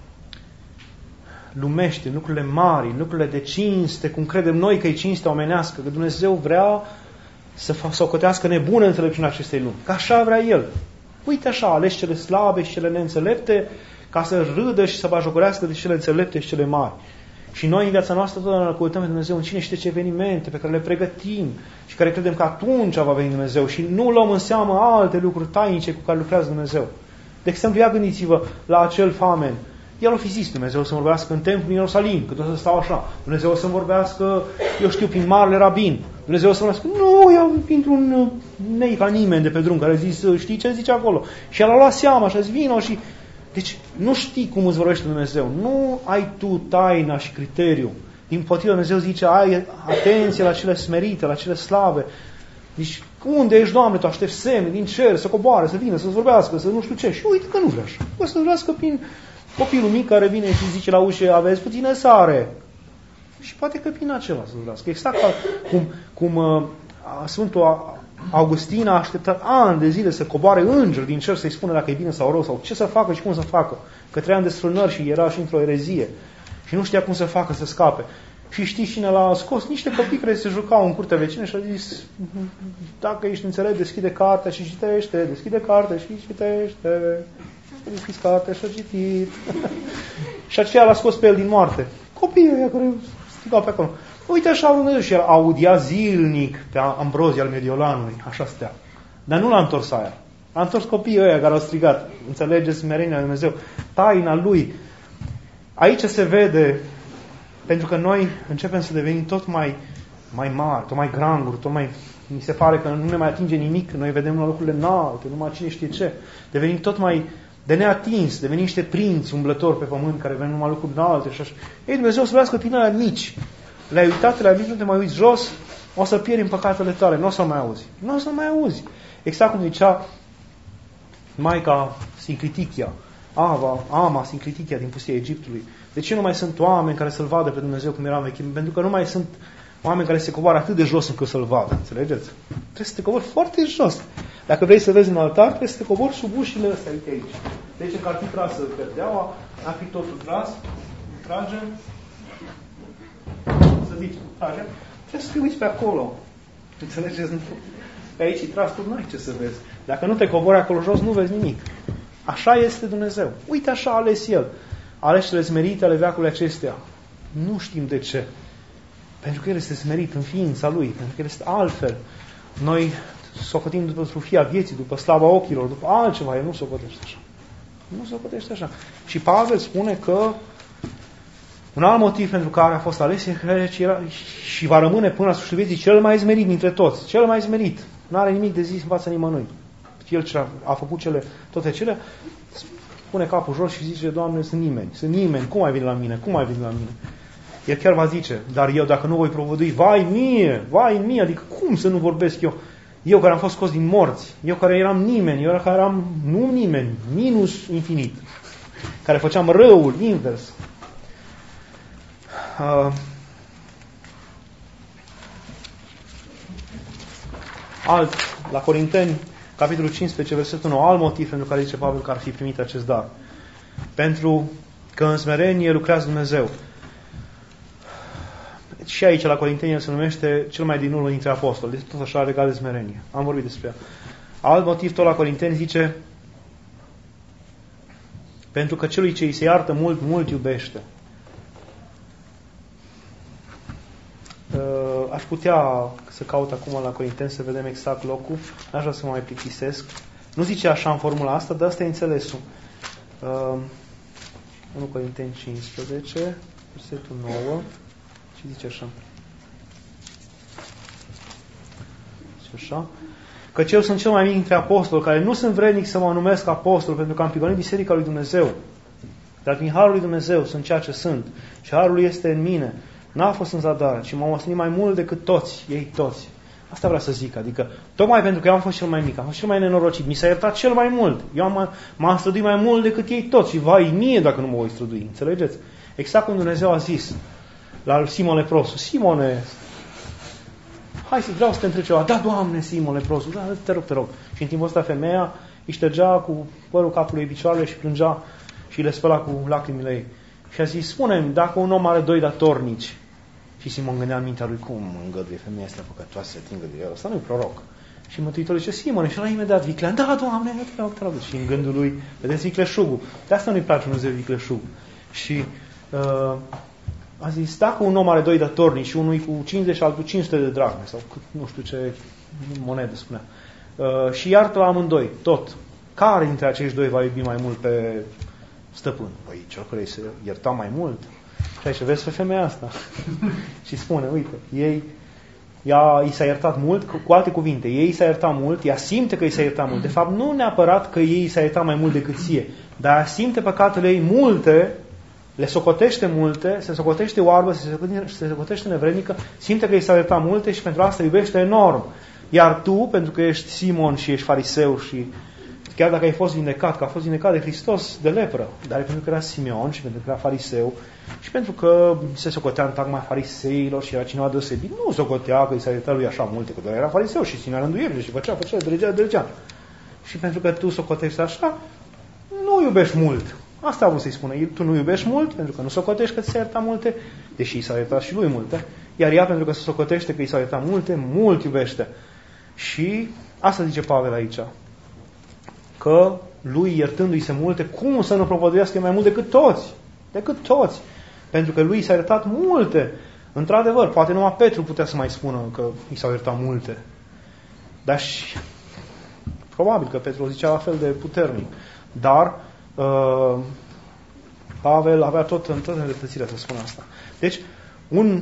Speaker 2: lumești, în lucrurile mari, în lucrurile de cinste, cum credem noi că e cinste omenească, că Dumnezeu vrea să socotească nebună înțelepciunea acestei lumi. Că așa vrea El. Uite așa, alegi cele slabe și cele neînțelepte ca să râdă și să bajocorească de cele înțelepte și cele mari. Și noi în viața noastră totdeauna căutăm pe Dumnezeu în cine știe ce evenimente pe care le pregătim și care credem că atunci va veni Dumnezeu și nu luăm în seamă alte lucruri tainice cu care lucrează Dumnezeu. De exemplu, ia gândiți-vă la acel famen. El o fi zis Dumnezeu să vorbească în templu din Ierusalim, că tot să stau așa. Dumnezeu o să vorbească, eu știu, prin marele rabin. Dumnezeu o să vorbească, nu, eu printr-un nei ca nimeni de pe drum, care a zis, știi ce zice acolo? Și el a luat seama și a zis, vino și... Deci nu știi cum îți vorbește Dumnezeu. Nu ai tu taina și criteriu. Dimpotrivă, Dumnezeu zice, ai atenție la cele smerite, la cele slave. Deci, unde ești, Doamne, tu aștepți semne din cer, să coboare, să vină, să-ți vorbească, să nu știu ce. Și uite că nu vrea așa. O să vorbească prin copilul mic care vine și zice la ușă, aveți puțină sare. Și poate că prin acela să vorbească. Exact ca cum, cum uh, Sfântul Augustin a așteptat ani de zile să coboare îngeri din cer să-i spună dacă e bine sau rău, sau ce să facă și cum să facă. Că trăia în desfrânări și era și într-o erezie. Și nu știa cum să facă să scape. Și știi cine l-a scos? Niște copii care se jucau în curtea vecină și a zis, dacă ești înțelept, deschide cartea și citește, deschide cartea și citește. Deschis cartea și a citit. Și aceea l-a scos pe el din moarte. Copiii ăia care strigau pe acolo. Uite așa Dumnezeu și el audia zilnic pe Ambrozie al Mediolanului. Așa stea. Dar nu l-a întors aia. A întors copiii ăia care au strigat. Înțelegeți smerenia lui Dumnezeu. Taina lui. Aici se vede, pentru că noi începem să devenim tot mai, mai mari, tot mai granguri, tot mai... Mi se pare că nu ne mai atinge nimic. Noi vedem la lucrurile înalte, numai cine știe ce. Devenim tot mai de neatins, devenim niște prinți umblători pe pământ care vedem numai lucruri înalte și așa. Ei, Dumnezeu să vrească tine la mici. Le-ai uitat, le-ai mici, nu te mai uiți jos, o să pieri în păcatele tale, nu o să mai auzi. Nu o să mai auzi. Exact cum zicea Maica Sinclitichia, Ava, Ama Sinclitichia din pustia Egiptului. De ce nu mai sunt oameni care să-L vadă pe Dumnezeu cum era în vechime? Pentru că nu mai sunt oameni care se coboară atât de jos încât să-L vadă. Înțelegeți? Trebuie să te cobori foarte jos. Dacă vrei să vezi în altar, trebuie să te cobori sub ușile astea, uite aici. Deci că ar fi trasă perdeaua, ar fi totul tras, tragem, să zicem, tragem, trebuie să te uiți pe acolo. Înțelegeți? Pe aici e tras, tu nu ai ce să vezi. Dacă nu te cobori acolo jos, nu vezi nimic. Așa este Dumnezeu. Uite așa a ales El. A ales cele smerite ale veacului acestea. Nu știm de ce. Pentru că El este smerit în ființa Lui. Pentru că El este altfel. Noi socotim după trufia vieții, după slava ochilor, după altceva. El nu socotește așa. Nu socotește așa. Și Pavel spune că un alt motiv pentru care a fost ales e că era, și va rămâne până la sfârșitul vieții cel mai smerit dintre toți. Cel mai smerit. Nu are nimic de zis în fața nimănui. El ce a făcut cele, toate cele, pune capul jos și zice, Doamne, sunt nimeni, sunt nimeni, cum ai venit la mine, cum ai venit la mine? El chiar va zice, dar eu dacă nu voi provădui, vai mie, vai mie, adică cum să nu vorbesc eu? Eu care am fost scos din morți, eu care eram nimeni, eu care eram nu nimeni, minus infinit, care făceam răul, invers. Uh, alt, la Corinteni, capitolul cincisprezece, versetul nouă, alt motiv pentru care zice Pavel că ar fi primit acest dar. Pentru că în smerenie lucrează Dumnezeu. Și aici, la Corinteni, el se numește cel mai din urmă dintre apostoli. Deci tot așa legat de smerenie. Am vorbit despre ea. Alt motiv, tot la Corinteni, zice pentru că celui ce îi se iartă mult, mult iubește. Aș putea să caut acum la Corinteni să vedem exact locul. N-aș vrea să mă mai plictisesc. Nu zice așa în formula asta, dar asta e înțelesul. Uh, unu Corinteni cincisprezece, versetul nouă. Și zice așa. Zice așa. Căci eu sunt cel mai mic dintre apostoli, care nu sunt vrednic să mă numesc apostol, pentru că am prigonit biserica lui Dumnezeu. Dar prin harul lui Dumnezeu sunt ceea ce sunt. Și harul lui este în mine. N-a fost în zadar, ci m-am ostenit mai mult decât toți, ei toți. Asta vreau să zic, adică, tocmai pentru că eu am fost cel mai mic, am fost cel mai nenorocit, mi s-a iertat cel mai mult. Eu am, m-am străduit mai mult decât ei toți și vai mie dacă nu mă voi strădui, înțelegeți? Exact cum Dumnezeu a zis la Simon leprosul: Simone, hai să vreau să te întreb ceva. Da, Doamne, Simon leprosul, da, te rog, te rog. Și în timpul ăsta femeia îi ștergea cu părul capului picioarele și plângea și le spăla cu lacrimile ei. Și a zis: spune-mi, dacă un om are doi datornici. Și Simon gândea în mintea lui: cum îngăduie femeia asta păcătoasă să te îngăduie? Ăsta nu-i proroc. Și Mântuitorul zice: Simon, și ăla imediat viclean: da, Doamne, te rog, te rog. Și în gândul lui, vedeți, vicleșugul. De asta nu-i place Dumnezeu vicleșugul. Și uh, a zis: dacă un om are doi datornici și unul cu cincizeci și altul cu cinci sute de drachme, sau nu știu ce monedă spunea, uh, și iartă la amândoi, tot, care dintre acești doi va iubi mai mult pe stăpân? Păi, cel care se ierta mai mult. Și aici vezi pe femeia asta. Și spune: uite, ei, ea i s-a iertat mult, cu alte cuvinte, ei i s-a iertat mult, ea simte că i s-a iertat mult. De fapt, nu neapărat că ei i s-a iertat mai mult decât ție, dar ea simte păcatele ei multe, le socotește multe, se socotește oarbă, se socotește nevrednică, simte că i s-a iertat multe și pentru asta iubește enorm. Iar tu, pentru că ești Simon și ești fariseu și chiar dacă ai fost vindecat, că a fost vindecat de Hristos de lepră, dar e pentru că era Simeon și pentru că era fariseu și pentru că se socotea în tagma fariseilor și era cineva deosebit, nu socotea că i s-a iertat lui așa multe, că doar era fariseu și ținea rânduierile și făcea, făcea, dregea, dregea. Și pentru că tu socotești așa, nu iubești mult. Asta a vrut să-i spună. Tu nu iubești mult, pentru că nu socotești că ți s-a iertat multe, deși i s-a iertat și lui multe, iar ea, pentru că se socotește că i s-a iertat multe, mult iubește. Și asta zice Pavel aici, că lui, iertându-i se multe, cum să nu propovăduiască mai mult decât toți? Decât toți. Pentru că lui s-a iertat multe. Într-adevăr, poate numai Petru putea să mai spună că i s-au iertat multe. Dar și probabil că Petru o zicea la fel de puternic. Dar uh, Pavel avea tot în toată nedreptățirea să spună asta. Deci, un,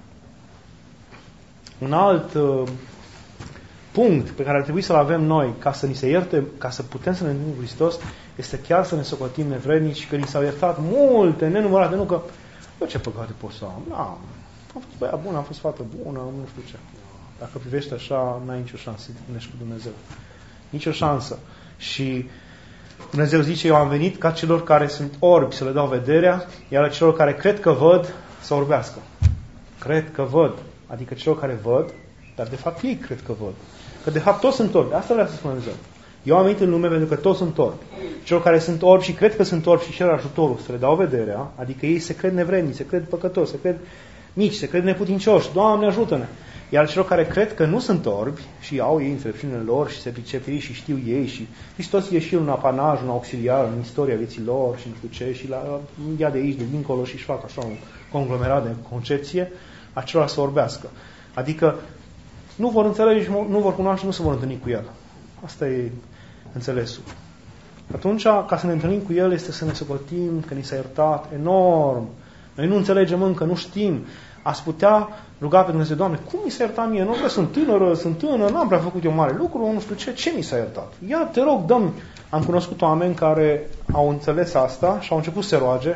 Speaker 2: un alt uh, punct pe care ar trebui să-l avem noi ca să ni se ierte, ca să putem să ne întâlnim cu Hristos, este chiar să ne socotim nevrednici și că ni s-au iertat multe, nenumărate, nu că eu ce păcate pot să am? Da, am fost băiat bun, am fost fată bună, nu știu ce. Dacă privești așa, n-ai nicio șansă să te întâlnești cu Dumnezeu. Nicio șansă. Și Dumnezeu zice: eu am venit ca celor care sunt orbi să le dau vederea, iar celor care cred că văd să orbească. Cred că văd. Adică celor care văd, dar de fapt ei cred că văd. Că de fapt toți sunt orbi. Asta vrea să spune Dumnezeu. Eu am venit în lume pentru că toți sunt orbi. Celor care sunt orbi și cred că sunt orbi și cer ajutorul să le dau vederea, adică ei se cred nevrednici, se cred păcătoși, se cred mici, se cred neputincioși. Doamne, ajută-ne! Iar celor care cred că nu sunt orbi și au ei înțelepciunile lor și se pricep ei și știu ei și Hristos e și un apanaj, un auxiliar în istoria vieții lor și nu știu ce, și la, ia de aici, de dincolo și își fac așa un conglomerat de concepție, acelora să orbească. Adică nu vor înțelege, nu vor cunoaște, nu se vor întâlni cu El. Asta e înțelesul. Atunci, ca să ne întâlnim cu El, este să ne socotim că ni s-a iertat enorm. Noi nu înțelegem încă, nu știm. Ați putea ruga pe Dumnezeu: Doamne, cum mi s-a iertat mie? Nu că sunt tânără, sunt tânără, n-am prea făcut eu mare lucru, nu știu ce, ce mi s-a iertat? Ia, te rog, dă-mi. Am cunoscut oameni care au înțeles asta și au început să se roage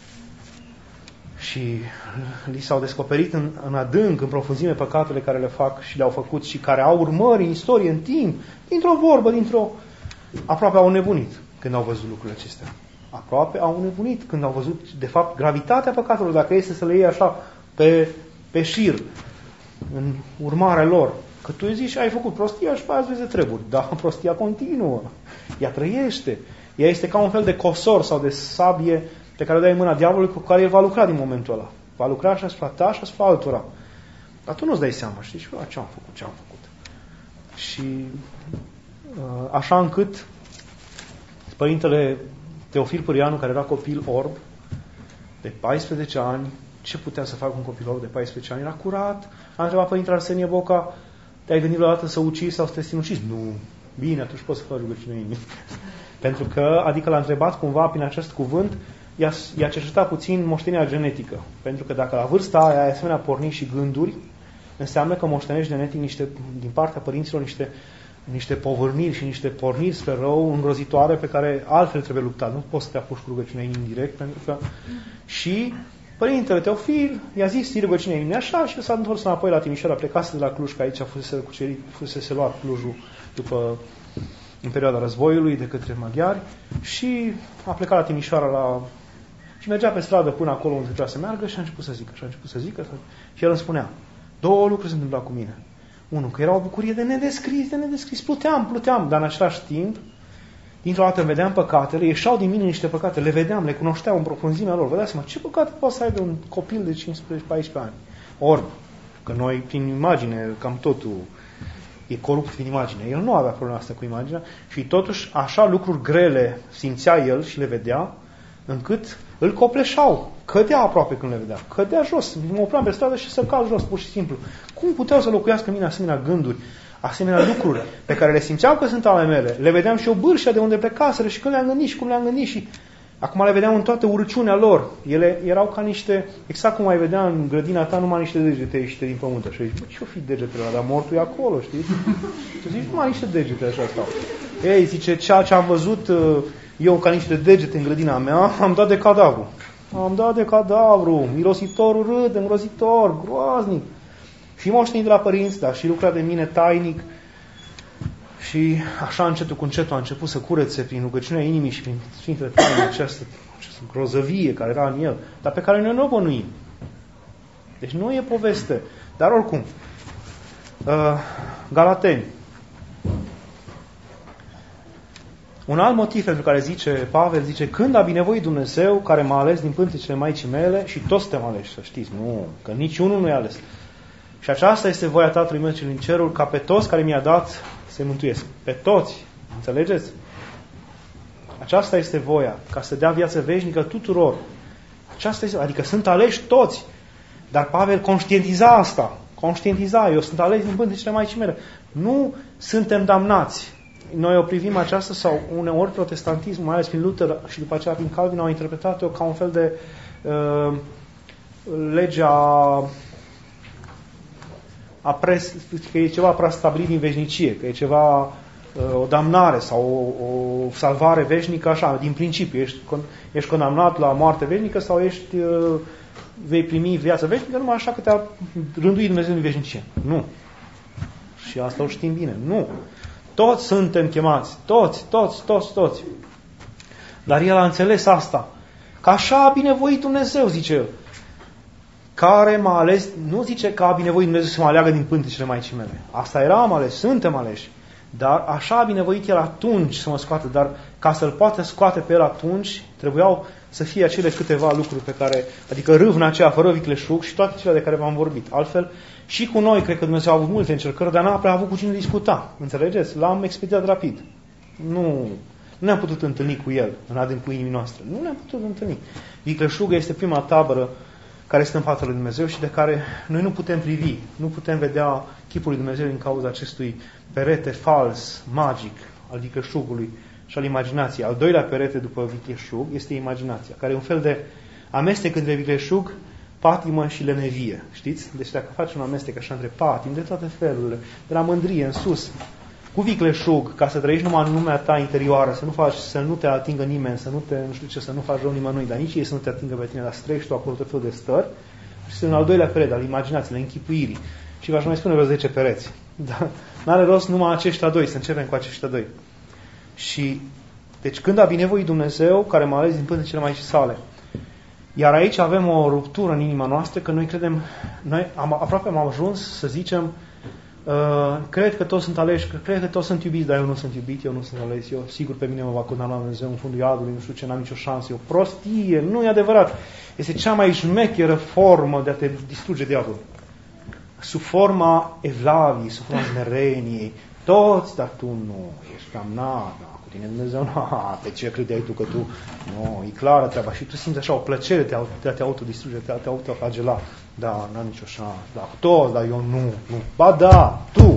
Speaker 2: și li s-au descoperit în, în adânc, în profunzime, păcatele care le fac și le-au făcut și care au urmări în istorie, în timp, dintr-o vorbă, dintr-o... Aproape au nebunit când au văzut lucrurile acestea. Aproape au nebunit când au văzut, de fapt, gravitatea păcatelor, dacă este să le iei așa pe, pe șir, în urmarea lor. Că tu îi zici: ai făcut prostia și pe aia îți vezi de treburi. Da, prostia continuă. Ea trăiește. Ea este ca un fel de cosor sau de sabie pe care o dai în mâna diavolului, cu care el va lucra din momentul ăla. Va lucra și asupra ta și asupra altora. Dar tu nu-ți dai seama, știi? Și ce am făcut, ce am făcut. Și așa încât Părintele Teofil Pârianu, care era copil orb de paisprezece ani, ce putea să facă un copil orb de paisprezece ani? Era curat. A întrebat Părintele Arsenie Boca: te-ai gândit vreodată să ucizi sau să te sinucizi? Nu. Bine, atunci poți să faci rugăciune inimii. Pentru că, adică l-a întrebat cumva prin acest cuvânt, i-a, i-a cercetat puțin moștenirea genetică. Pentru că dacă la vârsta aia ai asemenea porni și gânduri, înseamnă că moștenești genetic niște, din partea părinților niște niște povârniri și niște porniri spre rău îngrozitoare pe care altfel trebuie luptat. Nu poți să te apuci cu rugăciunea indirect, pentru că... Și Părintele Teofil i-a zis, ții rugăciunea inimii așa, și s-a întors înapoi la Timișoara, plecase de la Cluj, că aici fusese cucerit, fusese luat Clujul după, în perioada războiului de către maghiari, și a plecat la Timișoara la... și mergea pe stradă până acolo unde trebuia să meargă și a început să zică, și a început să zică, și el îmi spunea, două lucruri se întâmplau cu mine. Unul, că era o bucurie de nedescris, de nedescris, pluteam, pluteam, dar în același timp, dintr-o dată îmi vedeam păcatele, ieșau din mine niște păcate, le vedeam, le cunoșteam în profunzimea lor. Vă dați seama, ce păcate poate să aibă un copil de cincisprezece paisprezece ani? Ori, că noi, prin imagine, cam totul e corupt prin imagine. El nu avea problema asta cu imaginea și totuși așa lucruri grele simțea el și le vedea, încât îl copleșau. Cădea aproape când le vedea. Cădea jos. Mă opream pe stradă și să cal jos, pur și simplu. Cum puteau să locuiască în mine asemenea gânduri, asemenea lucruri pe care le simțeam că sunt ale mele? Le vedeam și o bârșă de unde plecaseră și când le-am gândit și cum le-am gândit și acum le vedeam în toată urăciunea lor. Ele erau ca niște, exact cum ai vedea în grădina ta, numai niște degete ieșite din pământ. Și zici, bă, ce-o fi degetele ăla? Dar mortul e acolo, știi? Și zici, numai niște degete așa stau. Ei, zice, ceea ce am văzut eu ca niște degete în grădina mea, am dat de cadavru. Am dat de cadavru, mirositor urât, îngrozitor, groaznic. Și moștenit de la părinți, dar și lucra de mine tainic. Și așa încetul cu încetul a început să curețe prin rugăciunea inimii și prin Sfintele Taine această, această grozăvie care era în el, dar pe care noi nu o bănuim. Deci nu e poveste. Dar oricum, uh, Galateni. Un alt motiv pentru care zice Pavel, zice, când a binevoit Dumnezeu care m-a ales din pântecele Maicii mele, și toți suntem aleși, să știți, nu, că niciunul nu e ales. Și aceasta este voia Tatălui meu cel din cerul, ca pe toți care mi-a dat să-i mântuiesc. Pe toți. Înțelegeți? Aceasta este voia, ca să dea viață veșnică tuturor. Aceasta este, adică sunt aleși toți. Dar Pavel conștientiza asta. Conștientiza, eu sunt ales din pântecele Maicii mele. Nu suntem damnați. Noi o privim aceasta, sau uneori protestantismul, mai ales prin Luther și după aceea prin Calvin, au interpretat-o ca un fel de uh, legea a pres, că e ceva prea stabilit din veșnicie, că e ceva, uh, o damnare sau o, o salvare veșnică, așa, din principiu. Ești, ești condamnat la moarte veșnică sau ești, uh, vei primi viață veșnică numai așa că te-a rânduit Dumnezeu din veșnicie. Nu. Și asta o știm bine. Nu. Toți suntem chemați. Toți, toți, toți, toți. Dar el a înțeles asta. Că așa a binevoit Dumnezeu, zice el. Care m-a ales, nu zice că a binevoit Dumnezeu să mă aleagă din pântecele Maicii mele. Asta eram ales, suntem aleși. Dar așa a binevoit el atunci să mă scoată. Dar ca să-l poată scoate pe el atunci, trebuiau să fie acele câteva lucruri pe care, adică râvna aceea fără vicleșug și toate cele de care v-am vorbit. Altfel, și cu noi, cred că Dumnezeu a avut multe încercări, dar n-a prea avut cu cine discuta. Înțelegeți? L-am expediat rapid. Nu, nu ne-am putut întâlni cu el în adâncul inimii noastre. Nu ne-am putut întâlni. Vicleșugă este prima tabără care este în fața lui Dumnezeu și de care noi nu putem privi, nu putem vedea chipul lui Dumnezeu din cauza acestui perete fals, magic al vicleșugului și al imaginației. Al doilea perete după vicleșug este imaginația, care e un fel de amestec între vicleșug, patimă și lenevie. Știți? Deci dacă faci un amestec așa între patim, de toate felurile, de la mândrie în sus, cu vicleșug, ca să trăiești numai în lumea ta interioară, să nu faci, să nu te atingă nimeni, să nu te, nu știu ce, să nu faci rău nimănui, dar nici ei să nu te atingă pe tine, dar să trăiești tu acolo tot felul de stări. Și este un al doilea perete al imaginației, al închipuirii. Și v-aș mai spune vreo zece pereți. Dar n-are rost numai aceștia doi, să începem cu aceștia doi. Și, deci când a binevoit Dumnezeu, care m-a ales din pântecele Maicii sale, iar aici avem o ruptură în inima noastră, că noi credem, noi am, aproape am ajuns să zicem, uh, cred că toți sunt aleși, cred că toți sunt iubiți, dar eu nu sunt iubit, eu nu sunt ales, eu sigur pe mine mă va condamna Dumnezeu în fundul iadului, nu știu ce, n-am nicio șansă, e o prostie, nu e adevărat. Este cea mai șmecheră formă de a te distruge diavolul. Sub forma evlaviei, sub forma smereniei, toți, dar tu nu, ești damnat, tine Dumnezeu, nu, pe ce credeai tu că tu, nu, e clară treaba și tu simți așa o plăcere de a te autodistruge, de a te autoflagela. Da, n-am nicio șansă, da, tot, dar eu nu, nu. Ba da, tu,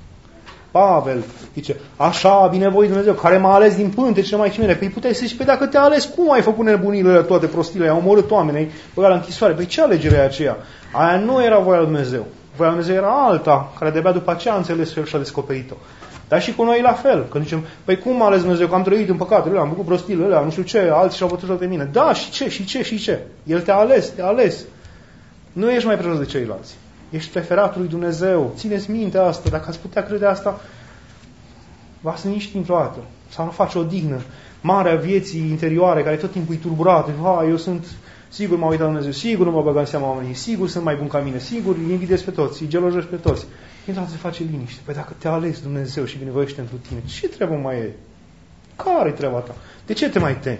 Speaker 2: Pavel, zice, așa a binevoit Dumnezeu, care m-a ales din pântecele Maicii mele. Păi puteai să zici, pe dacă te-a ales, cum ai făcut nebunile toate prostile, ai omorât oameni, ai băgat la închisoare? Păi ce alegere e aceea? Aia nu era voia lui Dumnezeu. Voia lui Dumnezeu era alta, care de-abia după aceea a înțeles el și a descoperit-o. Dar și cu noi la fel. Când zicem, păi cum a ales Dumnezeu? Că am trăit în păcatele, am făcut prostiile alea, nu știu ce, alții și-au bătut de mine. Da, și ce, și ce, și ce? El te-a ales, te-a ales. Nu ești mai presus de ceilalți. Ești preferatul lui Dumnezeu. Țineți minte asta. Dacă ați putea crede asta, v-ați liniști într-o dată. Sau nu face o dignă. Marea vieții interioare, care tot timpul e turburată. Ha, eu sunt, sigur m-a uitat Dumnezeu, sigur nu mă băga în seama oamenii, sigur sunt mai bun ca mine, sigur îi invidez pe toți, îi gelojesc pe toți. Într-o se face liniște. Păi dacă te-a ales Dumnezeu și binevoiește pentru tine, ce treabă mai e? Care-i treaba ta? De ce te mai temi?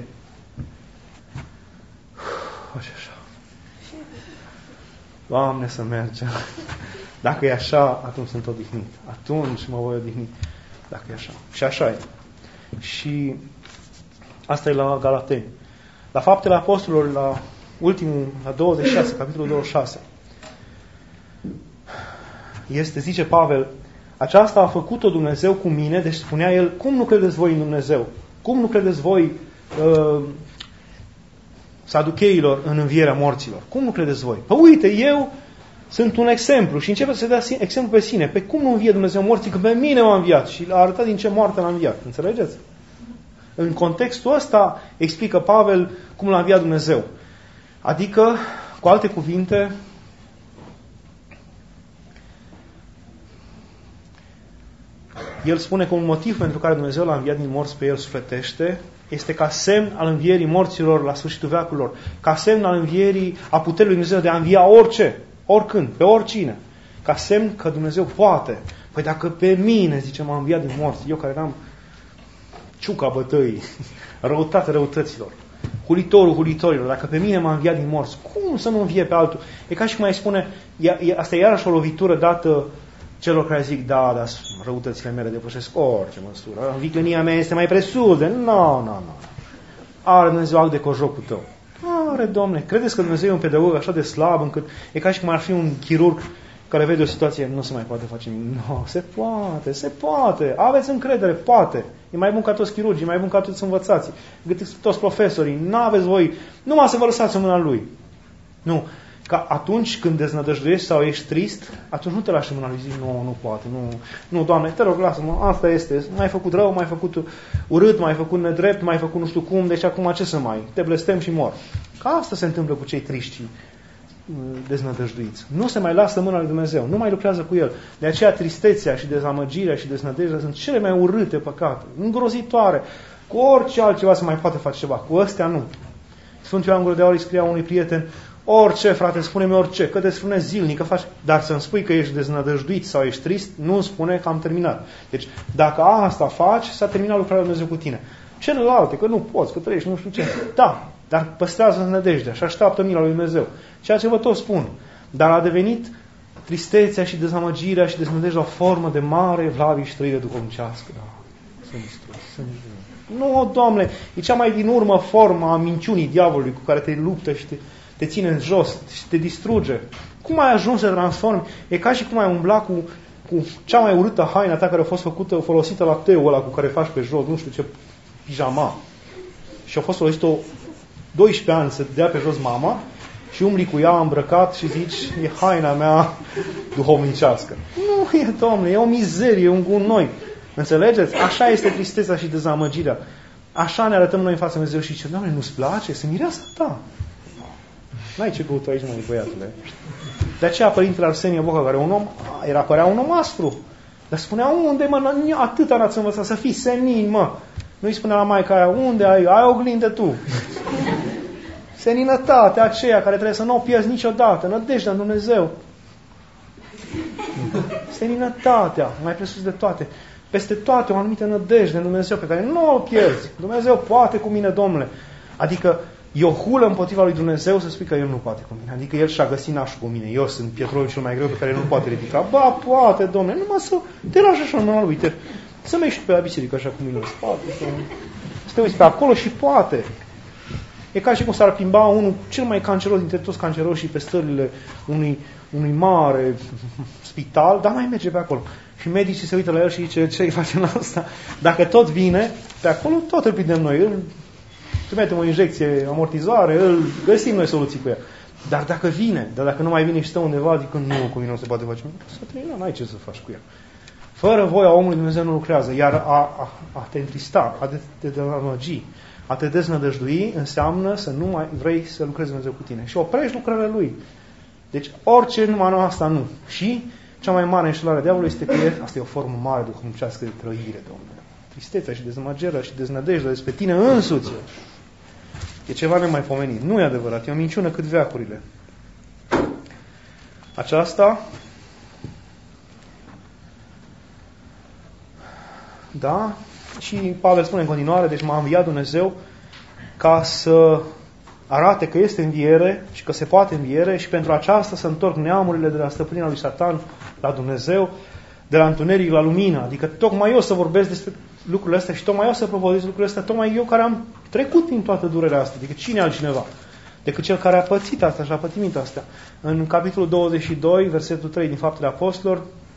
Speaker 2: Așa, așa. Doamne, să mergem. Dacă e așa, atunci sunt odihnit. Atunci mă voi odihni. Dacă e așa. Și așa e. Și asta e la Galateni. La Faptele Apostolilor, la ultimul, la douăzeci și șase, capitolul douăzeci și șase, este, zice Pavel, aceasta a făcut-o Dumnezeu cu mine, deci spunea el, cum nu credeți voi în Dumnezeu? Cum nu credeți voi uh, saducheilor în învierea morților? Cum nu credeți voi? Păi uite, eu sunt un exemplu și începe să dea exemplu pe sine. Pe cum nu învie Dumnezeu morții? Că pe mine m-a înviat și a arătat din ce moarte l-a înviat. Înțelegeți? În contextul ăsta explică Pavel cum l-a înviat Dumnezeu. Adică, cu alte cuvinte, el spune că un motiv pentru care Dumnezeu l-a înviat din morți pe el sufletește este ca semn al învierii morților la sfârșitul veacurilor, ca semn al învierii a puterii lui Dumnezeu de a învia orice, oricând, pe oricine, ca semn că Dumnezeu poate. Păi dacă pe mine, zice, m-a înviat din morți, eu care eram ciuca bătăii, răutate răutăților, hulitorul hulitorilor, dacă pe mine m-a înviat din morți, cum să nu învie pe altul? E ca și cum mai spune, asta e iarăși o lovitură dată celor care zic, da, dar răutățile mele depășesc orice măsură. Viclenia mea este mai presus de... Nu, nu, nu. Are Dumnezeu act de cojocul tău. Are, Dom'le. Credeți că Dumnezeu e un pedagog așa de slab încât e ca și cum ar fi un chirurg care vede o situație, nu se mai poate face nimic. Nu, se poate, se poate. Aveți încredere, poate. E mai bun ca toți chirurgii, e mai bun ca toți învățații, toți profesorii. N-aveți voi, numai să vă lăsați în mâna Lui. Nu. Ca atunci când deznădăjduiești sau ești trist, atunci nu te lași în mâna lui, zici, nu, nu poate, nu, nu, Doamne, te rog, lasă-mă, asta este, m-ai făcut rău, m-ai făcut urât, m-ai făcut nedrept, m-ai făcut nu știu cum, deci acum ce să mai, te blestem și mor. Ca asta se întâmplă cu cei triști și deznădăjduiți. Nu se mai lasă în mâna lui Dumnezeu, nu mai lucrează cu El. De aceea tristețea și dezamăgirea și deznădejdea sunt cele mai urâte păcate, îngrozitoare. Cu orice altceva se mai poate face ceva, cu ăstea nu. Sfântul Ioan Gură de Aur îi scria unui prieten, orice, frate, spune-mi orice, că te spune zilnic, că faci, dar să-mi spui că ești deznădăjduit sau ești trist, nu îmi spune că am terminat. Deci, dacă asta faci, s-a terminat lucrarea lui Dumnezeu cu tine. Celelalte, că nu poți, că trăiești, nu știu ce. Da, dar păstrează nădejdea și așteaptă mila lui Dumnezeu. Ceea ce vă tot spun. Dar a devenit tristețea și dezamăgirea și deznădejdea o formă de mare evlavie și trăire duhovnicească. Da, să nu străzi, să nu Nu, Doamne, e cea mai din urmă formă a minciunii diavolului cu care te luptă și te, te ține în jos și te distruge. Cum ai ajuns să transformi? E ca și cum ai umbla cu, cu cea mai urâtă haina ta care a fost făcută, folosită la teul ăla cu care faci pe jos, nu știu ce, pijama. Și a fost folosită doisprezece ani să dea pe jos mama și umbli cu ea îmbrăcat și zici, e haina mea duhovnicească. Nu e, Doamne, e o mizerie, e un gunoi. Înțelegeți? Așa este tristețea și dezamăgirea. Așa ne arătăm noi în fața Dumnezeu și zice, Doamne, nu-ți place? Să mireasa ta. N-ai ce căută aici, mă, băiatule. De aceea Părintele Arsenie Boca, care un om, era părea un om aspru. Dar spunea, unde, mă, atâta n-ați învățat, să fii senin, mă. Nu-i spunea la maica aia, unde ai? Ai oglindă tu. Seninătatea aceea care trebuie să nu o pierzi niciodată, nădejdea în Dumnezeu. Seninătatea, mai presus de toate. Peste toate o anumită nădejde în Dumnezeu pe care nu o pierzi. Dumnezeu poate cu mine, Domnule. Adică e o hulă împotriva lui Dumnezeu să spui că El nu poate cu mine. Adică El și-a găsit nașul cu mine. Eu sunt pietrolul cel mai greu pe care El nu poate ridica. Ba, poate, Domnule, numai să te lași așa în mâna lui. Te, să mergi pe la biserică așa cu mine. Poate, să, să te uiți pe acolo și poate. E ca și cum s-ar plimba unul cel mai canceros dintre toți canceroșii pe stările unui, unui mare spital, dar mai merge pe acolo. Și medicii se uită la el și zice, ce-i facem asta? Dacă tot vine, pe acolo tot îl prindem noi. Îl trimitem o injecție amortizoare, îl găsim noi soluții cu ea. Dar dacă vine, dar dacă nu mai vine și stă undeva, adică nu, cu mine nu se poate face. Să termină, n-ai ce să faci cu ea. Fără voia omului Dumnezeu nu lucrează, iar a, a, a te întrista, a te, te dezamăgi, a te deznădăjdui înseamnă să nu mai vrei să lucrezi Dumnezeu cu tine. Și oprești lucrările Lui. Deci orice numai nu, asta nu. Și cea mai mare înșelare diavolului este că e, asta e o formă mare duhovnicească de trăire, Domnule. Tristețea și dezamăgirea și deznădejdea despre tine însuți. E ceva nemaipomenit. Nu e adevărat. E o minciună cât veacurile. Aceasta, da, și Pavel spune în continuare, deci m-a înviat Dumnezeu ca să arate că este înviere și că se poate înviere și pentru aceasta să întorc neamurile de la stăpânirea lui Satan la Dumnezeu, de la întuneric la lumină. Adică tocmai eu să vorbesc despre lucrurile astea și tocmai eu să propovădesc lucrurile astea, tocmai eu care am trecut prin toată durerea asta. Adică cine altcineva? Decât cel care a pățit asta și a pătimit astea. În capitolul douăzeci și doi, versetul trei din Faptele Apostolilor,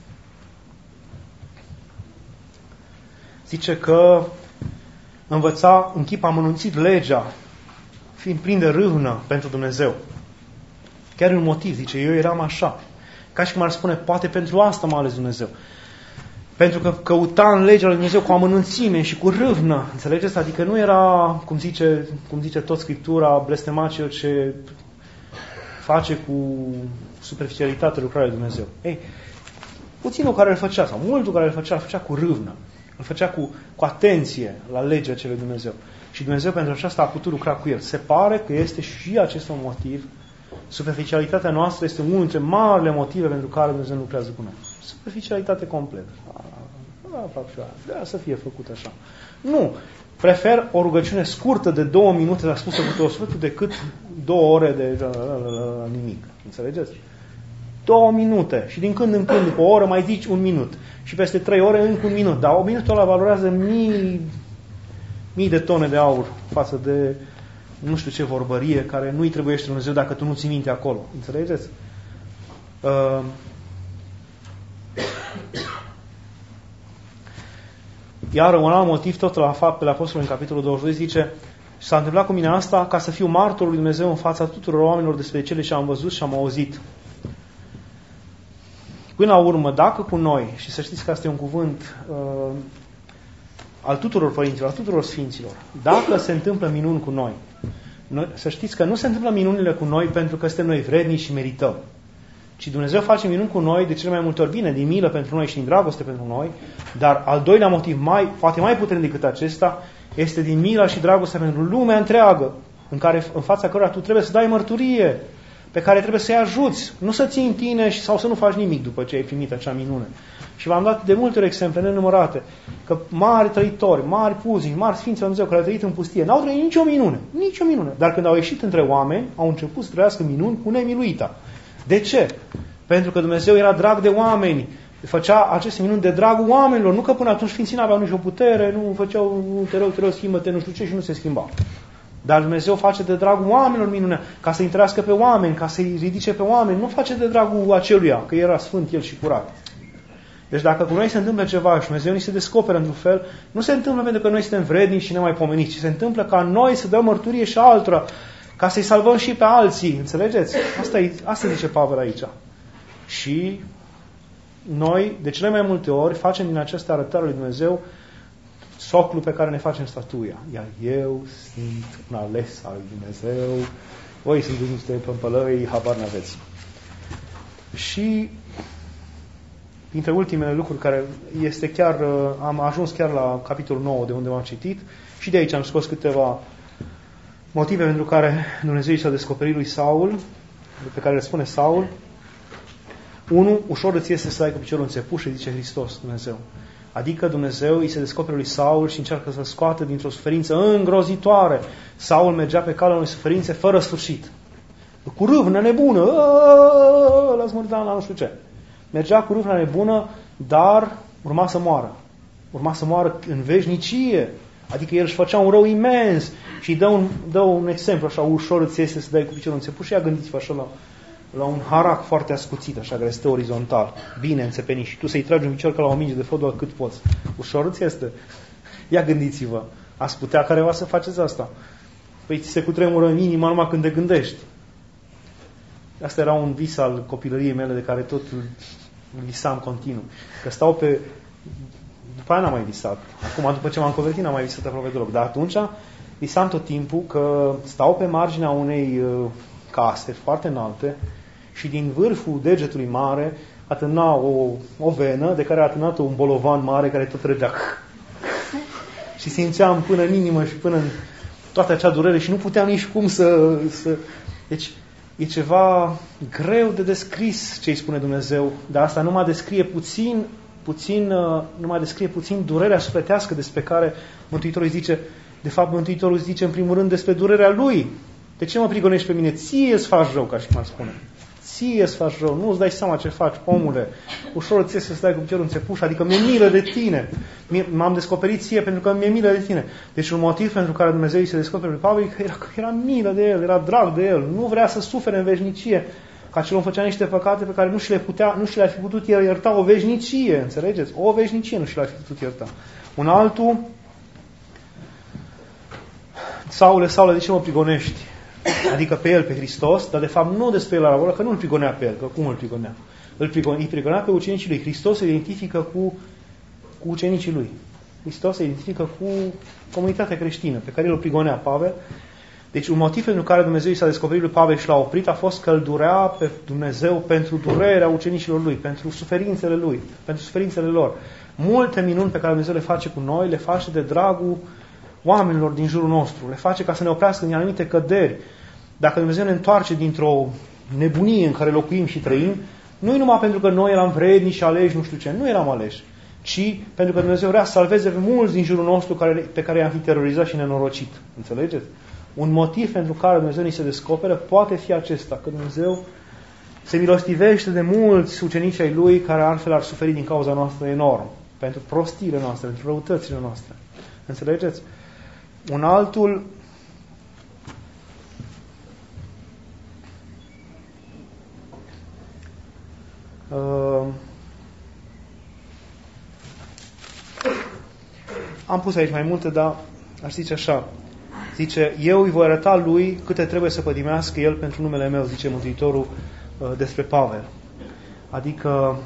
Speaker 2: zice că învăța în chip amănunțit legea, fiind plin de râvnă pentru Dumnezeu. Chiar un motiv, zice, eu eram așa. Ca și cum ar spune, poate pentru asta m-a ales Dumnezeu. Pentru că căuta în legea lui Dumnezeu cu amănunțime și cu râvnă. Înțelegeți? Adică nu era, cum zice, cum zice tot Scriptura, blestemat cel ce face cu superficialitate lucrarea lui Dumnezeu. Ei, puținul care îl făcea, sau multul care îl făcea, îl făcea cu râvnă. Îl făcea cu, cu atenție la legea celui Dumnezeu. Și Dumnezeu pentru aceasta a putut lucra cu el. Se pare că este și acest un motiv. Superficialitatea noastră este unul dintre marile motive pentru care Dumnezeu lucrează cu noi. Superficialitate completă. Da, fac și aia. Da, să fie făcut așa. Nu. Prefer o rugăciune scurtă de două minute, dar spusă cu tot sfântul, decât două ore de nimic. Înțelegeți? Două minute. Și din când în când, după o oră, mai zici un minut. Și peste trei ore, încă un minut. Dar o minutul ăla valorează mii, mii de tone de aur față de nu știu ce vorbărie care nu-i trebuiește Dumnezeu dacă tu nu ții minte acolo. Înțelegeți? Uh, Iar un alt motiv, tot la Faptele Apostolilor, în capitolul douăzeci și doi, zice: s-a întâmplat cu mine asta ca să fiu martorul lui Dumnezeu în fața tuturor oamenilor despre cele ce am văzut și am auzit. Până la urmă, dacă cu noi, și să știți că asta e un cuvânt uh, al tuturor părinților, al tuturor sfinților, dacă se întâmplă minuni cu noi, noi, să știți că nu se întâmplă minunile cu noi pentru că suntem noi vrednici și merităm, ci Dumnezeu face minuni cu noi de cele mai multe ori, bine, din milă pentru noi și din dragoste pentru noi, dar al doilea motiv, mai, poate mai puternic decât acesta, este din mila și dragostea pentru lumea întreagă, în, care, în fața cărora tu trebuie să dai mărturie, pe care trebuie să-i ajuți, nu să ții în tine și, sau să nu faci nimic după ce ai primit acea minune. Și v-am dat de multe ori exemple nenumărate, că mari trăitori, mari puzini, mari sfinți Dumnezeu care au trăit în pustie, n-au trăit nicio minune, nicio minune, dar când au ieșit între oameni, au început să trăiască minuni cu nemiluita. De ce? Pentru că Dumnezeu era drag de oameni, făcea aceste minuni de dragul oamenilor, nu că până atunci sfinții n-aveau nicio putere, nu făceau, nu te rău, te rău, schimbă-te, nu știu ce, și nu se schimba. Dar Dumnezeu face de dragul oamenilor minunea, ca să întărească pe oameni, ca să-i ridice pe oameni, nu face de dragul aceluia, că era sfânt el și curat. Deci dacă cu noi se întâmplă ceva și Dumnezeu ni se descoperă într-un fel, nu se întâmplă pentru că noi suntem vrednici și nemaipomeniți, ci se întâmplă ca noi să dăm mărturie și altora, ca să-i salvăm și pe alții. Înțelegeți? Asta, e, asta zice Pavel aici. Și noi, de cele mai multe ori, facem din aceste arătări lui Dumnezeu soclul pe care ne facem statuia. Iar eu sunt un ales al lui Dumnezeu, voi sunteți niște pămpălăi, habar n-aveți. Și dintre ultimele lucruri care este chiar, am ajuns chiar la capitolul nouă de unde am citit și de aici am scos câteva motive pentru care Dumnezeu i s-a descoperit lui Saul, pe care le spune Saul. Unu, ușor îți este să dai cu piciorul în țepușă, zice Hristos, Dumnezeu. Adică Dumnezeu îi se descoperă lui Saul și încearcă să-l scoată dintr-o suferință îngrozitoare. Saul mergea pe calea unei suferințe fără sfârșit. Cu râvnă nebună, l-a smurdat la nu știu ce. Mergea cu râvnă nebună, dar urma să moară. Urma să moară în veșnicie. Adică el își făcea un rău imens și îi dă un, dă un exemplu așa, ușor îți este să dai cu piciorul în țepuș și ia gândiți-vă așa la, la un harac foarte ascuțit, așa, care stă orizontal, bine înțepenit și tu să-i tragi un picior ca la o minge de fotbal cât poți. Ușor îți este. Ia gândiți-vă, ați putea careva să faceți asta? Păi ți se cutremură în inima numai când te gândești. Asta era un vis al copilăriei mele de care tot visam continuu. Că stau pe După aia n-am mai visat. Acum, după ce m-am convertit, n-am mai visat aproape deloc. Dar atunci visam tot timpul că stau pe marginea unei case foarte înalte și din vârful degetului mare atârna o, o venă de care a atârnat un bolovan mare care tot trăgea. Și simțeam până în inimă și până în toată acea durere și nu puteam nici cum să... să... Deci e ceva greu de descris ce îi spune Dumnezeu, dar asta numai descrie puțin, puțin, numai descrie puțin durerea sufletească despre care Mântuitorul zice, de fapt Mântuitorul zice în primul rând despre durerea Lui. De ce mă prigonești pe mine? Ție îți faci rău, ca și cum ar spune. Ție îți faci rău, nu îți dai seama ce faci, omule. Ușor ți să stai cu piciorul în țepuș, adică mi-e milă de tine. M-am descoperit ție pentru că mi-e milă de tine. Deci un motiv pentru care Dumnezeu îi se descoperă lui Pavel că era, că era milă de el, era drag de el, nu vrea să sufere în veșnicie. Ca celor făcea niște păcate pe care nu și le putea, nu și le-ar fi putut ierta o veșnicie, înțelegeți? O veșnicie nu și le-ar fi putut ierta. Un altul, Saule, Saule, de ce mă prigonești? Adică pe el, pe Hristos, dar de fapt nu despre el la vorba, că nu îl prigonea pe el, că cum îl prigonea? Îl prigonea, îi prigonea pe ucenicii lui. Hristos se identifică cu, cu ucenicii lui. Hristos se identifică cu comunitatea creștină, pe care îl prigonea Pavel. Deci un motiv pentru care Dumnezeu i s-a descoperit lui Pavel și l-a oprit a fost că îl durea pe Dumnezeu pentru durerea ucenicilor lui, pentru suferințele lui, pentru suferințele lor. Multe minuni pe care Dumnezeu le face cu noi, le face de dragul oamenilor din jurul nostru, le face ca să ne oprească din anumite căderi. Dacă Dumnezeu ne întoarce dintr-o nebunie în care locuim și trăim, nu e numai pentru că noi eram vrednici și aleși, nu știu ce, nu eram aleși, ci pentru că Dumnezeu vrea să salveze pe mulți din jurul nostru care, pe care i-am fi terorizat și nenorocit. Înțelegeți? Un motiv pentru care Dumnezeu ni se descoperă poate fi acesta, că Dumnezeu se milostivește de mulți ucenici ai Lui care altfel ar suferi din cauza noastră enorm, pentru prostiile noastre, pentru răutățile noastre. Înțelegeți? Un altul, uh, am pus aici mai multe, dar aș zice așa. Zice, eu îi voi arăta lui câte trebuie să pătimească el pentru numele meu, zice Mântuitorul uh, despre Pavel. Adică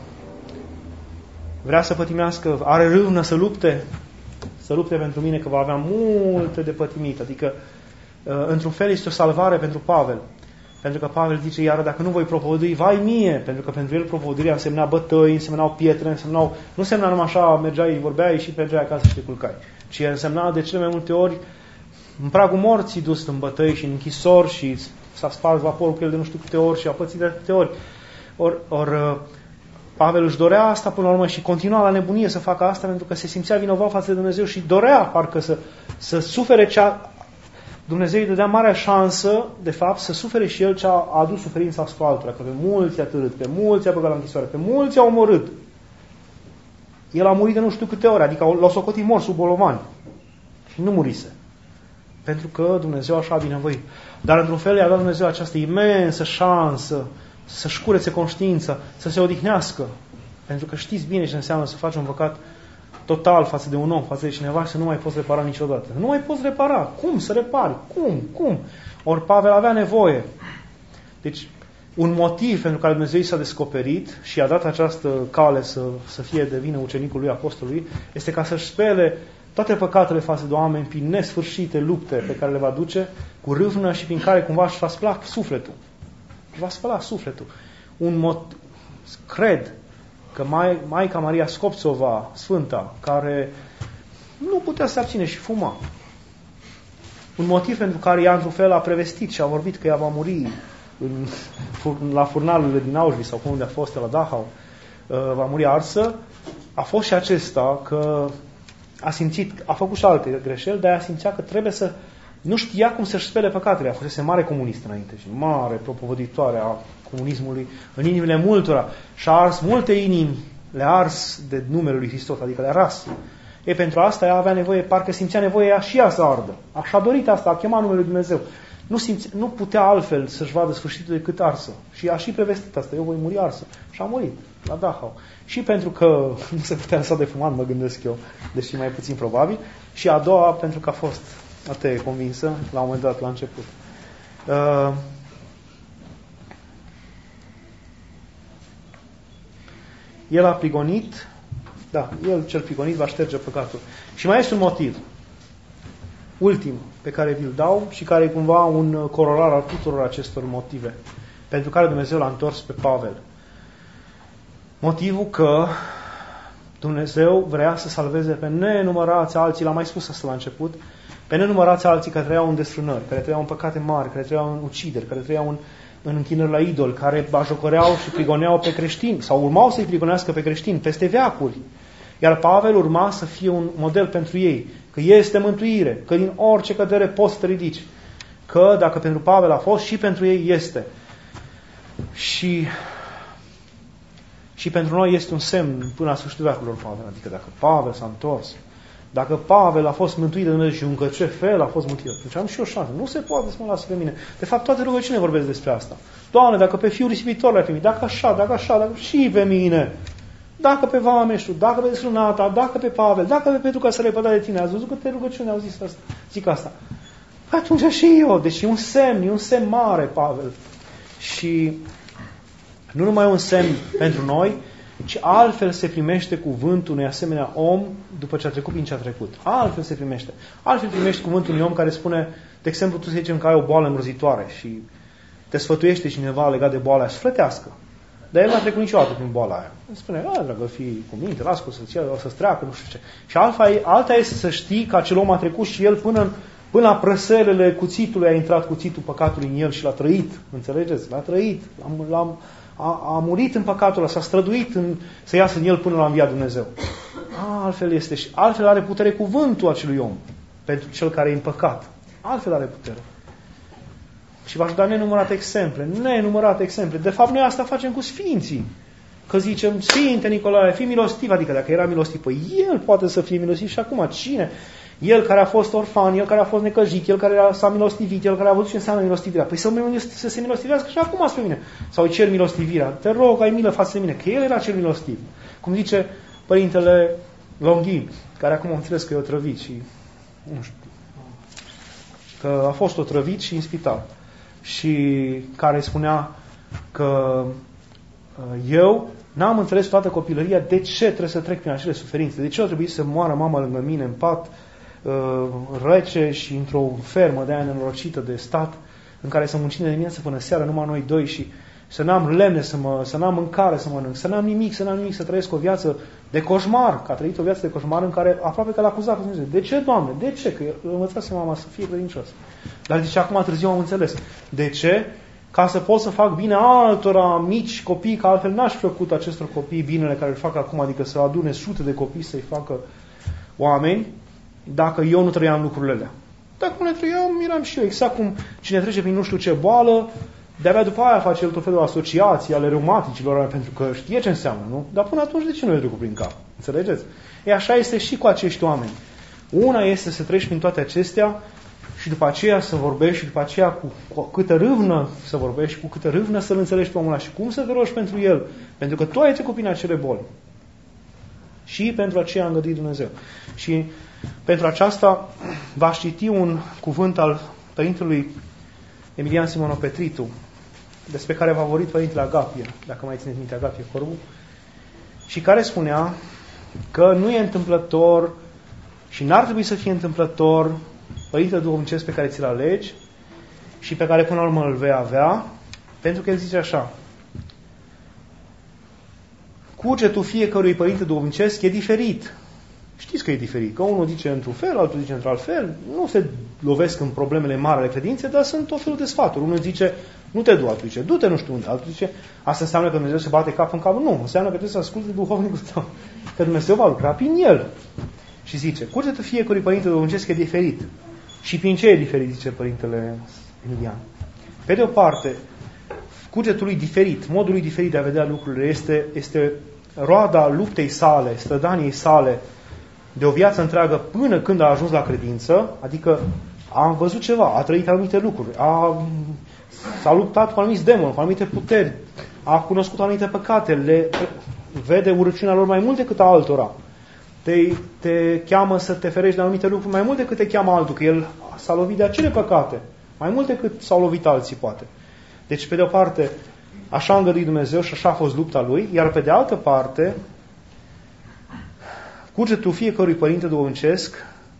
Speaker 2: vrea să pătimească, are râvnă să lupte, să lupte pentru mine, că va avea multe de pătimit. Adică, uh, într-un fel, este o salvare pentru Pavel. Pentru că Pavel zice, iar dacă nu voi propovădui, vai mie, pentru că pentru el propovăduirea însemna bătăi, însemnau pietre, însemnau, nu însemna numai așa, mergeai, vorbeai și mergeai acasă și te culcai. Ci însemna de cele mai multe ori în pragul morții dus în bătăi și în închisori și s-a spart vaporul cu el de nu știu câte ori și a pățit de câte ori. Ori or, Pavel își dorea asta până la urmă și continua la nebunie să facă asta pentru că se simțea vinovat față de Dumnezeu și dorea parcă să, să sufere cea... Dumnezeu îi dădea marea șansă, de fapt, să sufere și el ce a adus suferința asupra altora, că pe mulți a târât, pe mulți a băgat la închisoare, pe mulți a omorât. El a murit de nu știu câte ori, adică l-a socotit mort sub bolovani și nu murise. Pentru că Dumnezeu așa a binevoit. Dar într-un fel i-a dat Dumnezeu această imensă șansă să-și curețe conștiința, să se odihnească. Pentru că știți bine ce înseamnă să faci un păcat total față de un om, față de cineva și să nu mai poți repara niciodată. Nu mai poți repara. Cum să repari? Cum? Cum? Ori Pavel avea nevoie. Deci, un motiv pentru care Dumnezeu i s-a descoperit și i-a dat această cale să, să fie de vină ucenicul lui, apostolului, este ca să-și spele toate păcatele față de oameni prin nesfârșite lupte pe care le va duce cu râvnă și prin care cumva își va spăla sufletul. Își va spăla sufletul. Un mod, cred că Maica Maria Scopțova, Sfânta, care nu putea să se abține și fuma. Un motiv pentru care ea într-un fel a prevestit și a vorbit că ea va muri în, la furnalurile din Auschwitz sau unde a fost la Dachau, va muri arsă, a fost și acesta că a simțit, a făcut și alte greșeli, dar a simțea că trebuie să, nu știa cum să-și spele păcatele. A fost mare comunist înainte și mare propovăditoare a comunismului în inimile multora și a ars multe inimi, le-a ars de numele lui Hristos, adică le-a ras. E, pentru asta ea avea nevoie, parcă simțea nevoie ea și ea să ardă. Așa a dorit asta, a chemat numele lui Dumnezeu. Nu, simț, nu putea altfel să-și vadă sfârșitul decât arsă. Și a și prevestit asta, eu voi muri arsă. Și a murit la Dachau. Și pentru că nu se putea lăsa de fumat, mă gândesc eu, deși mai puțin probabil. Și a doua, pentru că a fost atât convinsă, la un moment dat, la început. Uh, El a prigonit Da, El cel prigonit va șterge păcatul. Și mai este un motiv. Ultim, pe care vi-l dau și care e cumva un corolar al tuturor acestor motive pentru care Dumnezeu l-a întors pe Pavel. Motivul că Dumnezeu vrea să salveze pe nenumărați alții, l-am mai spus asta la început, pe nenumărați alții care trăiau în desfrânări, care trăiau în păcate mari, care trăiau în ucideri, care trăiau în, în închinări la idoli, care bajocoreau și prigoneau pe creștini sau urmau să-i prigonească pe creștini peste veacuri. Iar Pavel urma să fie un model pentru ei, că este mântuire, că din orice cădere poți să te ridici, că dacă pentru Pavel a fost, și pentru ei este. Și, și pentru noi este un semn până la sfârșitul veacurilor, Pavel. Adică dacă Pavel s-a întors, dacă Pavel a fost mântuit de Dumnezeu și încă ce fel a fost mântuit, atunci am și o șansă. Nu se poate să mă lasă pe mine. De fapt, toate rugăciunile vorbesc despre asta. Doamne, dacă pe fiul risipitor l-ai primit, dacă așa, dacă așa, dacă și pe mine, dacă pe Vameșul, dacă pe Desfrânata, dacă pe Pavel, dacă pe Petru ca să le păda de tine, ați văzut câte rugăciuni au zis asta? Zic asta. Atunci și eu, deci e un semn, e un semn mare, Pavel. Și nu numai un semn pentru noi, ci altfel se primește cuvântul unui asemenea om după ce a trecut prin ce a trecut. Altfel se primește. Altfel primești cuvântul unui om care spune, de exemplu, tu să zicem că ai o boală îngrozitoare și te sfătuiește cineva legat de boala aia, sfătească. Dar el n-a trecut niciodată prin boala aia. Îmi spune, a, dragă, fii cu minte, las că o să-ți treacă, nu știu ce. Și alta, alta este să știi că acel om a trecut și el până, până la prăselele cuțitului a intrat cuțitul păcatului în el și l-a trăit. Înțelegeți? L-a trăit. L-am, l-am, a, a murit în păcatul ăla, s-a străduit în, să iasă în el până la înviat Dumnezeu. A, altfel este și altfel are putere cuvântul acelui om pentru cel care e în păcat. Altfel are putere. Și v-aș da nenumărate exemple, nenumărate exemple. De fapt, noi asta facem cu sfinții. Că zicem, Sfinte Nicolae, fii milostiv, adică dacă era milostiv, păi el poate să fie milostiv și acum cine? El care a fost orfan, el care a fost necăjit, el care s-a milostivit, el care a văzut ce înseamnă milostivirea. Păi să, să se milostivească și acum spre mine. Sau îi cer milostivirea. Te rog, ai milă față de mine, că el era cel milostiv. Cum zice Părintele Longhi, care acum înțeles că e otrăvit și nu știu, că a fost otrăvit și în spital. Și care spunea că eu n-am înțeles toată copilăria de ce trebuie să trec prin acele suferințe, de ce a trebuit să moară mama lângă mine în pat rece și într-o fermă de aia nenorocită de stat în care să muncim de dimineață până seara numai noi doi și să n-am lemne, să, mă, să n-am mâncare să mănânc, să n-am nimic, să n-am nimic, să trăiesc o viață de coșmar, că a trăit o viață de coșmar în care aproape că l-a acuzat pe Dumnezeu. De ce, Doamne? De ce? Că învățase mama să fie credincios. Dar zice, acum târziu am înțeles. De ce? Ca să pot să fac bine altora mici copii, că altfel n-aș fi făcut acestor copii binele care îl fac acum, adică să adune sute de copii să-i facă oameni, dacă eu nu trăiam lucrurile alea. Dacă nu le trăiam, eram și eu. Exact cum cine trece prin nu știu ce boală, de-abia după aia face el tot felul de asociații ale reumaticilor, pentru că știe ce înseamnă, nu? Dar până atunci de ce nu le trecut prin cap? Înțelegeți? E așa este și cu acești oameni. Una este să treci prin toate acestea și după aceea să vorbești și după aceea cu, cu câtă râvnă să vorbești și cu câtă râvnă să-l înțelegi pe omul ăla și cum să te rogi pentru el. Pentru că tu ai trecut prin acele boli. Și pentru aceea a îngăduit Dumnezeu. Și pentru aceasta va citi un cuvânt al Părintelui Emilian Simonopetritu, despre care v-a vorbit Părintele Agapie, dacă mai țineți minte Agapie Corbu, și care spunea că nu e întâmplător și n-ar trebui să fie întâmplător Părintele Duhovnicesc pe care ți-l alegi și pe care până la urmă îl vei avea, pentru că el zice așa: cugetul fiecărui Părinte Duhovnicesc e diferit. Știți că e diferit, că unul zice într-un fel, altul zice într-alt fel, nu se lovesc în problemele mari ale credinței, dar sunt tot felul de sfaturi. Unul zice, nu te du, altul zice, du-te nu știu unde, altul zice, asta înseamnă că Dumnezeu se bate cap în cap. Nu, înseamnă că trebuie să asculti duhovnicul tău, că Dumnezeu va lucra prin el. Și zice, cugetul fiecărui Părinte Duhovnicesc e diferit. Și prin ce e diferit, zice Părintele Emilian? Pe de o parte, cugetul lui diferit, modul lui diferit de a vedea lucrurile este, este roada luptei sale, strădaniei sale, de o viață întreagă până când a ajuns la credință, adică a văzut ceva, a trăit anumite lucruri, a, s-a luptat cu anumiți demoni, cu anumite puteri, a cunoscut anumite păcate, le vede urăciunea lor mai mult decât a altora. Te, te cheamă să te ferești de anumite lucruri mai mult decât te cheamă altul, că el s-a lovit de acele păcate, mai mult decât s-au lovit alții, poate. Deci, pe de o parte, așa a îngăduit Dumnezeu și așa a fost lupta lui, iar pe de altă parte, cugetul fiecărui părinte duhovnicesc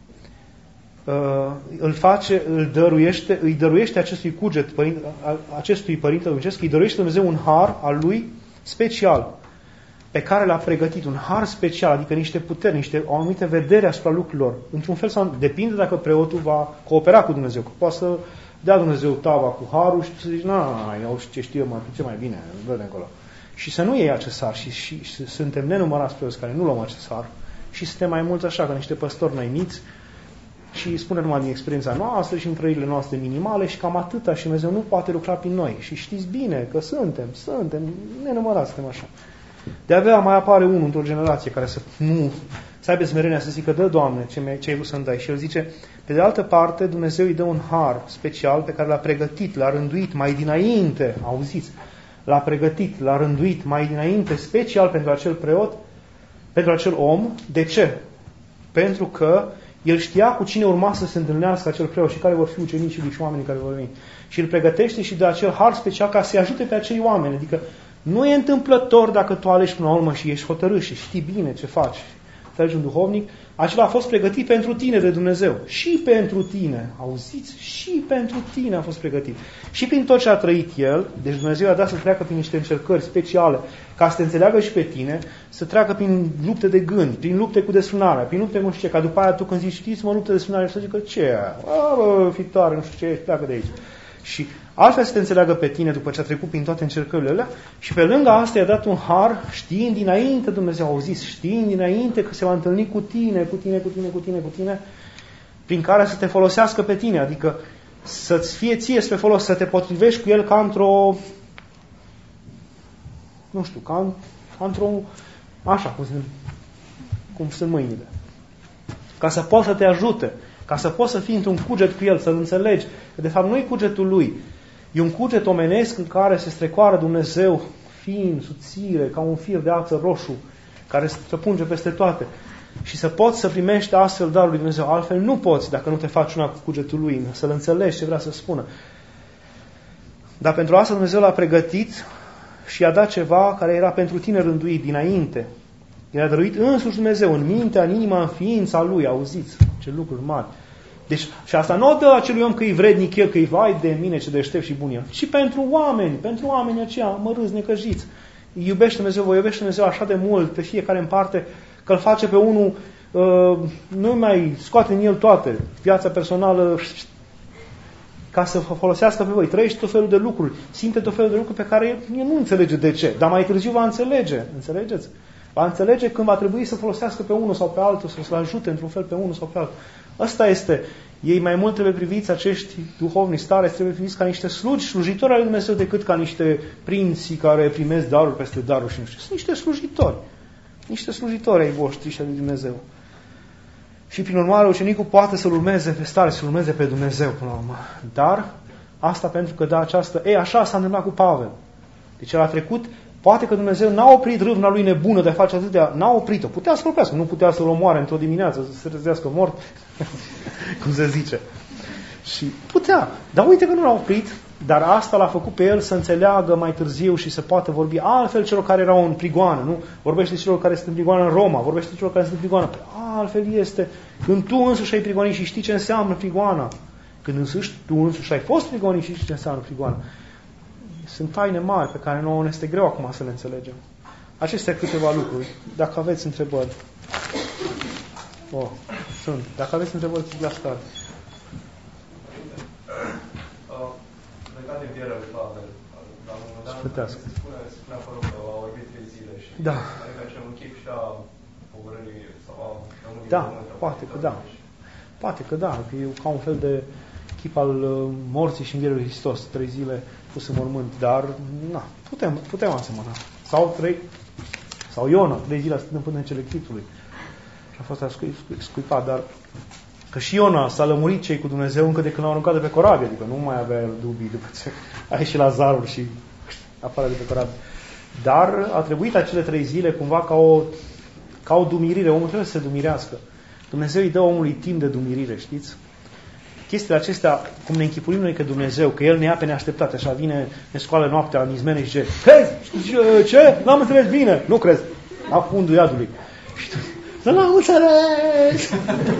Speaker 2: îl face, îl dăruiește, îi dăruiește acestui cuget, părinte, acestui părinte duhovnicesc, îi dăruiește Dumnezeu un har al lui special, pe care l-a pregătit, un har special, adică niște puteri, niște, o anumită vedere asupra lucrurilor. Într-un fel, sau depinde dacă preotul va coopera cu Dumnezeu, că poate să dea Dumnezeu tava cu harul și să zici, na, eu ce știu eu, mai puțin mai bine, vedem acolo. Și să nu iei acest har și, și, și suntem nenumărați preoți care nu luăm acest har și suntem mai mulți așa, ca niște păstori năimiți și spune numai din experiența noastră și în trăirile noastre minimale și cam atâta și Dumnezeu nu poate lucra prin noi. Și știți bine că suntem, suntem, nenumărați suntem așa. De-abia mai apare unul într-o generație care să nu, să aibă smerenia să zică, dă, Doamne, ce, ce ai vrut să-mi dai. Și el zice, pe de altă parte, Dumnezeu îi dă un har special pe care l-a pregătit, l-a rânduit mai dinainte, auziți, l-a pregătit, l-a rânduit mai dinainte, special pentru acel preot, pentru acel om. De ce? Pentru că el știa cu cine urma să se întâlnească acel preot și care vor fi ucenicii lui și oamenii care vor veni. Și îl pregătește și dă acel har special ca să-i ajute pe acei oameni. Adică nu e întâmplător dacă tu alegi până la urmă și ești hotărât și știi bine ce faci. Să alegi un duhovnic, acela a fost pregătit pentru tine de Dumnezeu. Și pentru tine, auziți? Și pentru tine a fost pregătit. Și prin tot ce a trăit el, deci Dumnezeu i-a dat să treacă prin niște încercări speciale, ca să te înțeleagă și pe tine, să treacă prin lupte de gând, prin lupte cu desfrânarea, prin lupte nu știu ce, ca după aia tu când zici, știți mă, lupte de desfrânare, și să zică, ce e aia? A, bă, fitoare, nu știu ce, pleacă de aici. Și altfel să te înțeleagă pe tine după ce a trecut prin toate încercările alea și pe lângă asta i-a dat un har știind dinainte, Dumnezeu a zis, știind dinainte că se va întâlni cu tine, cu tine, cu tine, cu tine, cu tine, prin care să te folosească pe tine, adică să-ți fie ție spre folos, să te potrivești cu el ca într-o, nu știu, ca, ca într-o, așa, cum sunt, cum sunt mâinile. Ca să poată să te ajute, ca să poți să fii într-un cuget cu el, să-l înțelegi. Că de fapt nu e cugetul lui. E un cuget omenesc în care se strecoară Dumnezeu fin, subțire, ca un fir de ață roșu, care se punge peste toate. Și să poți să primești astfel darul lui Dumnezeu. Altfel nu poți dacă nu te faci una cu cugetul lui, să-l înțelegi ce vrea să spună. Dar pentru asta Dumnezeu l-a pregătit și i-a dat ceva care era pentru tine rânduit dinainte. I-a dăruit însuși Dumnezeu în mintea, în inima, în ființa lui. Auziți? Ce lucruri mari. Deci, și asta nu o dă acelui om că e vrednic el, că e vai de mine ce deștept și bun el, ci pentru oameni, pentru oamenii aceia mărâți, necăjiți. Iubește Dumnezeu, vă iubește Dumnezeu așa de mult pe fiecare în parte, că îl face pe unul, uh, nu mai scoate în el toate, viața personală, ca să folosească pe voi. Trăiește tot felul de lucruri, simte tot felul de lucruri pe care el nu înțelege de ce, dar mai târziu va înțelege. Înțelegeți? Va înțelege când va trebui să folosească pe unul sau pe altul, sau să-l ajute într-un fel pe unul sau pe altul. Asta este. Ei mai mult trebuie priviți, acești duhovnici stare, trebuie priviți ca niște slugi, slujitori al lui Dumnezeu, decât ca niște prinții care primesc daruri peste daruri și nu știu. Sunt niște slujitori. Niște slujitori ai voștri și al lui Dumnezeu. Și prin urmare ucenicul poate să-l urmeze pe stare, să-l urmeze pe Dumnezeu până la urmă. Dar asta pentru că da această... Ei, așa s-a întâmplat cu Pavel. Deci el a trecut. Poate că Dumnezeu n-a oprit râvna lui nebună de a face atâtea, n-a oprit-o. Putea să-l oprească, nu putea să-l omoare într-o dimineață, să se trezească mort, cum se zice. Și putea, dar uite că nu l-a oprit, dar asta l-a făcut pe el să înțeleagă mai târziu și să poată vorbi altfel celor care erau în prigoană, nu? Vorbește celor care sunt în prigoană în Roma, vorbește celor care sunt în prigoană. Altfel este când tu însuși ai prigonit și știi ce înseamnă prigoana. Când însuși tu însuși ai fost prigonit și știi ce înseamnă prigoana. Sunt taine mari pe care nouă ne este greu acum să le înțelegem. Acestea câteva lucruri. Dacă aveți întrebări. Oh, sunt. Dacă aveți întrebări, la start.
Speaker 1: Legat de învierea lui Pavel, la un moment dat, se spune, se spune acolo că au orbit trei zile și
Speaker 2: da.
Speaker 1: Adică acel un chip și a pogorârii sau a rămânii
Speaker 2: da, poate că da. Poate că da. Că e ca un fel de chip al morții și învierii lui Hristos. Trei zile pus în mormânt, dar na, putem, putem asemăna. Sau trei, sau Iona, trei zile stând până în cele chipului. Și a fost scuipat, dar că și Iona s-a lămurit cei cu Dumnezeu încă de când l-au aruncat de pe corabie, adică nu mai avea dubii după ce a ieșit Lazarul și afară de pe corabie. Dar a trebuit acele trei zile cumva ca o, ca o dumirire. Omul trebuie să se dumirească. Dumnezeu îi dă omului timp de dumirire, știți? Chestiile acestea, cum ne închipuim noi că Dumnezeu, că El ne ia pe neașteptate, așa vine, ne scoală noaptea în izmene și zice, crezi? Ce? N-am înțeles bine? Nu crezi. La fundul iadului. Și tu, Să n-am înțeles!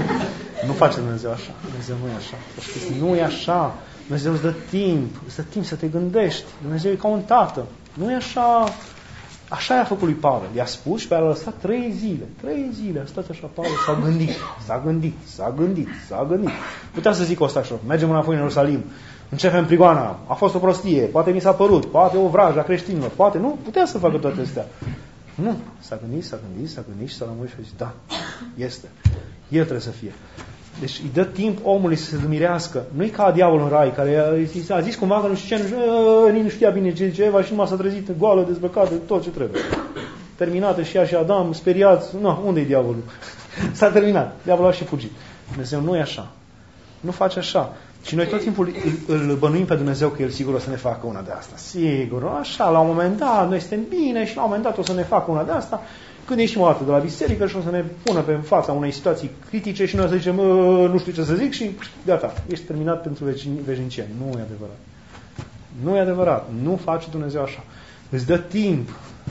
Speaker 2: Nu face Dumnezeu așa. Dumnezeu nu e așa. Nu e așa. Dumnezeu îți dă timp. Îți dă timp să te gândești. Dumnezeu e ca un tată. Nu e așa. Așa i-a făcut lui Pavel. I-a spus și pe a lăsat trei zile. Trei zile. A stat așa Pavel. S-a gândit. S-a gândit. S-a gândit. S-a gândit. Putea să zic o asta așa. Mergem înapoi în Ierusalim. Începem prigoana. A fost o prostie. Poate mi s-a părut. Poate o vrajă a creștinilor. Poate nu. Putea să facă toate astea. Nu. S-a gândit, s-a gândit, s-a gândit și s-a lămurit și a zis, da, este. El trebuie să fie. Deci îi dă timp omului să se dumirească. Nu-i ca diavolul în rai, care a zis cumva că nu știu ce, nu știu, nici nu știa bine ce ceva și numai s-a trezit goală, dezbrăcată, tot ce trebuie. Terminată și ea și Adam, speriați. Nu, unde e diavolul? S-a terminat. Diavolul a și fugit. Dumnezeu nu e așa. Nu face așa. Și noi tot timpul îl, îl bănuim pe Dumnezeu că El sigur o să ne facă una de asta. Sigur, așa, la un moment dat, noi suntem bine și la un moment dat o să ne facă una de asta. Când ieșim o dată de la biserică și o să ne pună pe fața unei situații critice și noi o să zicem, nu știu ce să zic și gata, ești terminat pentru veșnicie. Nu e adevărat. Nu e adevărat. Nu face Dumnezeu așa. Îți dă timp.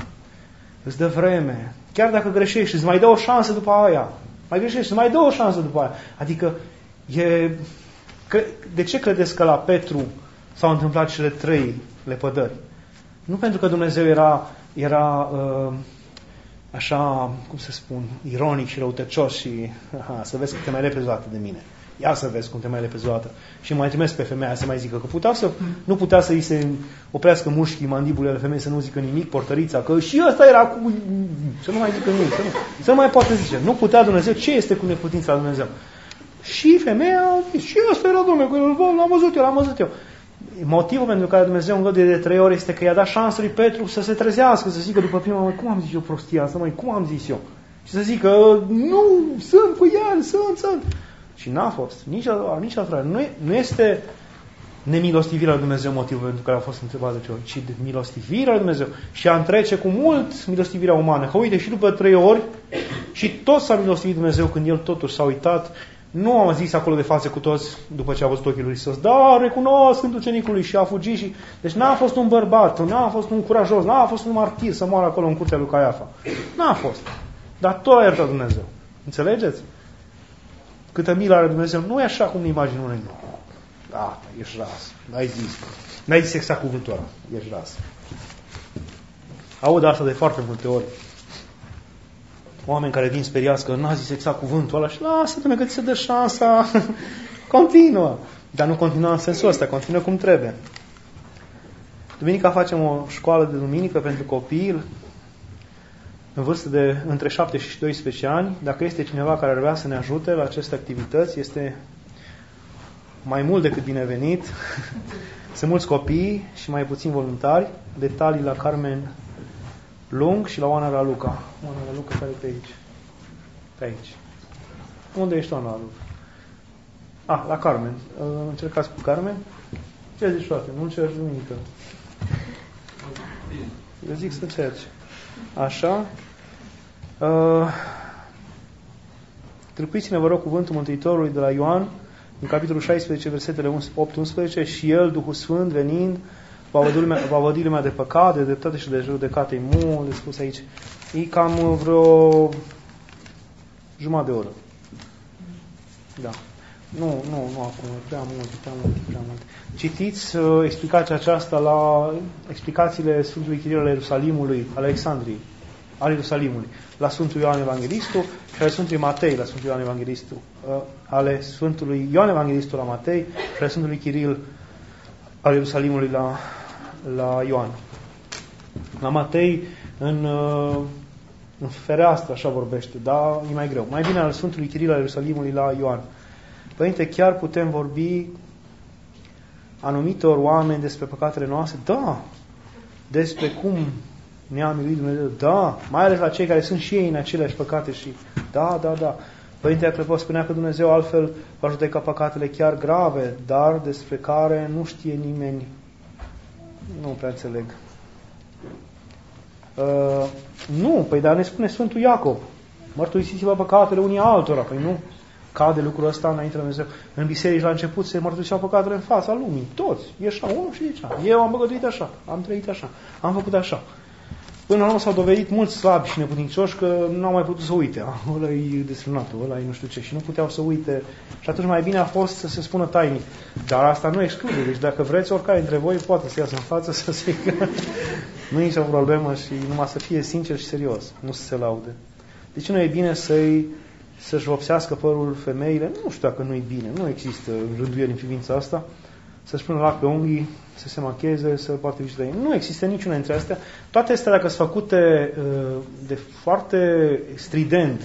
Speaker 2: Îți dă vreme. Chiar dacă greșești, îți mai dă o șansă după aia. Mai greșești, îți mai dă o șansă după aia. Adică, e... de ce credeți că la Petru s-au întâmplat cele trei lepădări? Nu pentru că Dumnezeu era, era uh, așa, cum să spun, ironic și răutăcios și aha, să vezi că te mai lepezi o dată de mine. Ia să vezi cum te mai lepezi o dată. Și mai trimis pe femeia să mai zică că putea să, nu putea să îi se oprească mușchii, mandibulele femeii să nu zică nimic, portărița, că și ăsta era cu... să nu mai zică nimic, să nu, să nu mai poate zice. Nu putea Dumnezeu. Ce este cu neputința lui Dumnezeu? Și femeia a zis, și ăsta era Domnul, l-am văzut eu, l-am văzut eu. Motivul pentru care Dumnezeu îngăduie de trei ori este că i-a dat șansă lui Petru să se trezească, să zică după prima, măi, cum am zis eu prostia asta, măi, cum am zis eu? Și să zică, nu, sunt cu el, sunt, sunt. Și n-a fost, nici a doua, nici a treia. Nu, nu este nemilostivirea lui Dumnezeu motivul pentru care a fost întrebat de ce ori, ci de milostivirea lui Dumnezeu. Și a întrece cu mult milostivirea umană. Că uite, și după trei ori, și tot s-a milostivit Dumnezeu când el totuși s-a uitat. Nu am zis acolo de față cu toți după ce a văzut ochii lui Iisus, da, recunosc în ucenicului și a fugit și... Deci n-a fost un bărbat, n-a fost un curajos, n-a fost un martir să moară acolo în curtea lui Caiafa. N-a fost. Dar tot a iertat Dumnezeu. Înțelegeți? Câtă milă are Dumnezeu. Nu e așa cum ne imaginăm noi. Da, ești ras. N-ai zis. N-ai zis exact cuvântul ăla. Ești ras. Aud asta de foarte multe ori. Oameni care vin speriați că n-a zis exact cuvântul ăla și lasă-te-mă că ți se dă șansa. Continuă. Dar nu continuă în sensul ăsta. Continuă cum trebuie. Duminica facem o școală de duminică pentru copii în vârstă de între șapte și doisprezece ani. Dacă este cineva care ar vrea să ne ajute la aceste activități, este mai mult decât binevenit. Sunt mulți copii și mai puțini voluntari. Detalii la Carmen Lung și la Oana Raluca. Oana Raluca care e pe aici? Pe aici. Unde ești, Oana Raluca? Ah, la Carmen. Încercați cu Carmen. Ce zici, frate? Nu încerci duminică. Eu zic să încerci. Așa. Uh, Tâlcuiți-ne, vă rog, cuvântul Mântuitorului de la Ioan, în capitolul șaisprezece, versetele opt unsprezece, și El, Duhul Sfânt, venind, va vădi lumea de păcat, de dreptate și de judecată. E mult de spus aici. E cam vreo jumătate de oră. Da. Nu, nu, nu acum, prea mult, prea mult, prea mult. Citiți uh, explicația aceasta la explicațiile Sfântului Chiril al Ierusalimului, Alexandriei, al Ierusalimului, la Sfântul Ioan Evanghelistul și ale Sfântului Matei la Sfântul Ioan Evanghelistul, uh, ale Sfântului Ioan Evanghelistul la Matei și ale Sfântului Chiril al Ierusalimului la, la Ioan. La Matei, în, uh, în fereastră, așa vorbește, dar e mai greu. Mai bine al Sfântului Chiril al Ierusalimului la Ioan. Părinte, chiar putem vorbi anumitor oameni despre păcatele noastre? Da. Despre cum ne-a miluit Dumnezeu? Da. Mai ales la cei care sunt și ei în aceleași păcate și da, da, da. Părinte Aclepos spunea că Dumnezeu altfel va judeca păcatele chiar grave, dar despre care nu știe nimeni. Nu prea înțeleg. Uh, nu, păi dar ne spune Sfântul Iacob. Mărturisiți-vă păcatele unii altora. Păi nu. Cade lucrul ăsta înainte de Dumnezeu. În biserici la început se mărturiseau păcatele în fața lumii. Toți. Ieșa unul și zicea. Eu am păcătuit așa. Am trăit așa. Am făcut așa. Până la urmă s-au dovedit mulți slabi și neputincioși că n-au mai putut să uite. Ah, ăla e desfrânatul, ăla e nu știu ce. Și nu puteau să uite. Și atunci mai bine a fost să se spună tainic. Dar asta nu exclude. Deci dacă vreți, oricare dintre voi poate să iasă în față să se... Nu e nicio problemă și numai să fie sincer și serios. Nu să se laude. Deci nu e bine să-i, să-și vopsească părul femeile. Nu știu dacă nu e bine. Nu există rânduieli în privința asta. Să-și pună lac pe unghii, să se macheze, să poarte vizitări. Nu există niciuna dintre astea. Toate astea, dacă sunt făcute uh, de foarte strident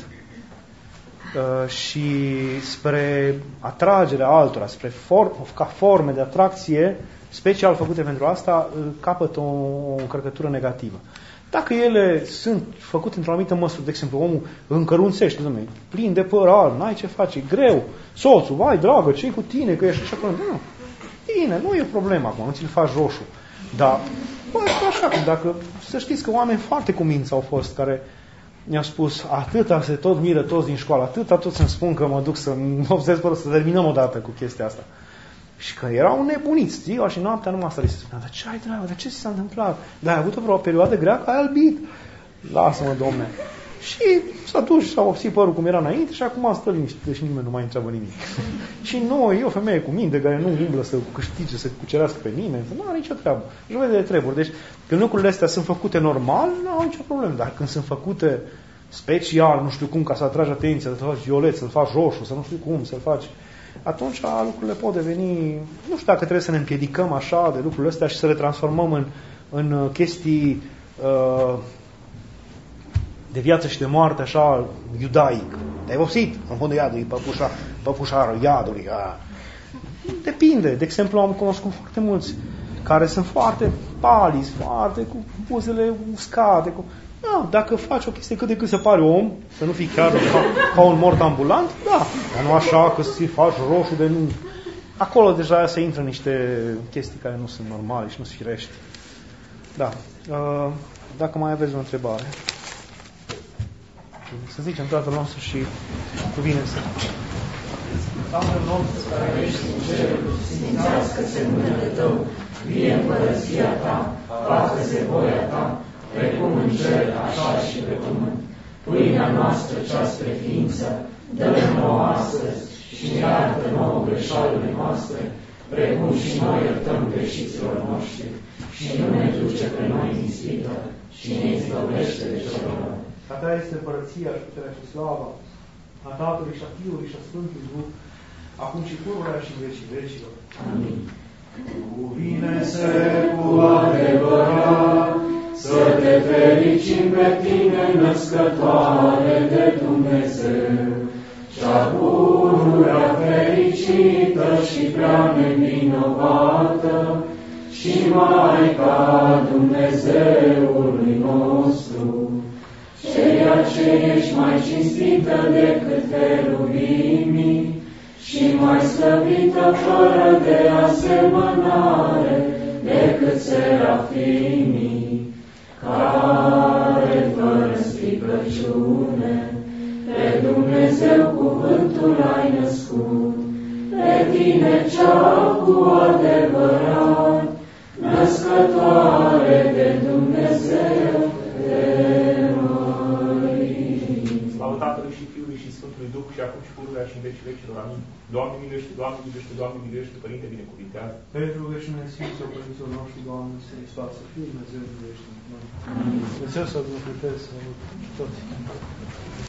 Speaker 2: uh, și spre atragerea altora, spre for, ca forme de atracție, special făcute pentru asta, uh, capătă o, o încărcătură negativă. Dacă ele sunt făcute într-o anumită măsură, de exemplu, omul încărunțește, dom'le, plin de păr alb, n-ai ce face, e greu, soțul, vai, dragă, ce-i cu tine, că ești așa până... Nu. Bine, nu e o problemă acum, nu ți-l faci roșu. Dar, bă, așa, dacă să știți că oameni foarte cuminți au fost care mi-au spus, atâta se tot miră toți din școală, atâta tot să-mi spun că mă duc să-mi obsesc părul, să terminăm odată cu chestia asta. Și că erau nebuniți, ziua și noaptea numai asta li se spunea, dar ce ai treabă, dar ce ți s-a întâmplat? Dar ai avut o vreo perioadă grea că ai albit? Lasă-mă, domne. Și s-a dus și s-a vopsit părul cum era înainte și acum stă liniște, deci nimeni nu mai întreabă nimic. Și noi, e o femeie cu minte care nu umblă să câștige, să cucerească pe nimeni, nu are nicio treabă. Și vede de treburi. Deci, când lucrurile astea sunt făcute normal, nu au nicio problemă. Dar când sunt făcute special, nu știu cum, ca să atragi atenția, să-l faci violet, să-l faci roșu, să nu știu cum, să-l faci... Atunci lucrurile pot deveni... Nu știu dacă trebuie să ne împiedicăm așa de lucrurile astea și să le transformăm în, în chestii... Uh, de viață și de moarte, așa, iudaic. Te-ai vopsit? În fundul iadului, păpușa, păpușarul iadului. A. Depinde. De exemplu, am cunoscut foarte mulți care sunt foarte palizi, foarte cu buzele uscate. Cu... Da, dacă faci o chestie cât de cât se pare om, să nu fii chiar ca, ca un mort ambulant, da. Dar nu așa că să-ți faci roșu de nu... Acolo deja se intră niște chestii care nu sunt normale și nu sunt firești. Da. Dacă mai aveți o întrebare... Să zicem Tatăl nostru și cuvine să... Tatăl nostru care ești în cerul, sfințească-se numele Tău, vie împărăția Ta, facă-se voia Ta, precum în cer, așa și pe pământ. Pâinea noastră cea spre ființă, dă-ne nouă astăzi și iartă nouă greșalile noastre, precum și noi iertăm greșiților noștri. Și nu ne duce pe noi în ispită și ne izbăvește de cel rău. A Ta este împărăția și puterea și slava, a Tatălui și a Fiului și a Sfântului Duh, acum și pururea și în vecii vecilor. Amin. Cuvine-se cu adevărat, să te fericim pe Tine, născătoare de Dumnezeu, cea pururea fericită și prea nevinovată, și Maica Dumnezeului nostru, ceea ce ești mai cinstită decât cherubimii și mai slăvită fără de asemănare decât serafimii, care fără stricăciune pe Dumnezeu cuvântul ai născut, pe Tine cea cu adevărat, născătoare de Dumnezeu,
Speaker 3: Slavă Tatălui și Fiului și Sfântului Duh și acum și pururea și în vecii vecilor. Amin. Doamne miluiește, Doamne miluiește, Doamne miluiește, Părinte binecuvintează.
Speaker 1: Pentru rugăciunea Sfinților Părinților noștri, Doamne, să ne sfață, să fie Dumnezeu miluiește. Amin. Dumnezeu să vă binecuvânteze, să vă toți.